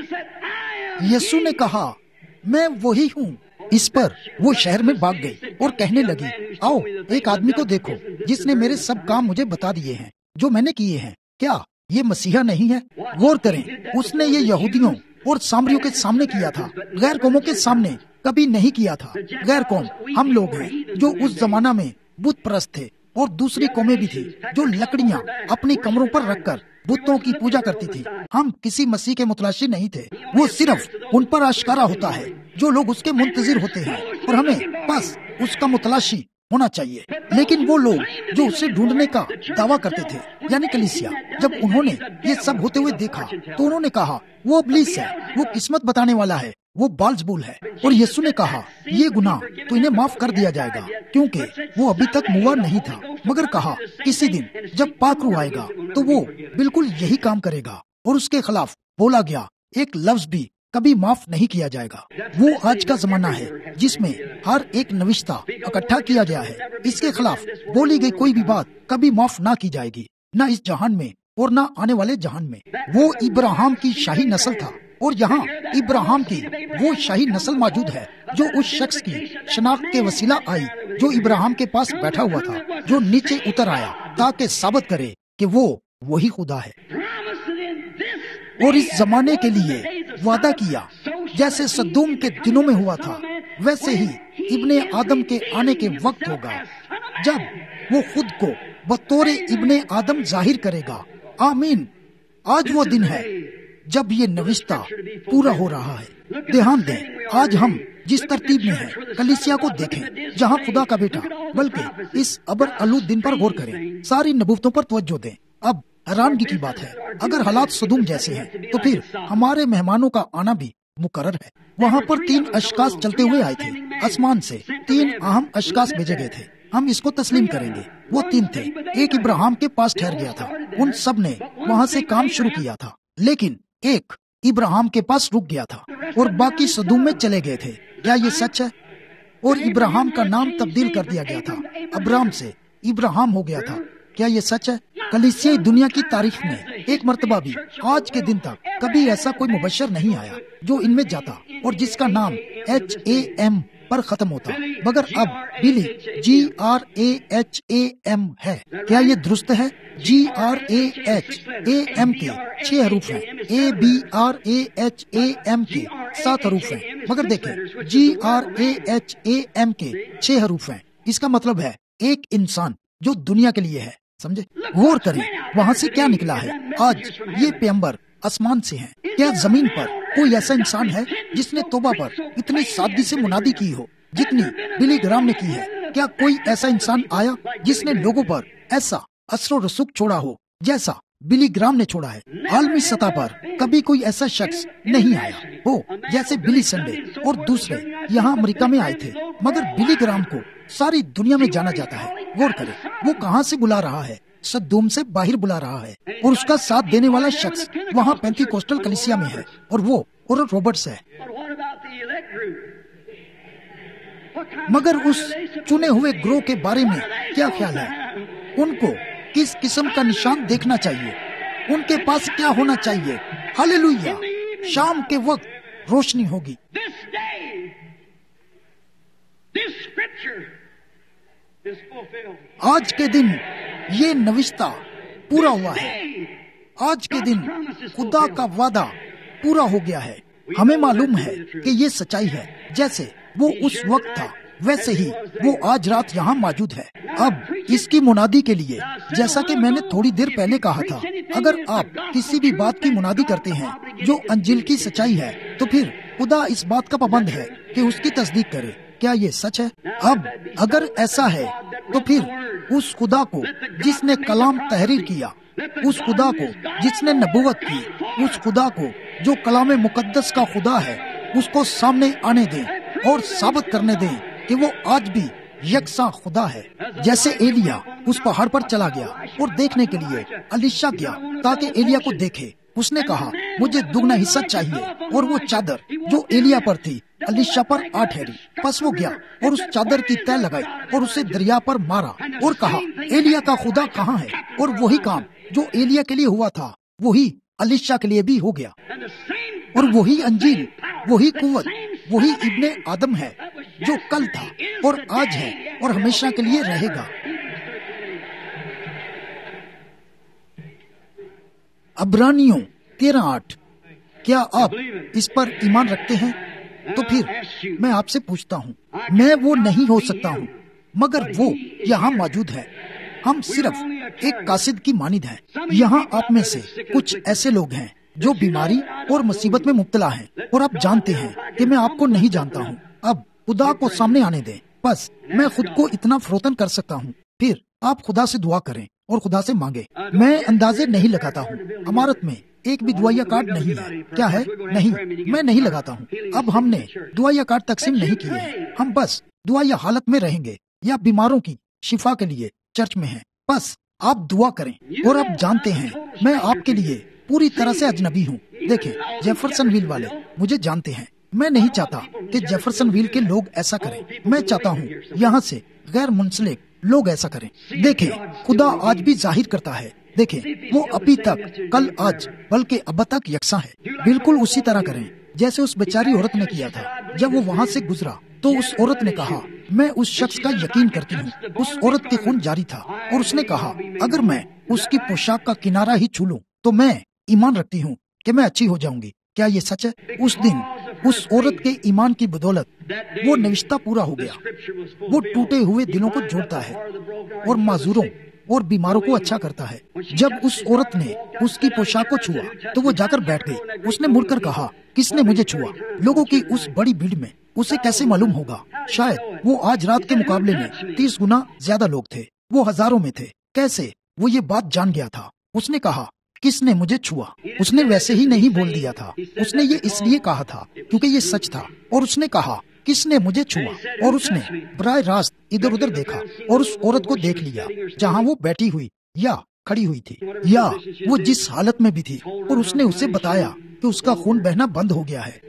یسوع نے کہا میں وہی ہوں. اس پر وہ شہر میں بھاگ گئی اور کہنے لگی آؤ ایک آدمی کو دیکھو جس نے میرے سب کام مجھے بتا دیے ہیں جو میں نے کیے ہیں. کیا یہ مسیحا نہیں ہے؟ غور کریں، اس نے یہ یہودیوں اور سامریوں کے سامنے کیا تھا، غیر قوموں کے سامنے کبھی نہیں کیا تھا. غیر قوم ہم لوگ ہیں جو اس زمانہ میں بت پرست تھے، اور دوسری قومیں بھی تھی جو لکڑیاں اپنی کمروں پر رکھ کر بتوں کی پوجا کرتی تھی. ہم کسی مسیح کے متلاشی نہیں تھے، وہ صرف ان پر آشکارا ہوتا ہے جو لوگ اس کے منتظر ہوتے ہیں، اور ہمیں بس اس کا متلاشی ہونا چاہیے، لیکن وہ لوگ جو اسے ڈھونڈنے کا دعویٰ کرتے تھے، یعنی کلیسیا، جب انہوں نے یہ سب ہوتے ہوئے دیکھا تو انہوں نے کہا وہ ابلیس ہے، وہ قسمت بتانے والا ہے، وہ بالزبول ہے۔ اور یسوع نے کہا یہ گناہ تو انہیں معاف کر دیا جائے گا کیونکہ وہ ابھی تک موا نہیں تھا، مگر کہا کسی دن جب پاک روح آئے گا تو وہ بالکل یہی کام کرے گا، اور اس کے خلاف بولا گیا ایک لفظ بھی کبھی معاف نہیں کیا جائے گا۔ وہ آج کا زمانہ ہے جس میں ہر ایک نوشتہ اکٹھا کیا گیا ہے، اس کے خلاف بولی گئی کوئی بھی بات کبھی معاف نہ کی جائے گی، نہ اس جہان میں اور نہ آنے والے جہان میں۔ وہ ابراہیم کی شاہی نسل تھا، اور یہاں ابراہیم کی وہ شاہی نسل موجود ہے جو اس شخص کی شناخت کے وسیلہ آئی جو ابراہیم کے پاس بیٹھا ہوا تھا، جو نیچے اتر آیا تاکہ ثابت کرے کہ وہ وہی خدا ہے، اور اس زمانے کے لیے وعدہ کیا جیسے صدوم کے دنوں میں ہوا تھا ویسے ہی ابن آدم کے آنے کے وقت ہوگا، جب وہ خود کو بطور ابن آدم ظاہر کرے گا۔ آمین۔ آج وہ دن ہے جب یہ نوشتہ پورا ہو رہا ہے۔ دھیان دیں، آج ہم جس ترتیب میں ہیں کلیسیا کو دیکھیں جہاں خدا کا بیٹا، بلکہ اس ابر آلود دن پر غور کریں، ساری نبوتوں پر توجہ دیں۔ اب حیرانگی کی بات ہے، اگر حالات صدوم جیسے ہیں تو پھر ہمارے مہمانوں کا آنا بھی مقرر ہے۔ وہاں پر 3 اشخاص چلتے ہوئے آئے تھے، آسمان سے 3 اہم اشخاص بھیجے گئے تھے، ہم اس کو تسلیم کریں گے۔ وہ 3 تھے، ایک ابراہیم کے پاس ٹھہر گیا تھا، ان سب نے وہاں سے کام شروع کیا تھا، لیکن ایک ابراہیم کے پاس رک گیا تھا اور باقی صدوم میں چلے گئے تھے۔ کیا یہ سچ ہے؟ اور ابراہیم کا نام تبدیل کر دیا گیا تھا، ابرام سے ابراہیم ہو گیا تھا۔ کیا یہ سچ ہے؟ کلیسیائی دنیا کی تاریخ میں ایک مرتبہ بھی آج کے دن تک کبھی ایسا کوئی مبشر نہیں آیا جو ان میں جاتا اور جس کا نام HAM پر ختم ہوتا، مگر اب بلی GRAHAM ہے۔ کیا یہ درست ہے؟ GRAHAM کے 6 حروف ہیں، ABRAHAM کے 7 حروف ہیں، مگر دیکھیں GRAHAM کے 6 حروف ہیں، اس کا مطلب ہے ایک انسان جو دنیا کے لیے ہے۔ سمجھے؟ غور کریں وہاں سے کیا نکلا ہے۔ آج یہ پیغمبر آسمان سے ہیں۔ کیا زمین پر کوئی ایسا انسان ہے جس نے توبہ پر اتنی سادگی سے منادی کی ہو جتنی بلی گرام نے کی ہے؟ کیا کوئی ایسا انسان آیا جس نے لوگوں پر ایسا اثر و رسوخ چھوڑا ہو جیسا بلی گرام نے چھوڑا ہے؟ عالمی سطح پر کبھی کوئی ایسا شخص نہیں آیا ہو جیسے بلی سنڈے اور دوسرے یہاں امریکہ میں آئے تھے، مگر بلی گرام کو ساری دنیا میں جانا جاتا ہے۔ غور کریں وہ کہاں سے بلا رہا ہے؟ صدوم سے باہر بلا رہا ہے، اور اس کا ساتھ دینے والا شخص وہاں پینتی کوسٹل کلیسیا میں ہے، اور وہ اورل روبرٹس ہے۔ مگر اس چنے ہوئے گروہ کے بارے میں کیا خیال ہے؟ ان کو کس قسم کا نشان دیکھنا چاہیے؟ ان کے پاس کیا ہونا چاہیے؟ ہاللویا! شام کے وقت روشنی ہوگی۔ آج کے دن یہ نوشتہ پورا ہوا ہے۔ آج کے دن خدا کا وعدہ پورا ہو گیا ہے۔ ہمیں معلوم ہے کہ یہ سچائی ہے، جیسے وہ اس وقت تھا ویسے ہی وہ آج رات یہاں موجود ہے۔ اب اس کی منادی کے لیے، جیسا کہ میں نے تھوڑی دیر پہلے کہا تھا، اگر آپ کسی بھی بات کی منادی کرتے ہیں جو انجیل کی سچائی ہے تو پھر خدا اس بات کا پابند ہے کہ اس کی تصدیق کرے۔ کیا یہ سچ ہے؟ اب اگر ایسا ہے تو پھر اس خدا کو جس نے کلام تحریر کیا، اس خدا کو جس نے نبوت کی، اس خدا کو جو کلام مقدس کا خدا ہے، اس کو سامنے آنے دیں اور ثابت کرنے دیں کہ وہ آج بھی یکساں خدا ہے۔ جیسے ایلیا اس پہاڑ پر چلا گیا اور دیکھنے کے لیے الیشا گیا تاکہ ایلیا کو دیکھے، اس نے کہا مجھے دگنا حصہ چاہیے، اور وہ چادر جو ایلیا پر تھی الیشا پر آ ٹھہری۔ پس وہ گیا اور اس چادر کی تہ لگائی اور اسے دریا پر مارا اور کہا ایلیا کا خدا کہاں ہے؟ اور وہی کام جو ایلیا کے لیے ہوا تھا وہی الیشا کے لیے بھی ہو گیا، اور وہی انجیل، وہی قوت، وہی ابن آدم ہے جو کل تھا اور آج ہے اور ہمیشہ کے لیے رہے گا۔ عبرانیوں 13:8۔ کیا آپ اس پر ایمان رکھتے ہیں؟ تو پھر میں آپ سے پوچھتا ہوں، میں وہ نہیں ہو سکتا ہوں مگر وہ یہاں موجود ہے۔ ہم صرف ایک قاصد کی مانند ہیں۔ یہاں آپ میں سے کچھ ایسے لوگ ہیں جو بیماری اور مصیبت میں مبتلا ہیں، اور آپ جانتے ہیں کہ میں آپ کو نہیں جانتا ہوں۔ اب خدا کو سامنے آنے دیں بس میں خود کو اتنا فروتن کر سکتا ہوں. پھر آپ خدا سے دعا کریں اور خدا سے مانگے. میں اندازے نہیں لگاتا ہوں. عمارت میں ایک بھی دعائیہ کارڈ نہیں ہے. کیا ہے؟ نہیں، میں نہیں لگاتا ہوں. اب ہم نے دعائیہ کارڈ تقسیم نہیں کیے ہیں. ہم بس دعائیہ حالت میں رہیں گے یا بیماروں کی شفا کے لیے چرچ میں ہیں. بس آپ دعا کریں. اور آپ جانتے ہیں میں آپ کے لیے پوری طرح سے اجنبی ہوں. دیکھیں، جیفرسن ویل والے مجھے جانتے ہیں. میں نہیں چاہتا کہ جیفرسن ویل کے لوگ ایسا کریں. میں چاہتا ہوں یہاں سے غیر منسلک لوگ ایسا کریں. دیکھیں، خدا آج بھی ظاہر کرتا ہے. دیکھیں، وہ ابھی تک، کل، آج، بلکہ اب تک یکساں ہے. بالکل اسی طرح کریں جیسے اس بیچاری عورت نے کیا تھا. جب وہ وہاں سے گزرا تو اس عورت نے کہا، میں اس شخص کا یقین کرتی ہوں. اس عورت کے خون جاری تھا اور اس نے کہا، اگر میں اس کی پوشاک کا کنارہ ہی چھو لوں تو میں ایمان رکھتی ہوں کہ میں اچھی ہو جاؤں گی. کیا یہ سچ ہے؟ اس دن اس عورت کے ایمان کی بدولت وہ نوشتہ پورا ہو گیا. وہ ٹوٹے ہوئے دلوں کو جوڑتا ہے اور معذوروں اور بیماروں کو اچھا کرتا ہے. جب اس عورت نے اس کی پوشاک کو چھوا تو وہ جا کر بیٹھ گئی. اس نے مڑ کر کہا، کس نے مجھے چھوا؟ لوگوں کی اس بڑی بھیڑ میں اسے کیسے معلوم ہوگا؟ شاید وہ آج رات کے مقابلے میں 30 گنا زیادہ لوگ تھے. وہ ہزاروں میں تھے. کیسے وہ یہ بات جان گیا تھا؟ اس نے کہا، کس نے مجھے چھوا؟ اس نے ویسے ہی نہیں بول دیا تھا. اس نے یہ اس لیے کہا تھا کیونکہ یہ سچ تھا. اور اس نے کہا، کس نے مجھے چھوا؟ اور اس نے براہ راست ادھر ادھر دیکھا اور اس عورت کو دیکھ لیا جہاں وہ بیٹھی ہوئی یا کھڑی ہوئی تھی یا وہ جس حالت میں بھی تھی. اور اس نے اسے بتایا کہ اس کا خون بہنا بند ہو گیا ہے.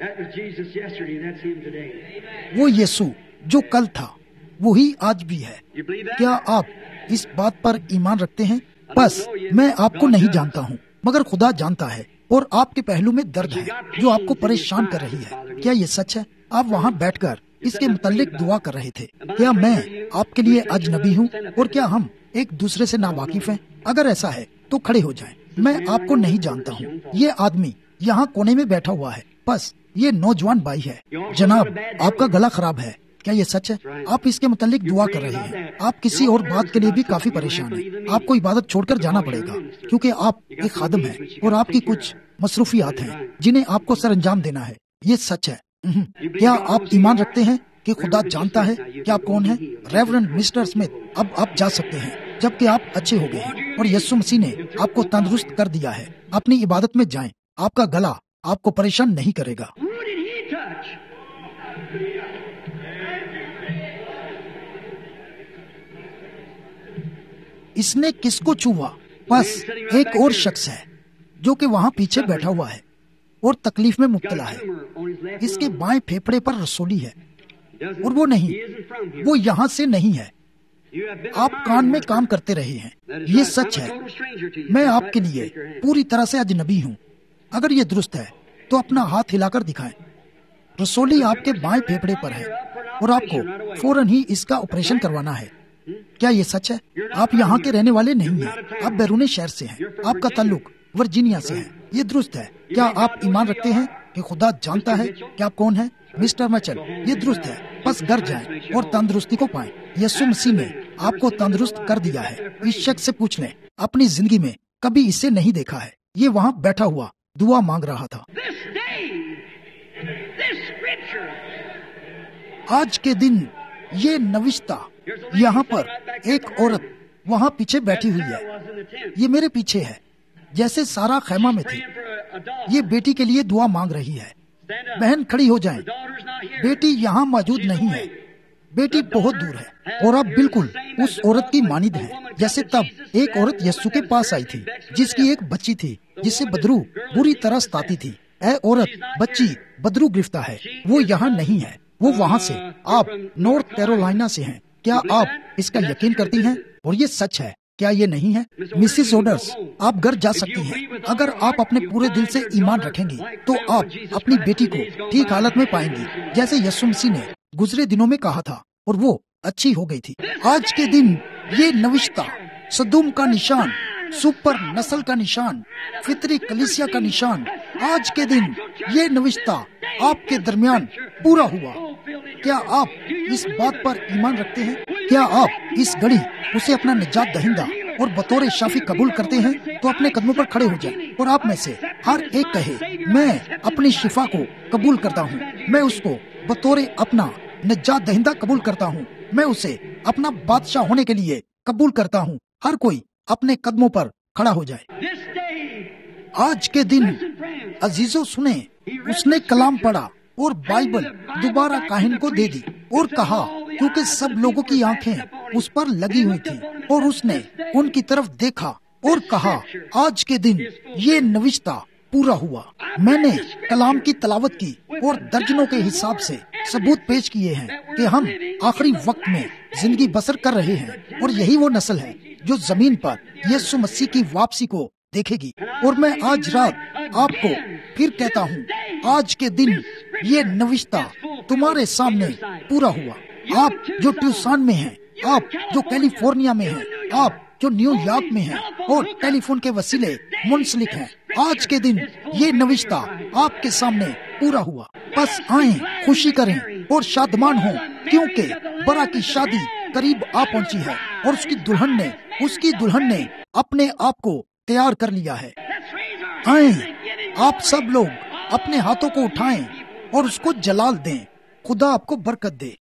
وہ یسوع جو کل تھا وہی آج بھی ہے. کیا آپ اس بات پر ایمان رکھتے ہیں؟ بس میں آپ کو نہیں جانتا ہوں مگر خدا جانتا ہے. اور آپ کے پہلو میں درد ہے جو آپ کو پریشان کر رہی ہے. کیا یہ سچ ہے؟ آپ وہاں بیٹھ کر اس کے متعلق دعا کر رہے تھے. کیا میں آپ کے لیے اجنبی ہوں اور کیا ہم ایک دوسرے سے ناواقف ہیں؟ اگر ایسا ہے تو کھڑے ہو جائیں. میں آپ کو نہیں جانتا ہوں. یہ آدمی یہاں کونے میں بیٹھا ہوا ہے. بس یہ نوجوان بھائی ہے. جناب، آپ کا گلا خراب ہے. کیا یہ سچ ہے؟ آپ اس کے متعلق دعا کر رہے ہیں. آپ کسی اور بات کے لیے بھی کافی پریشان ہیں. آپ کو عبادت چھوڑ کر جانا پڑے گا کیونکہ آپ ایک خادم ہیں اور آپ کی کچھ مصروفیات ہیں جنہیں آپ کو سر انجام دینا ہے. یہ سچ ہے. کیا آپ ایمان رکھتے ہیں کہ خدا جانتا ہے کہ آپ کون ہیں؟ ریورنڈ مسٹر اسمتھ، اب آپ جا سکتے ہیں جبکہ آپ اچھے ہو گئے ہیں اور یسوع مسیح نے آپ کو تندرست کر دیا ہے. اپنی عبادت میں جائیں. آپ کا گلا آپ کو پریشان نہیں کرے گا. اس نے کس کو چھوا؟ بس ایک اور شخص ہے جو کہ وہاں پیچھے بیٹھا ہوا ہے اور تکلیف میں مبتلا ہے. اس کے بائیں پھیپھڑے پر رسولی ہے اور وہ نہیں، وہ یہاں سے نہیں ہے. آپ کان میں کام کرتے رہے ہیں. یہ سچ ہے. میں آپ کے لیے پوری طرح سے اجنبی ہوں. اگر یہ درست ہے تو اپنا ہاتھ ہلا کر دکھائیں. رسولی آپ کے بائیں پھیپھڑے پر ہے اور آپ کو فوراً ہی اس کا آپریشن کروانا ہے. کیا یہ سچ ہے؟ آپ یہاں کے رہنے والے نہیں ہیں. آپ بیرون شہر سے ہیں. آپ کا تعلق ورجینیا سے ہے. یہ درست ہے. کیا آپ ایمان رکھتے ہیں کہ خدا جانتا ہے کہ آپ کون ہیں؟ مسٹر میچل، یہ درست ہے. بس گھر جائیں اور تندرستی کو پائیں. یسوع مسیح نے آپ کو تندرست کر دیا ہے. اس شخص سے پوچھ لیں، اپنی زندگی میں کبھی اسے نہیں دیکھا ہے. یہ وہاں بیٹھا ہوا دعا مانگ رہا تھا. آج کے دن یہ نوشتہ، یہاں پر ایک عورت وہاں پیچھے بیٹھی ہوئی ہے. یہ میرے پیچھے ہے جیسے سارا خیمہ میں تھی. یہ بیٹی کے لیے دعا مانگ رہی ہے. بہن کھڑی ہو جائیں. بیٹی یہاں موجود نہیں ہے. بیٹی بہت دور ہے اور آپ بالکل اس عورت کی مانند ہیں جیسے تب ایک عورت یسوع کے پاس آئی تھی جس کی ایک بچی تھی جسے بدرو بری طرح ستاتی تھی. اے عورت، بچی بدرو گرفتہ ہے. وہ یہاں نہیں ہے، وہ وہاں سے. آپ نارتھ کیرولائنا سے ہیں. کیا آپ اس کا یقین کرتی ہیں؟ اور یہ سچ ہے. کیا یہ نہیں ہے؟ مسز اوڈرس، آپ گھر جا سکتی ہیں. اگر آپ اپنے پورے دل سے ایمان رکھیں گی تو آپ اپنی بیٹی کو ٹھیک حالت میں پائیں گی جیسے یسوع مسیح نے گزرے دنوں میں کہا تھا اور وہ اچھی ہو گئی تھی. آج کے دن یہ نوشتہ صدوم کا نشان، سپر نسل کا نشان، فطری کلیسیا کا نشان، آج کے دن یہ نوشتہ آپ کے درمیان پورا ہوا. کیا آپ اس بات پر ایمان رکھتے ہیں؟ کیا آپ اس گھڑی اسے اپنا نجات دہندہ اور بطور شافی قبول کرتے ہیں؟ تو اپنے قدموں پر کھڑے ہو جائیں اور آپ میں سے ہر ایک کہے، میں اپنی شفا کو قبول کرتا ہوں. میں اس کو بطور اپنا نجات دہندہ قبول کرتا ہوں، میں اسے اپنا بادشاہ ہونے کے لیے قبول کرتا ہوں۔ ہر کوئی اپنے قدموں پر کھڑا ہو جائے۔ آج کے دن عزیزو سنیں، اس نے کلام پڑھا اور بائبل دوبارہ کاہن کو دے دی اور کہا، کیونکہ سب لوگوں کی آنکھیں اس پر لگی ہوئی تھی اور اس نے ان کی طرف دیکھا اور کہا، آج کے دن یہ نوشتہ پورا ہوا۔ میں نے کلام کی تلاوت کی اور درجنوں کے حساب سے ثبوت پیش کیے ہیں کہ ہم آخری وقت میں زندگی بسر کر رہے ہیں، اور یہی وہ نسل ہے جو زمین پر یسوع مسیح کی واپسی کو دیکھے گی۔ اور میں آج رات آپ کو پھر کہتا ہوں، آج کے دن یہ نوشتہ تمہارے سامنے پورا ہوا۔ آپ جو ٹیوسان میں ہیں، آپ جو کیلیفورنیا میں ہیں، آپ جو نیو یارک میں ہیں اور ٹیلی فون کے وسیلے منسلک ہیں، آج کے دن یہ نوشتہ آپ کے سامنے پورا ہوا۔ بس آئیں، خوشی کریں اور شادمان ہوں، کیونکہ برا کی شادی قریب آ پہنچی ہے اور اس کی دلہن نے اپنے آپ کو تیار کر لیا ہے۔ آئیں، آپ سب لوگ اپنے ہاتھوں کو اٹھائیں اور اس کو جلال دیں۔ خدا آپ کو برکت دے۔